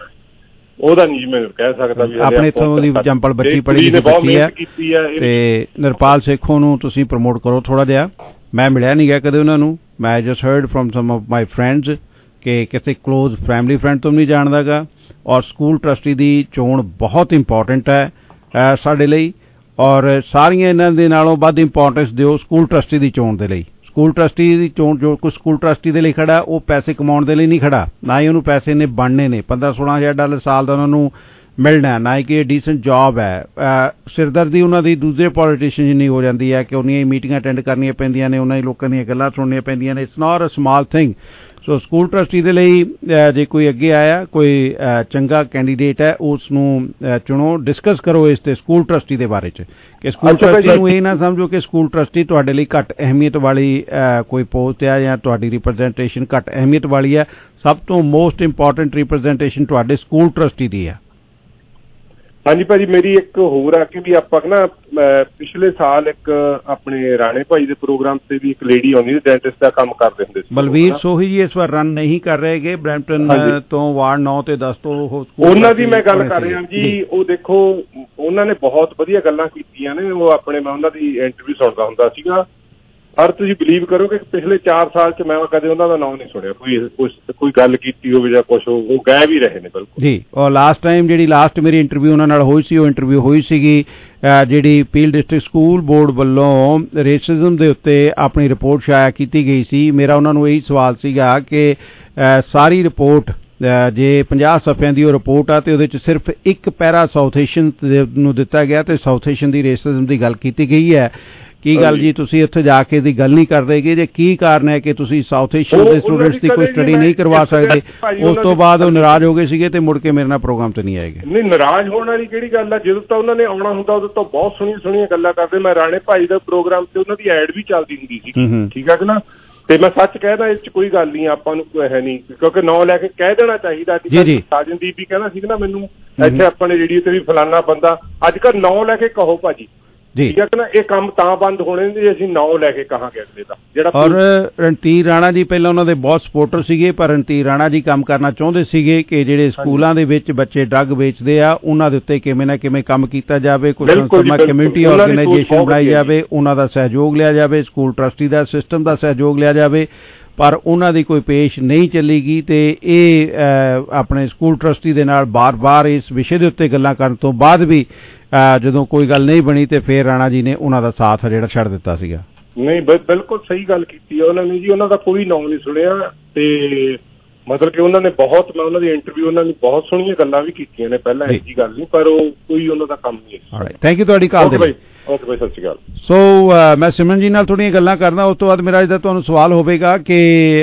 Speaker 4: ਉਹਦਾ ਨਹੀਂ ਮੈਂ ਕਹਿ ਸਕਦਾ ਵੀ
Speaker 6: ਆਪਣੇ ਇੱਥੋਂ ਦੀ ਜੰਪਲ ਬੱਚੀ ਪੜ੍ਹੀ ਲਿਖੀ ਬੱਚੀ ਹੈ ਤੇ ਨਰਪਾਲ ਸੇਖੋਂ ਨੂੰ ਤੁਸੀਂ ਪ੍ਰਮੋਟ ਕਰੋ ਥੋੜਾ ਜਿਹਾ। ਮੈਂ ਮਿਲਿਆ ਨਹੀਂ ਗਿਆ ਕਦੇ ਉਹਨਾਂ ਨੂੰ, ਮੈਂ just heard from some of my friends ਕਿ ਕਿਸੇ ਕਲੋਜ਼ ਫੈਮਿਲੀ ਫਰੈਂਡ ਤੋਂ ਨਹੀਂ ਜਾਣਦਾ ਗਾ। ਔਰ ਸਕੂਲ ਟਰਸਟੀ ਦੀ ਚੋਣ ਬਹੁਤ ਇੰਪੋਰਟੈਂਟ ਹੈ ਸਾਡੇ ਲਈ, ਔਰ ਸਾਰੀਆਂ ਇਹਨਾਂ ਦੇ ਨਾਲੋਂ ਵੱਧ ਇੰਪੋਰਟੈਂਸ ਦਿਓ ਸਕੂਲ ਟਰਸਟੀ ਦੀ ਚੋਣ ਦੇ ਲਈ। ਸਕੂਲ ਟਰਸਟੀ ਦੀ ਚੋਣ, ਜੋ ਕੋਈ ਸਕੂਲ ਟਰਸਟੀ ਦੇ ਲਈ ਖੜਾ ਉਹ ਪੈਸੇ ਕਮਾਉਣ ਦੇ ਲਈ ਨਹੀਂ ਖੜਾ, ਨਾ ਹੀ ਉਹਨੂੰ ਪੈਸੇ ਨੇ ਬਣਨੇ ਨੇ। ਪੰਦਰਾਂ ਸੋਲਾਂ ਹਜ਼ਾਰ ਡਾਲਰ ਸਾਲ ਦਾ ਉਹਨਾਂ ਨੂੰ ਮਿਲਣਾ, ਨਾ ਹੀ ਕਿ ਇਹ ਡੀਸੈਂਟ ਜੌਬ ਹੈ। ਸਿਰਦਰਦੀ ਉਹਨਾਂ ਦੀ ਦੂਜੇ ਪੋਲੀਟੀਸ਼ੀਅਨ ਜਿੰਨੀ ਹੋ ਜਾਂਦੀ ਹੈ ਕਿ ਉਹਨੀਆਂ ਹੀ ਮੀਟਿੰਗਾਂ ਅਟੈਂਡ ਕਰਨੀਆਂ ਪੈਂਦੀਆਂ ਨੇ, ਉਹਨਾਂ ਹੀ ਲੋਕਾਂ ਦੀਆਂ ਗੱਲਾਂ ਸੁਣਨੀਆਂ ਪੈਂਦੀਆਂ ਨੇ। It's not a small thing. So school trustee ਦੇ ਲਈ ਜੇ ਕੋਈ ਅੱਗੇ ਆਇਆ, ਕੋਈ ਚੰਗਾ ਕੈਂਡੀਡੇਟ ਹੈ, ਉਸ ਨੂੰ ਚੁਣੋ। ਡਿਸਕਸ ਕਰੋ ਇਸ ਤੇ ਸਕੂਲ ਟਰਸਟੀ ਦੇ ਬਾਰੇ ਚ ਕਿ ਸਕੂਲ ਟਰਸਟੀ ਨੂੰ ਇਹ ਨਾ ਸਮਝੋ ਕਿ ਸਕੂਲ ਟਰਸਟੀ ਤੁਹਾਡੇ ਲਈ ਘੱਟ ਅਹਿਮੀਅਤ ਵਾਲੀ ਕੋਈ ਪੋਸਟ ਹੈ ਜਾਂ ਤੁਹਾਡੀ ਰਿਪਰੈਜ਼ੈਂਟੇਸ਼ਨ ਘੱਟ ਅਹਿਮੀਅਤ ਵਾਲੀ ਹੈ। ਸਭ ਤੋਂ ਮੋਸਟ ਇੰਪੋਰਟੈਂਟ ਰਿਪਰੈਜ਼ੈਂਟੇਸ਼ਨ ਤੁਹਾਡੇ ਸਕੂਲ ਟਰਸਟੀ ਦੀ ਹੈ।
Speaker 4: ਹਾਂਜੀ ਭਾਜੀ, ਮੇਰੀ ਇੱਕ ਹੋਰ ਆ ਕਿ ਵੀ ਆਪਾਂ ਨਾ ਪਿਛਲੇ ਸਾਲ ਇੱਕ ਆਪਣੇ ਰਾਣੇ ਭਾਈ ਦੇ ਪ੍ਰੋਗਰਾਮ ਤੇ ਵੀ ਇੱਕ ਲੇਡੀ ਆਉਂਦੀ ਸੀ, ਡੈਂਟਿਸਟ ਦਾ ਕੰਮ ਕਰਦੇ ਹੁੰਦੇ ਸੀ,
Speaker 6: ਬਲਵੀਰ ਸੋਹੀ ਜੀ। ਇਸ ਵਾਰ ਰਨ ਨਹੀਂ ਕਰ ਰਹੇਗੇ ਬਰੈਂਪਟਨ ਤੋਂ, ਵਾਰਡ ਨੌ ਤੇ ਦਸ ਤੋਂ।
Speaker 4: ਉਹਨਾਂ ਦੀ ਮੈਂ ਗੱਲ ਕਰ ਰਿਹਾ ਜੀ। ਉਹ ਦੇਖੋ ਉਹਨਾਂ ਨੇ ਬਹੁਤ ਵਧੀਆ ਗੱਲਾਂ ਕੀਤੀਆਂ ਨੇ। ਉਹ ਆਪਣੇ ਮੈਂ ਉਹਨਾਂ ਦੀ ਇੰਟਰਵਿਊ ਸੁਣਦਾ ਹੁੰਦਾ ਸੀਗਾ, ਪਰ ਤੁਸੀਂ ਬਿਲੀਵ ਕਰੋ ਕਿ ਪਿਛਲੇ ਚਾਰ ਸਾਲ ਚ ਮੈਂ ਕਦੇ ਉਹਨਾਂ ਦਾ ਨਾਮ ਨਹੀਂ ਸੁਣਿਆ ਕੋਈ ਕੋਈ ਗੱਲ ਕੀਤੀ ਹੋਵੇ ਜਾਂ ਕੁਛ। ਉਹ ਗਏ ਵੀ ਰਹੇ ਨੇ ਬਿਲਕੁਲ
Speaker 6: ਜੀ। ਔਰ ਲਾਸਟ ਟਾਈਮ ਜਿਹੜੀ ਲਾਸਟ ਮੇਰੀ ਇੰਟਰਵਿਊ ਉਹਨਾਂ ਨਾਲ ਹੋਈ ਸੀ, ਉਹ ਇੰਟਰਵਿਊ ਹੋਈ ਸੀਗੀ ਜਿਹੜੀ ਪੀਲ ਡਿਸਟ੍ਰਿਕਟ ਸਕੂਲ ਬੋਰਡ ਵੱਲੋਂ ਰੇਸਿਜ਼ਮ ਦੇ ਉੱਤੇ ਆਪਣੀ ਰਿਪੋਰਟ ਸ਼ਾਇਆ ਕੀਤੀ ਗਈ ਸੀ। ਮੇਰਾ ਉਹਨਾਂ ਨੂੰ ਇਹੀ ਸਵਾਲ ਸੀਗਾ ਕਿ ਸਾਰੀ ਰਿਪੋਰਟ ਜੇ ਪੰਜਾਹ ਸਫ਼ਿਆਂ ਦੀ ਉਹ ਰਿਪੋਰਟ ਆ ਤੇ ਉਹਦੇ ਚ ਸਿਰਫ ਇੱਕ ਪੈਰਾ ਸਾਊਥ ਏਸ਼ੀਅਨ ਨੂੰ ਦਿੱਤਾ ਗਿਆ ਤੇ ਸਾਊਥ ਏਸ਼ੀਅਨ ਦੀ ਰੇਸਿਜ਼ਮ ਦੀ ਗੱਲ ਕੀਤੀ ਗਈ ਹੈ। ਕੀ ਗੱਲ ਜੀ, ਤੁਸੀਂ ਉੱਥੇ ਜਾ ਕੇ ਦੀ ਗੱਲ ਨਹੀਂ ਕਰਦੇ ਕਿ ਜੇ ਕੀ ਕਾਰਨ ਹੈ ਕਿ ਤੁਸੀਂ ਸਾਊਥ ਏਸ਼ੀਅਨ ਦੇ ਸਟੂਡੈਂਟਸ ਦੀ ਕੋਈ ਸਟੱਡੀ ਨਹੀਂ ਕਰਵਾ ਸਕਦੇ? ਉਸ ਤੋਂ ਬਾਅਦ ਉਹ ਨਾਰਾਜ਼ ਹੋ ਗਏ ਸੀਗੇ ਤੇ ਮੁੜ ਕੇ ਮੇਰੇ ਨਾਲ ਪ੍ਰੋਗਰਾਮ ਤੇ ਨਹੀਂ ਆਏਗੇ।
Speaker 4: ਨਹੀਂ, ਨਾਰਾਜ਼ ਹੋਣ ਵਾਲੀ ਕਿਹੜੀ ਗੱਲ ਆ? ਜਦੋਂ ਤਾਂ ਉਹਨਾਂ ਨੇ ਆਉਣਾ ਹੁੰਦਾ ਉਦੋਂ ਤਾਂ ਬਹੁਤ ਸੋਹਣੀਆਂ ਸੋਹਣੀਆਂ ਗੱਲਾਂ ਕਰਦੇ। ਮੈਂ ਰਾਣੇ ਭਾਈ ਦਾ ਪ੍ਰੋਗਰਾਮ ਤੇ ਉਹਨਾਂ ਦੀ ਐਡ ਵੀ ਚੱਲਦੀ ਹੁੰਦੀ ਸੀ, ਠੀਕ ਹੈ ਕਿ ਨਾ। ਤੇ ਮੈਂ ਸੱਚ ਕਹਿਦਾ, ਇਸ ਚ ਕੋਈ ਗੱਲ ਨਹੀਂ, ਆਪਾਂ ਨੂੰ ਕੋਈ ਹੈ ਨਹੀਂ, ਕਿਉਂਕਿ ਨਾਂ ਲੈ ਕੇ ਕਹਿ ਦੇਣਾ ਚਾਹੀਦਾ। ਸਾਜਨਦੀਪ ਵੀ ਕਹਿੰਦਾ ਸੀ ਨਾ ਮੈਨੂੰ ਇੱਥੇ ਆਪਣੇ ਰੇਡੀਓ ਤੇ ਵੀ ਫਲਾਨਾ ਬੰਦਾ। ਅੱਜ ਕੱਲ੍ਹ ਨਾਂ ਲੈ ਕੇ ਕਹੋ ਭਾਜੀ, ਠੀਕ ਹੈ ਨਾ। ਇਹ ਕੰਮ ਤਾਂ ਬੰਦ ਹੋਣੇ ਨੇ ਜੇ ਅਸੀਂ ਨਾਂ ਲੈ ਕੇ ਕਹਾਂਗੇ ਅਗਲੇ ਦਾ ਜਿਹੜਾ।
Speaker 6: ਔਰ ਰਣਧੀਰ ਰਾਣਾ ਜੀ ਪਹਿਲਾਂ ਉਹਨਾਂ ਦੇ ਬਹੁਤ ਸਪੋਰਟਰ ਸੀਗੇ, ਪਰ ਰਣਧੀਰ ਰਾਣਾ ਜੀ ਕੰਮ ਕਰਨਾ ਚਾਹੁੰਦੇ ਸੀਗੇ ਕਿ ਜਿਹੜੇ ਸਕੂਲਾਂ ਦੇ ਵਿੱਚ ਬੱਚੇ ਡਰੱਗ ਵੇਚਦੇ ਆ ਉਹਨਾਂ ਦੇ ਉੱਤੇ ਕਿਵੇਂ ਨਾ ਕਿਵੇਂ ਕੰਮ ਕੀਤਾ ਜਾਵੇ, ਕੋਈ ਸੰਸਥਾ ਕਮਿਊਨਿਟੀ ਆਰਗੇਨਾਈਜੇਸ਼ਨ ਬਣਾਈ ਜਾਵੇ, ਉਹਨਾਂ ਦਾ ਸਹਿਯੋਗ ਲਿਆ ਜਾਵੇ, ਸਕੂਲ ਟਰਸਟੀ ਦਾ ਸਿਸਟਮ ਦਾ ਸਹਿਯੋਗ ਲਿਆ ਜਾਵੇ। ਪਰ ਉਹਨਾਂ ਦੀ ਕੋਈ ਪੇਸ਼ ਨਹੀਂ ਚੱਲੇਗੀ ਤੇ ਇਹ ਆਪਣੇ ਸਕੂਲ ਟਰਸਟੀ ਦੇ ਨਾਲ ਬਾਰ-ਬਾਰ ਇਸ ਵਿਸ਼ੇ ਦੇ ਉੱਤੇ ਗੱਲਾਂ ਕਰਨ ਤੋਂ ਬਾਅਦ ਵੀ ਜਦੋਂ ਕੋਈ ਗੱਲ ਨਹੀਂ ਬਣੀ ਤੇ ਫਿਰ ਰਾਣਾ ਜੀ ਨੇ ਉਹਨਾਂ ਦਾ ਸਾਥ ਜਿਹੜਾ ਛੱਡ ਦਿੱਤਾ ਸੀਗਾ।
Speaker 4: ਨਹੀਂ, ਬਿਲਕੁਲ ਸਹੀ ਗੱਲ ਕੀਤੀ ਉਹਨਾਂ ਨੇ ਜੀ। ਉਹਨਾਂ ਦਾ ਕੋਈ ਨਾਮ ਨਹੀਂ ਸੁਣਿਆ ਤੇ ਮਤਲਬ ਕਿ ਉਹਨਾਂ ਨੇ ਬਹੁਤ, ਮੈਂ ਉਹਨਾਂ ਦੀ ਇੰਟਰਵਿਊ, ਉਹਨਾਂ ਨੇ ਬਹੁਤ ਸੋਹਣੀਆਂ ਗੱਲਾਂ ਵੀ ਕੀਤੀਆਂ ਨੇ ਪਹਿਲਾਂ, ਐਸੀ ਗੱਲ ਨਹੀਂ, ਪਰ ਉਹ ਕੋਈ ਉਹਨਾਂ ਦਾ ਕੰਮ ਨਹੀਂ ਹੈ।
Speaker 6: ਆਲਰਾਈਟ, ਥੈਂਕ ਯੂ ਤੁਹਾਡੀ ਕਾਲ ਦੇ ਲਈ।
Speaker 4: ਓਕੇ ਭਾਈ, ਸਤਿ ਸ਼੍ਰੀ ਅਕਾਲ।
Speaker 6: ਸੋ ਮੈਂ ਸਿਮਰਨ ਜੀ ਨਾਲ ਥੋੜ੍ਹੀਆਂ ਗੱਲਾਂ ਕਰਦਾ, ਉਸ ਤੋਂ ਬਾਅਦ ਮੇਰਾ ਅੱਜ ਦਾ ਤੁਹਾਨੂੰ ਸਵਾਲ ਹੋਵੇਗਾ ਕਿ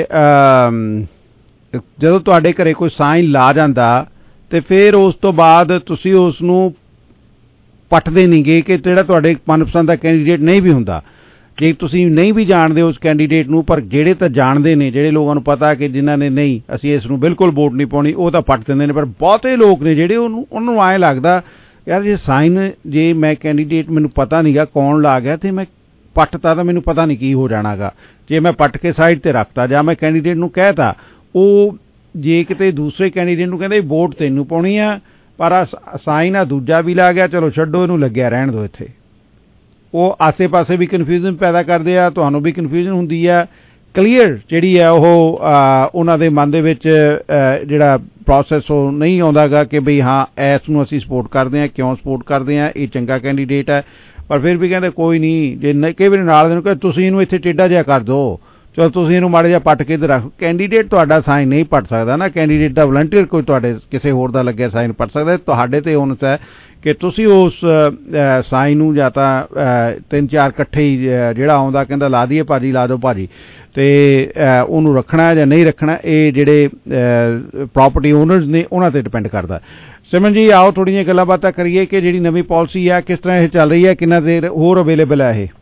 Speaker 6: ਜਦੋਂ ਤੁਹਾਡੇ ਘਰੇ ਕੋਈ ਸਾਈਨ ਲਾ ਜਾਂਦਾ ਤੇ ਫਿਰ ਉਸ ਤੋਂ ਬਾਅਦ ਤੁਸੀਂ ਉਸ ਨੂੰ ਪੱਟਦੇ ਨਹੀਂ ਗੇ ਕਿ ਜਿਹੜਾ ਤੁਹਾਡੇ ਮਨਪਸੰਦ ਦਾ ਕੈਂਡੀਡੇਟ ਨਹੀਂ ਵੀ ਹੁੰਦਾ, ਜੇ ਤੁਸੀਂ ਨਹੀਂ ਵੀ ਜਾਣਦੇ ਉਸ ਕੈਂਡੀਡੇਟ ਨੂੰ, ਪਰ ਜਿਹੜੇ ਤਾਂ ਜਾਣਦੇ ਨੇ, ਜਿਹੜੇ ਲੋਕਾਂ ਨੂੰ ਪਤਾ ਕਿ ਜਿਨ੍ਹਾਂ ਨੇ ਨਹੀਂ ਅਸੀਂ ਇਸ ਨੂੰ ਬਿਲਕੁਲ ਵੋਟ ਨਹੀਂ ਪਾਉਣੀ, ਉਹ ਤਾਂ ਪੱਟ ਦਿੰਦੇ ਨੇ। ਪਰ ਬਹੁਤੇ ਲੋਕ ਨੇ ਜਿਹੜੇ ਉਹਨੂੰ ਉਹਨੂੰ ਐਂ ਲੱਗਦਾ ਯਾਰ ਜੇ ਸਾਈਨ, ਜੇ ਮੈਂ ਕੈਂਡੀਡੇਟ ਮੈਨੂੰ ਪਤਾ ਨਹੀਂ ਗਾ ਕੌਣ ਲਾ ਗਿਆ ਤੇ ਮੈਂ ਪੱਟਤਾ ਤਾਂ ਮੈਨੂੰ ਪਤਾ ਨਹੀਂ ਕੀ ਹੋ ਜਾਣਾਗਾ। ਜੇ ਮੈਂ ਪੱਟ ਕੇ ਸਾਈਡ ਤੇ ਰੱਖਤਾ ਜਾਂ ਮੈਂ ਕੈਂਡੀਡੇਟ ਨੂੰ ਕਹਿਤਾ, ਉਹ ਜੇ ਕਿਤੇ ਦੂਸਰੇ ਕੈਂਡੀਡੇਟ ਨੂੰ ਕਹਿੰਦੇ ਵੋਟ ਤੈਨੂੰ ਪਾਉਣੀ ਆ ਪਰ ਆ ਸਾਈਨ ਆ ਦੂਜਾ ਵੀ ਲਾ ਗਿਆ, ਚਲੋ ਛੱਡੋ ਇਹਨੂੰ, ਲੱਗਿਆ ਰਹਿਣ ਦਿਓ ਇੱਥੇ। ਉਹ ਆਸੇ ਪਾਸੇ ਵੀ ਕਨਫਿਊਜ਼ਨ ਪੈਦਾ ਕਰਦੇ ਆ, ਤੁਹਾਨੂੰ ਵੀ ਕਨਫਿਊਜ਼ਨ ਹੁੰਦੀ ਆ। ਕਲੀਅਰ ਜਿਹੜੀ ਹੈ ਉਹ ਉਹਨਾਂ ਦੇ ਮਨ ਦੇ ਵਿੱਚ ਜਿਹੜਾ ਪ੍ਰੋਸੈਸ ਉਹ ਨਹੀਂ ਆਉਂਦਾ ਗਾ ਕਿ ਬਈ ਹਾਂ ਇਸ ਨੂੰ ਅਸੀਂ ਸਪੋਰਟ ਕਰਦੇ ਹਾਂ, ਕਿਉਂ ਸਪੋਰਟ ਕਰਦੇ ਹਾਂ, ਇਹ ਚੰਗਾ ਕੈਂਡੀਡੇਟ ਹੈ। ਪਰ ਫਿਰ ਵੀ ਕਹਿੰਦੇ ਕੋਈ ਨਹੀਂ, ਜੇ ਕਈ ਵਾਰੀ ਨਾਲ ਦੇ ਨੂੰ ਕਹਿੰਦੇ ਤੁਸੀਂ ਇਹਨੂੰ ਇੱਥੇ ਟੇਢਾ ਜਿਹਾ ਕਰ ਦਿਓ, ਚਲੋ ਤੁਸੀਂ ਇਹਨੂੰ ਮਾੜਾ ਜਿਹਾ ਪੱਟ ਕੇ ਤੇ ਰੱਖੋ। ਕੈਂਡੀਡੇਟ ਤੁਹਾਡਾ ਸਾਈਨ ਨਹੀਂ ਪੱਟ ਸਕਦਾ ਨਾ, ਕੈਂਡੀਡੇਟ ਦਾ ਵਲੰਟੀਅਰ ਕੋਈ ਤੁਹਾਡੇ ਕਿਸੇ ਹੋਰ ਦਾ ਲੱਗਿਆ ਸਾਈਨ ਪੱਟ ਸਕਦਾ। ਤੁਹਾਡੇ ਤੇ onus ਹੈ ਕਿ ਤੁਸੀਂ ਉਸ ਸਾਈਨ ਨੂੰ ਜਾਂ ਤਾਂ ਤਿੰਨ ਚਾਰ ਇਕੱਠੇ ਹੀ ਜਿਹੜਾ ਆਉਂਦਾ ਕਹਿੰਦਾ ਲਾ ਦਈਏ ਭਾਜੀ, ਲਾ ਦਿਓ ਭਾਜੀ, ਤੇ ਉਹਨੂੰ ਰੱਖਣਾ ਜਾਂ ਨਹੀਂ ਰੱਖਣਾ ਇਹ ਜਿਹੜੇ ਪ੍ਰੋਪਰਟੀ ਓਨਰਸ ਨੇ ਉਹਨਾਂ ਤੇ ਡਿਪੈਂਡ ਕਰਦਾ। ਸਿਮਰਨ ਜੀ ਆਓ ਥੋੜ੍ਹੀਆਂ ਜਿਹੀਆਂ ਗੱਲਾਂ ਬਾਤਾਂ ਕਰੀਏ ਕਿ ਜਿਹੜੀ ਨਵੀਂ ਪਾਲਿਸੀ ਆ ਕਿਸ ਤਰ੍ਹਾਂ ਇਹ ਚੱਲ ਰਹੀ ਹੈ, ਕਿੰਨਾ ਦੇਰ ਹੋਰ ਅਵੇਲੇਬਲ ਹੈ ਇਹ?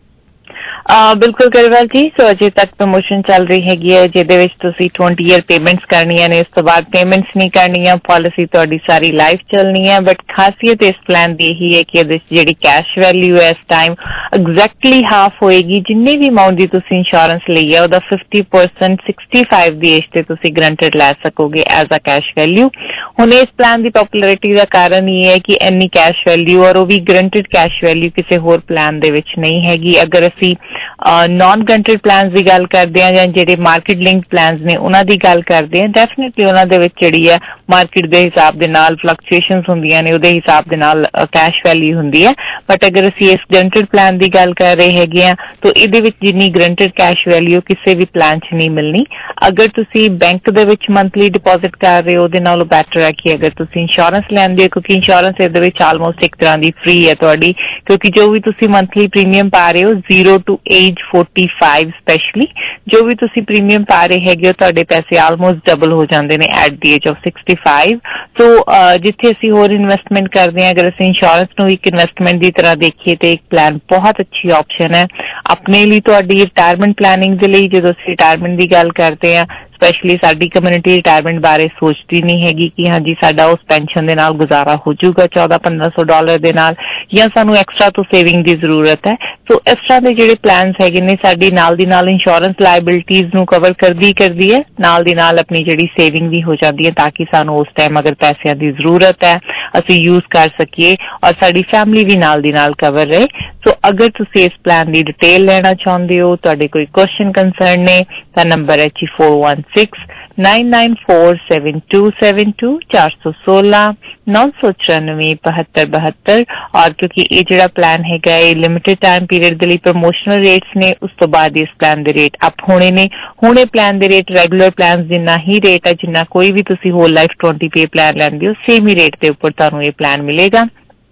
Speaker 3: ਬਿਲਕੁਲ ਗਰੇਵਾਲ ਜੀ, ਸੋ ਅਜੇ ਤੱਕ ਪ੍ਰਮੋਸ਼ਨ ਚੱਲ ਰਹੀ ਹੈਗੀ ਹੈ ਜਿਹਦੇ ਵਿੱਚ ਤੁਸੀਂ ਟਵੰਟੀ ਈਅਰ ਪੇਮੈਂਟਸ ਕਰਨੀਆਂ ਨੇ, ਉਸ ਤੋਂ ਬਾਅਦ ਪੇਮੈਂਟਸ ਨਹੀਂ ਕਰਨੀਆਂ, ਪਾਲਿਸੀ ਤੁਹਾਡੀ ਸਾਰੀ ਲਾਈਫ ਚੱਲਣੀ ਹੈ। ਬਟ ਖਾਸੀਅਤ ਇਸ ਪਲਾਨ ਦੀ ਇਹੀ ਹੈ ਕਿ ਇਹਦੇ ਵਿੱਚ ਜਿਹੜੀ ਕੈਸ਼ ਵੈਲਿਊ ਹੈ ਇਸ ਟਾਈਮ ਐਗਜ਼ੈਕਟਲੀ ਹਾਫ ਹੋਏਗੀ। ਜਿੰਨੀ ਵੀ ਅਮਾਊਂਟ ਦੀ ਤੁਸੀਂ ਇੰਸ਼ੋਰੈਂਸ ਲਈ ਹੈ ਉਹਦਾ ਫਿਫਟੀ ਪਰਸੈਂਟ ਸਿਕਸਟੀ ਫਾਈਵ ਦੀ ਏਜ ਤੇ ਤੁਸੀਂ ਗਰੰਟਡ ਲੈ ਸਕੋਗੇ ਐਜ਼ ਅ ਕੈਸ਼ ਵੈਲਿਊ। ਹੁਣ ਇਸ ਪਲਾਨ ਦੀ ਪਪੂਲੈਰਿਟੀ ਦਾ ਕਾਰਨ ਇਹ ਹੈ ਕਿ ਇੰਨੀ ਕੈਸ਼ ਵੈਲਿਊ ਔਰ ਉਹ ਵੀ ਗਰੰਟਡ ਕੈਸ਼ ਵੈਲਿਊ ਕਿਸੇ ਹੋਰ ਪਲਾਨ ਦੇ ਵਿੱਚ ਨਹੀਂ ਹੈਗੀ। ਅਗਰ ਅਸੀਂ ਨॉन ਗਰੰਟਡ ਪਲਾਨਸ ਦੀ ਗੱਲ ਕਰਦੇ ਹਾਂ ਜਾਂ ਜਿਹੜੇ ਮਾਰਕੀਟ ਲਿੰਕਡ ਪਲਾਨਸ ਨੇ ਉਹਨਾਂ ਦੀ ਗੱਲ ਕਰਦੇ ਹਾਂ, ਡੈਫੀਨੇਟਲੀ ਉਹਨਾਂ ਦੇ ਵਿੱਚ ਜਿਹੜੀ ਹੈ ਮਾਰਕੀਟ ਦੇ ਹਿਸਾਬ ਦੇ ਨਾਲ ਫਲਕਚੁਏਸ਼ਨਸ ਹੁੰਦੀਆਂ ਨੇ, ਉਹਦੇ ਹਿਸਾਬ ਦੇ ਨਾਲ ਕੈਸ਼ ਵੈਲਿਊ ਹੁੰਦੀ ਹੈ। ਬਟ ਅਗਰ ਅਸੀਂ ਇਸ ਗਰੰਟਡ ਪਲਾਨ ਦੀ ਗੱਲ ਕਰ ਰਹੇ ਹੈਗੇ ਹਾਂ ਤਾਂ ਇਹਦੇ ਵਿੱਚ ਜਿੰਨੀ ਗਰੰਟਡ ਕੈਸ਼ ਵੈਲਿਊ ਕਿਸੇ ਵੀ ਪਲਾਨ 'ਚ ਨਹੀਂ ਮਿਲਣੀ। ਅਗਰ ਤੁਸੀਂ ਬੈਂਕ ਦੇ ਵਿੱਚ ਮੰਥਲੀ ਡਿਪੋਜ਼ਿਟ ਕਰ ਰਹੇ ਹੋ ਉਹਦੇ ਨਾਲੋਂ ਬੈਟਰ ਹੈ ਕਿ ਅਗਰ ਤੁਸੀਂ ਇੰਸ਼ੋਰੈਂਸ ਲੈਂਦੇ ਹੋ, ਕਿਉਂਕਿ ਇੰਸ਼ੋਰੈਂਸ ਇਹਦੇ ਵਿੱਚ ਆਲਮੋਸਟ ਇੱਕ ਤਰ੍ਹਾਂ ਦੀ ਫ੍ਰੀ ਹੈ ਤੁਹਾਡੀ, ਕਿਉਂਕਿ ਜੋ ਵੀ ਤੁਸੀਂ ਮੰਥਲੀ ਪ੍ਰੀਮੀਅਮ ਪਾ ਰਹੇ ਹੋ zero to age forty five specially ਜੋ ਵੀ ਤੁਸੀਂ ਪ੍ਰੀਮੀਅਮ ਪਾ ਰਹੇ ਹੈਗੇ ਹੋ ਤੁਹਾਡੇ ਪੈਸੇ ਆਲਮੋਸਟ ਡਬਲ ਹੋ ਜਾਂਦੇ ਨੇ at the age of sixty five. So ਜਿੱਥੇ ਅਸੀਂ ਹੋਰ ਇਨਵੈਸਟਮੈਂਟ ਕਰਦੇ ਹਾਂ, ਅਗਰ ਅਸੀਂ ਇੰਸ਼ੋਰੈਂਸ ਨੂੰ ਇੱਕ ਇਨਵੈਸਟਮੈਂਟ ਦੀ ਤਰ੍ਹਾਂ ਦੇਖੀਏ ਤਾਂ ਇੱਕ ਪਲਾਨ ਬਹੁਤ ਅੱਛੀ ਆਪਸ਼ਨ ਹੈ ਆਪਣੇ ਲਈ, ਤੁਹਾਡੀ ਰਿਟਾਇਰਮੈਂਟ ਪਲੈਨਿੰਗ ਦੇ ਲਈ। ਜਦੋਂ ਅਸੀਂ ਰਿਟਾਇਰਮੈਂਟ ਦੀ ਗੱਲ ਕਰਦੇ ਹਾਂ ਸਪੈਸ਼ਲੀ ਸਾਡੀ ਕਮਿਊਨਿਟੀ ਰਿਟਾਇਰਮੈਂਟ ਬਾਰੇ ਸੋਚਦੀ ਨਹੀਂ ਹੈਗੀ ਕਿ ਹਾਂਜੀ ਸਾਡਾ ਉਸ ਪੈਨਸ਼ਨ ਦੇ ਨਾਲ ਗੁਜ਼ਾਰਾ ਹੋ ਜਾਊਗਾ ਚੌਦਾਂ ਪੰਦਰਾਂ ਸੌ ਡਾਲਰ ਦੇ ਨਾਲ, ਜਾਂ ਸਾਨੂੰ ਐਕਸਟਰਾ ਤੋਂ ਸੇਵਿੰਗ ਦੀ ਜ਼ਰੂਰਤ ਹੈ। ਸੋ ਇਸ ਤਰ੍ਹਾਂ ਦੇ ਜਿਹੜੇ ਪਲਾਨਸ ਹੈਗੇ ਨੇ ਸਾਡੀ ਨਾਲ ਦੀ ਨਾਲ ਇੰਸ਼ੋਰੈਂਸ ਲਾਇਬਿਲਿਟੀਜ਼ ਨੂੰ ਕਵਰ ਕਰਦੀ ਕਰਦੀ ਹੈ, ਨਾਲ ਦੀ ਨਾਲ ਆਪਣੀ ਜਿਹੜੀ ਸੇਵਿੰਗ ਵੀ ਹੋ ਜਾਂਦੀ ਹੈ ਤਾਂ ਕਿ ਸਾਨੂੰ ਉਸ ਟਾਈਮ ਅਗਰ ਪੈਸਿਆਂ ਦੀ ਜ਼ਰੂਰਤ ਹੈ ਅਸੀਂ ਯੂਜ਼ ਕਰ ਸਕੀਏ ਔਰ ਸਾਡੀ ਫੈਮਿਲੀ ਵੀ ਨਾਲ ਦੀ ਨਾਲ ਕਵਰ ਰਹੇ। ਸੋ ਅਗਰ ਤੁਸੀਂ ਇਸ ਪਲਾਨ ਦੀ ਡਿਟੇਲ ਲੈਣਾ ਚਾਹੁੰਦੇ ਹੋ, ਤੁਹਾਡੇ ਕੋਈ ਕੁਐਸਚਨ ਕੰਸਰਨ ਨੇ ਤਾਂ ਨੰਬਰ ਹੈ ਜੀ four one six nine nine four seven two seven two ਚਾਰ ਸੌ ਸੋਲਾਂ ਨੌ ਸੌ ਚੁਰਾਨਵੇਂ ਬਹੱਤਰ ਬਹੱਤਰ। ਔਰ ਕਿਉਂਕਿ ਇਹ ਜਿਹੜਾ ਪਲਾਨ ਹੈਗਾ ਇਹ ਲਿਮਿਟਡ ਟਾਈਮ ਪੀਰੀਅਡ ਦੇ ਲਈ ਪ੍ਰਮੋਸ਼ਨਲ ਰੇਟਸ ਨੇ, ਉਸ ਤੋਂ ਬਾਅਦ ਇਸ ਪਲਾਨ ਦੇ ਰੇਟ ਅਪ ਹੋਣੇ ਨੇ। ਹੁਣ ਇਹ ਪਲਾਨ ਦੇ ਰੇਟ ਰੈਗੂਲਰ ਪਲਾਨ ਜਿੰਨਾ ਹੀ ਰੇਟ ਹੈ ਜਿੰਨਾ ਕੋਈ ਵੀ ਤੁਸੀਂ whole life twenty pay plan ਲੈਂਦੇ ਹੋ ਸੇਮ ਹੀ ਰੇਟ ਦੇ ਉੱਪਰ ਤੁਹਾਨੂੰ ਇਹ ਪਲਾਨ ਮਿਲੇਗਾ।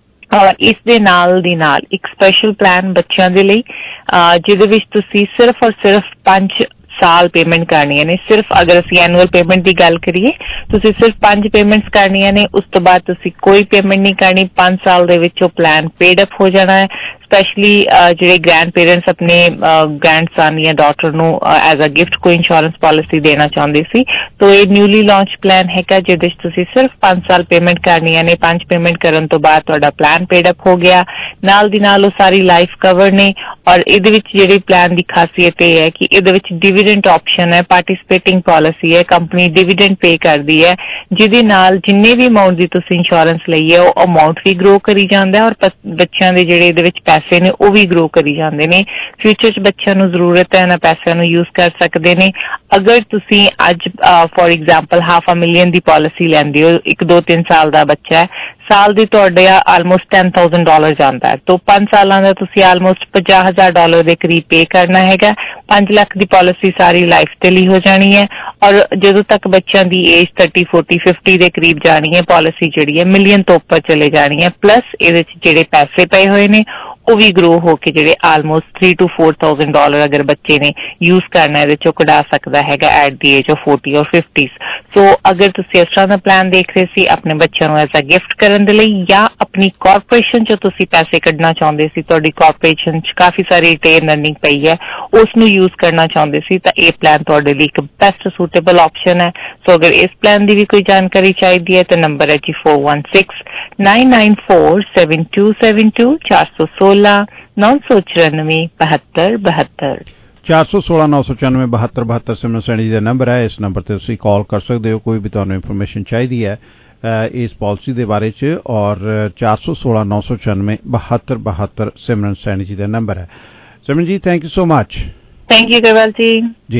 Speaker 3: ਔਰ ਇਸ ਦੇ ਨਾਲ ਦੀ ਨਾਲ ਇੱਕ ਸਪੈਸ਼ਲ ਪਲਾਨ ਬੱਚਿਆਂ ਦੇ ਲਈ ਜਿਹਦੇ ਵਿੱਚ ਤੁਸੀਂ ਸਿਰਫ ਔਰ ਸਿਰਫ ਪੰਜ ਸਾਲ ਪੇਮੈਂਟ ਕਰਨੀਆਂ ਨੇ। ਸਿਰਫ ਅਗਰ ਅਸੀਂ ਐਨੂਅਲ ਪੇਮੈਂਟ ਦੀ ਗੱਲ ਕਰੀਏ ਤੁਸੀਂ ਸਿਰਫ ਪੰਜ ਪੇਮੈਂਟਸ ਕਰਨੀਆਂ ਨੇ, ਉਸ ਤੋਂ ਬਾਅਦ ਤੁਸੀਂ ਕੋਈ ਪੇਮੈਂਟ ਨਹੀਂ ਕਰਨੀ। ਪੰਜ ਸਾਲ ਦੇ ਵਿੱਚ ਉਹ ਪਲਾਨ ਪੇਡ ਅਪ ਹੋ ਜਾਣਾ ਹੈ। ਸਪੈਸ਼ਲੀ ਜਿਹੜੇ ਗ੍ਰੈਂਡ ਪੇਰੈਂਟਸ ਆਪਣੇ ਗ੍ਰੈਂਡ ਸਨ ਜਾਂ ਡਾਟਰ ਨੂੰ ਐਜ਼ ਅ ਗਿਫਟ ਕੋਈ ਇੰਸ਼ੋਰੈਂਸ ਪਾਲਿਸੀ ਦੇਣਾ ਚਾਹੁੰਦੇ ਸੀ ਤਾਂ ਇਹ ਨਿਊਲੀ ਲਾਂਚ ਪਲਾਨ ਹੈਗਾ ਜਿਹਦੇ ਵਿੱਚ ਤੁਸੀਂ ਸਿਰਫ ਪੰਜ ਸਾਲ ਪੇਮੈਂਟ ਕਰਨੀਆਂ ਨੇ। ਪੰਜ ਪੇਮੈਂਟ ਕਰਨ ਤੋਂ ਬਾਅਦ ਤੁਹਾਡਾ ਪਲਾਨ ਪੇਡ ਅਪ ਹੋ ਗਿਆ, ਨਾਲ ਦੀ ਨਾਲ ਉਹ ਸਾਰੀ ਲਾਈਫ ਕਵਰ ਨੇ। ਔਰ ਇਹਦੇ ਵਿੱਚ ਜਿਹੜੀ ਪਲਾਨ ਦੀ ਖਾਸੀਅਤ ਇਹ ਹੈ ਕਿ ਇਹਦੇ ਵਿੱਚ ਡਿਵੀਡੈਂਟ ਆਪਸ਼ਨ ਹੈ, ਪਾਰਟਿਸਿਪੇਟਿੰਗ ਪਾਲਿਸੀ ਹੈ, ਕੰਪਨੀ ਡਿਵੀਡੈਂਟ ਪੇ ਕਰਦੀ ਹੈ ਜਿਹਦੇ ਨਾਲ ਜਿੰਨੇ ਵੀ ਅਮਾਊਂਟ ਦੀ ਤੁਸੀਂ ਇੰਸ਼ੋਰੈਂਸ ਲਈ ਹੈ ਉਹ ਅਮਾਊਂਟ ਵੀ ਗਰੋ ਕਰੀ ਜਾਂਦਾ ਔਰ ਬੱਚਿਆਂ ਦੇ ਜਿਹੜੇ ਇਹਦੇ ਵਿੱਚ ਪੈਸੇ ਨੇ ਉਹ ਵੀ ਗਰੋ ਕਰੀ ਜਾਂਦੇ ਨੇ। ਫਿਊਚਰ 'ਚ ਬੱਚਿਆਂ ਨੂੰ ਜ਼ਰੂਰਤ ਹੈ ਇਹਨਾਂ ਪੈਸਿਆਂ ਨੂੰ ਯੂਜ਼ ਕਰ ਸਕਦੇ ਨੇ। ਅਗਰ ਤੁਸੀਂ ਅੱਜ for example half a million ਦੀ ਪਾਲਿਸੀ ਲੈਂਦੇ ਹੋ, ਇੱਕ ਦੋ ਤਿੰਨ ਸਾਲ ਦਾ ਬੱਚਾ ਹੈ, ਸਾਲ ਦੀ ਤੁਹਾਡੇ ਆਲਮੋਸਟ ਟੈਨ ਥਾਊਜ਼ੈਂਡ ਡਾਲਰ ਜਾਂਦਾ ਹੈ ਤਾਂ ਪੰਜ ਸਾਲਾਂ ਦਾ ਤੁਸੀਂ ਆਲਮੋਸਟ ਪੰਜਾਹ ਹਜ਼ਾਰ ਡਾਲਰ ਦੇ ਕਰੀਬ ਪੇ ਕਰਨਾ ਹੈਗਾ। ਪੰਜ ਲੱਖ ਦੀ ਪਾਲਿਸੀ ਸਾਰੀ ਲਾਈਫ ਦੇ ਲਈ ਹੋ ਜਾਣੀ ਹੈ ਔਰ ਜਦੋਂ ਤੱਕ ਬੱਚਿਆਂ ਦੀ ਏਜ ਥਰਟੀ ਫੋਰਟੀ ਫਿਫਟੀ ਦੇ ਕਰੀਬ ਜਾਣੀ ਹੈ ਪਾਲਿਸੀ ਜਿਹੜੀ ਹੈ ਮਿਲੀਅਨ ਤੋਂ ਉੱਪਰ ਚਲੇ ਜਾਣੀ ਹੈ। ਪਲੱਸ ਇਹਦੇ 'ਚ ਜਿਹੜੇ ਪੈਸੇ ਪਏ ਹੋਏ ਨੇ ਉਹ ਵੀ ਗਰੋ ਹੋ ਕੇ ਜਿਹੜੇ almost three two four thousand dollar ਅਗਰ ਬੱਚੇ ਨੇ ਯੂਜ਼ ਕਰਨਾ ਇਹਦੇ ਚੋਂ ਕਢਾ ਸਕਦਾ ਹੈਗਾ at the age of forty ਔਰ ਫਿਫਟੀ। ਸੋ ਅਗਰ ਤੁਸੀਂ ਇਸ ਤਰ੍ਹਾਂ ਦਾ ਪਲਾਨ ਦੇਖ ਰਹੇ ਸੀ ਆਪਣੇ ਬੱਚਿਆਂ ਨੂੰ ਐਜ਼ ਅ ਗਿਫਟ ਕਰਨ ਦੇ ਲਈ ਜਾਂ ਆਪਣੀ ਕਾਰਪੋਰੇਸ਼ਨ 'ਚੋਂ ਤੁਸੀਂ ਪੈਸੇ ਕੱਢਣਾ ਚਾਹੁੰਦੇ ਸੀ, ਤੁਹਾਡੀ ਕਾਰਪੋਰੇਸ਼ਨ 'ਚ ਕਾਫੀ ਸਾਰੀ ਰਿਟੇਨ ਅਰਨਿੰਗ ਪਈ ਹੈ, ਉਸ ਨੂੰ ਯੂਜ਼ ਕਰਨਾ ਚਾਹੁੰਦੇ ਸੀ ਤਾਂ ਇਹ ਪਲਾਨ ਤੁਹਾਡੇ ਲਈ ਇੱਕ ਬੈਸਟ ਸੂਟੇਬਲ ਆਪਸ਼ਨ ਹੈ। ਸੋ ਅਗਰ ਇਸ ਪਲਾਨ ਦੀ ਵੀ ਕੋਈ ਜਾਣਕਾਰੀ ਚਾਹੀਦੀ ਹੈ ਤਾਂ ਨੰਬਰ ਹੈ ਜੀ four one six nine nine four seven two seven two ਚਾਰ ਸੌ ਸੋਲਾਂ ਨੌ ਸੌ ਚੁਰਾਨਵੇਂ ਬਹੱਤਰ ਬਹੱਤਰ
Speaker 6: ਚਾਰ ਸੌ ਸੋਲਾਂ ਨੌ ਸੌ ਚੁਰਾਨਵੇਂ ਬਹੱਤਰ ਬਹੱਤਰ ਸਿਮਰਨ ਸੈਣੀ ਦਾ ਨੰਬਰ ਹੈ। ਇਸ ਨੰਬਰ ਤੇ ਤੁਸੀਂ ਕਾਲ ਕਰ ਸਕਦੇ ਹੋ ਕੋਈ ਵੀ ਤੁਹਾਨੂੰ ਇਨਫੋਰਮੇਸ਼ਨ ਚਾਹੀਦੀ ਹੈ ਇਸ ਪਾਲਿਸੀ ਦੇ ਬਾਰੇ 'ਚ ਔਰ ਚਾਰ ਸੌ ਸੋਲਾਂ ਨੌ ਸੌ ਚੁਰਾਨਵੇਂ ਬਹੱਤਰ ਬਹੱਤਰ ਸਿਮਰਨ ਸੈਣੀ ਜੀ ਦਾ ਨੰਬਰ ਹੈ। Simran ji thank you so much.
Speaker 3: Thank you Grewal ji.
Speaker 6: ਜੀ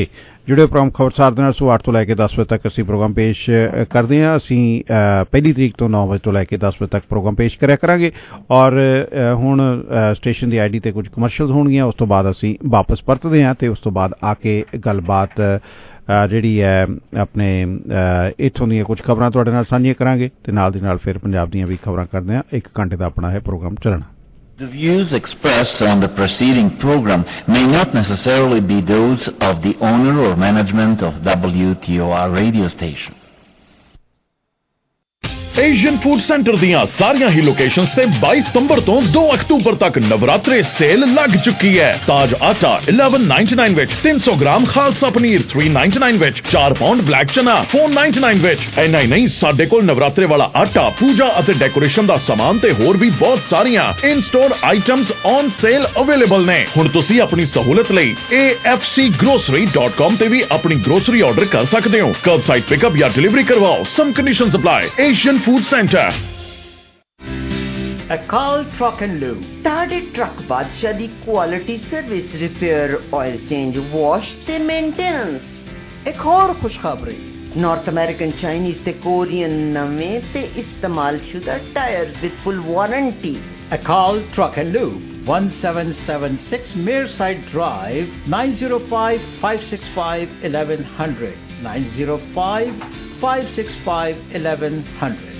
Speaker 6: जुड़े प्रोग्राम खबरसार ਦੇ ਨਾਲ ਸੋ ਅੱਠ ਤੋਂ ਲੈ ਕੇ ਦਸ ਵਜੇ ਤੱਕ ਅਸੀਂ ਪ੍ਰੋਗਰਾਮ ਪੇਸ਼ ਕਰਦੇ ਹਾਂ। ਅਸੀਂ ਪਹਿਲੀ ਤਰੀਕ ਤੋਂ ਨੌ ਵਜੇ ਤੋਂ ਲੈ ਕੇ ਦਸ ਵਜੇ ਤੱਕ ਪ੍ਰੋਗਰਾਮ ਪੇਸ਼ ਕਰਿਆ ਕਰਾਂਗੇ ਔਰ ਹੁਣ ਸਟੇਸ਼ਨ ਦੀ ਆਈਡੀ ਤੇ ਕੁਝ ਕਮਰਸ਼ੀਅਲਸ ਹੋਣਗੀਆਂ, ਉਸ ਤੋਂ ਬਾਅਦ ਅਸੀਂ ਵਾਪਸ ਪਰਤਦੇ ਹਾਂ ਤੇ ਉਸ ਤੋਂ ਬਾਅਦ ਆ ਕੇ ਗੱਲਬਾਤ ਜਿਹੜੀ ਹੈ ਆਪਣੇ ਇੱਥੋਂ ਦੀਆਂ ਕੁਝ ਖਬਰਾਂ ਤੁਹਾਡੇ ਨਾਲ ਸਾਂਝੀਆਂ ਕਰਾਂਗੇ ਤੇ ਨਾਲ ਦੀ ਨਾਲ ਫਿਰ ਪੰਜਾਬ ਦੀਆਂ ਵੀ ਖਬਰਾਂ ਕਰਦੇ ਹਾਂ। ਇੱਕ ਘੰਟੇ ਦਾ ਆਪਣਾ ਹੈ ਪ੍ਰੋਗਰਾਮ ਚੱਲਣਾ।
Speaker 1: The views expressed on the preceding program may not necessarily be those of the owner or management of W T O R radio station.
Speaker 12: Asian food centre ਦੀਆਂ ਸਾਰੀਆਂ ਹੀ ਲੋਕੇਸ਼ਨਸ ਤੇ ਬਾਈ ਸਤੰਬਰ ਤੋਂ ਦੋ ਅਕਤੂਬਰ ਤੱਕ ਨਵਰਾਤਰੇ ਸੇਲ ਲੱਗ ਚੁੱਕੀ ਹੈ। ਤਾਜ ਆਟਾ eleven ninety-nine ਵਿੱਚ, ਤਿੰਨ ਸੌ gram Khalsa paneer three ninety-nine ਵਿੱਚ, ਚਾਰ ਪਾਉਂਡ ਬਲੈਕ ਚਨਾ four ninety-nine ਵਿੱਚ। ਇੰਨਾ ਹੀ ਨਹੀਂ, ਸਾਡੇ ਕੋਲ ਨਵਰਾਤਰੇ ਵਾਲਾ ਆਟਾ, ਪੂਜਾ ਅਤੇ ਡੈਕੋਰੇਸ਼ਨ ਦਾ ਸਮਾਨ ਤੇ ਹੋਰ ਵੀ ਬਹੁਤ ਸਾਰੀਆਂ in store items on sale available ਨੇ। ਹੁਣ ਤੁਸੀਂ ਆਪਣੀ ਸਹੂਲਤ ਲਈ A F C grocery dot com ਤੇ ਵੀ ਆਪਣੀ ਗਰੋਸਰੀ ਆਰਡਰ ਕਰ ਸਕਦੇ ਹੋ। ਕਰਬਸਾਈਡ ਪਿਕਅਪ ਜਾਂ ਡਿਲੀਵਰੀ ਕਰਵਾਓ। Some conditions apply. Asian food centre.
Speaker 5: Akal truck and lube ਤੁਹਾਡੇ ਟਰੱਕ ਬਾਦਸ਼ਾਹ ਦੀ quality service, repair, oil change, wash ਤੇ ਮੇਨਟੇਨੈਂਸ। ਇੱਕ ਹੋਰ ਖੁਸ਼ਖਬਰੀ, ਨਾਰਥ ਅਮਰੀਕਨ, ਚਾਈਨੀਜ਼ ਤੇ ਕੋਰੀਅਨ ਨਵੇਂ ਤੇ ਇਸਤੇਮਾਲਸ਼ੁਦਾ tyres with full warranty. Akal truck and lube one seven seven six Mearside Drive, nine zero five, five six five, eleven hundred, nine zero five, five six five, eleven hundred.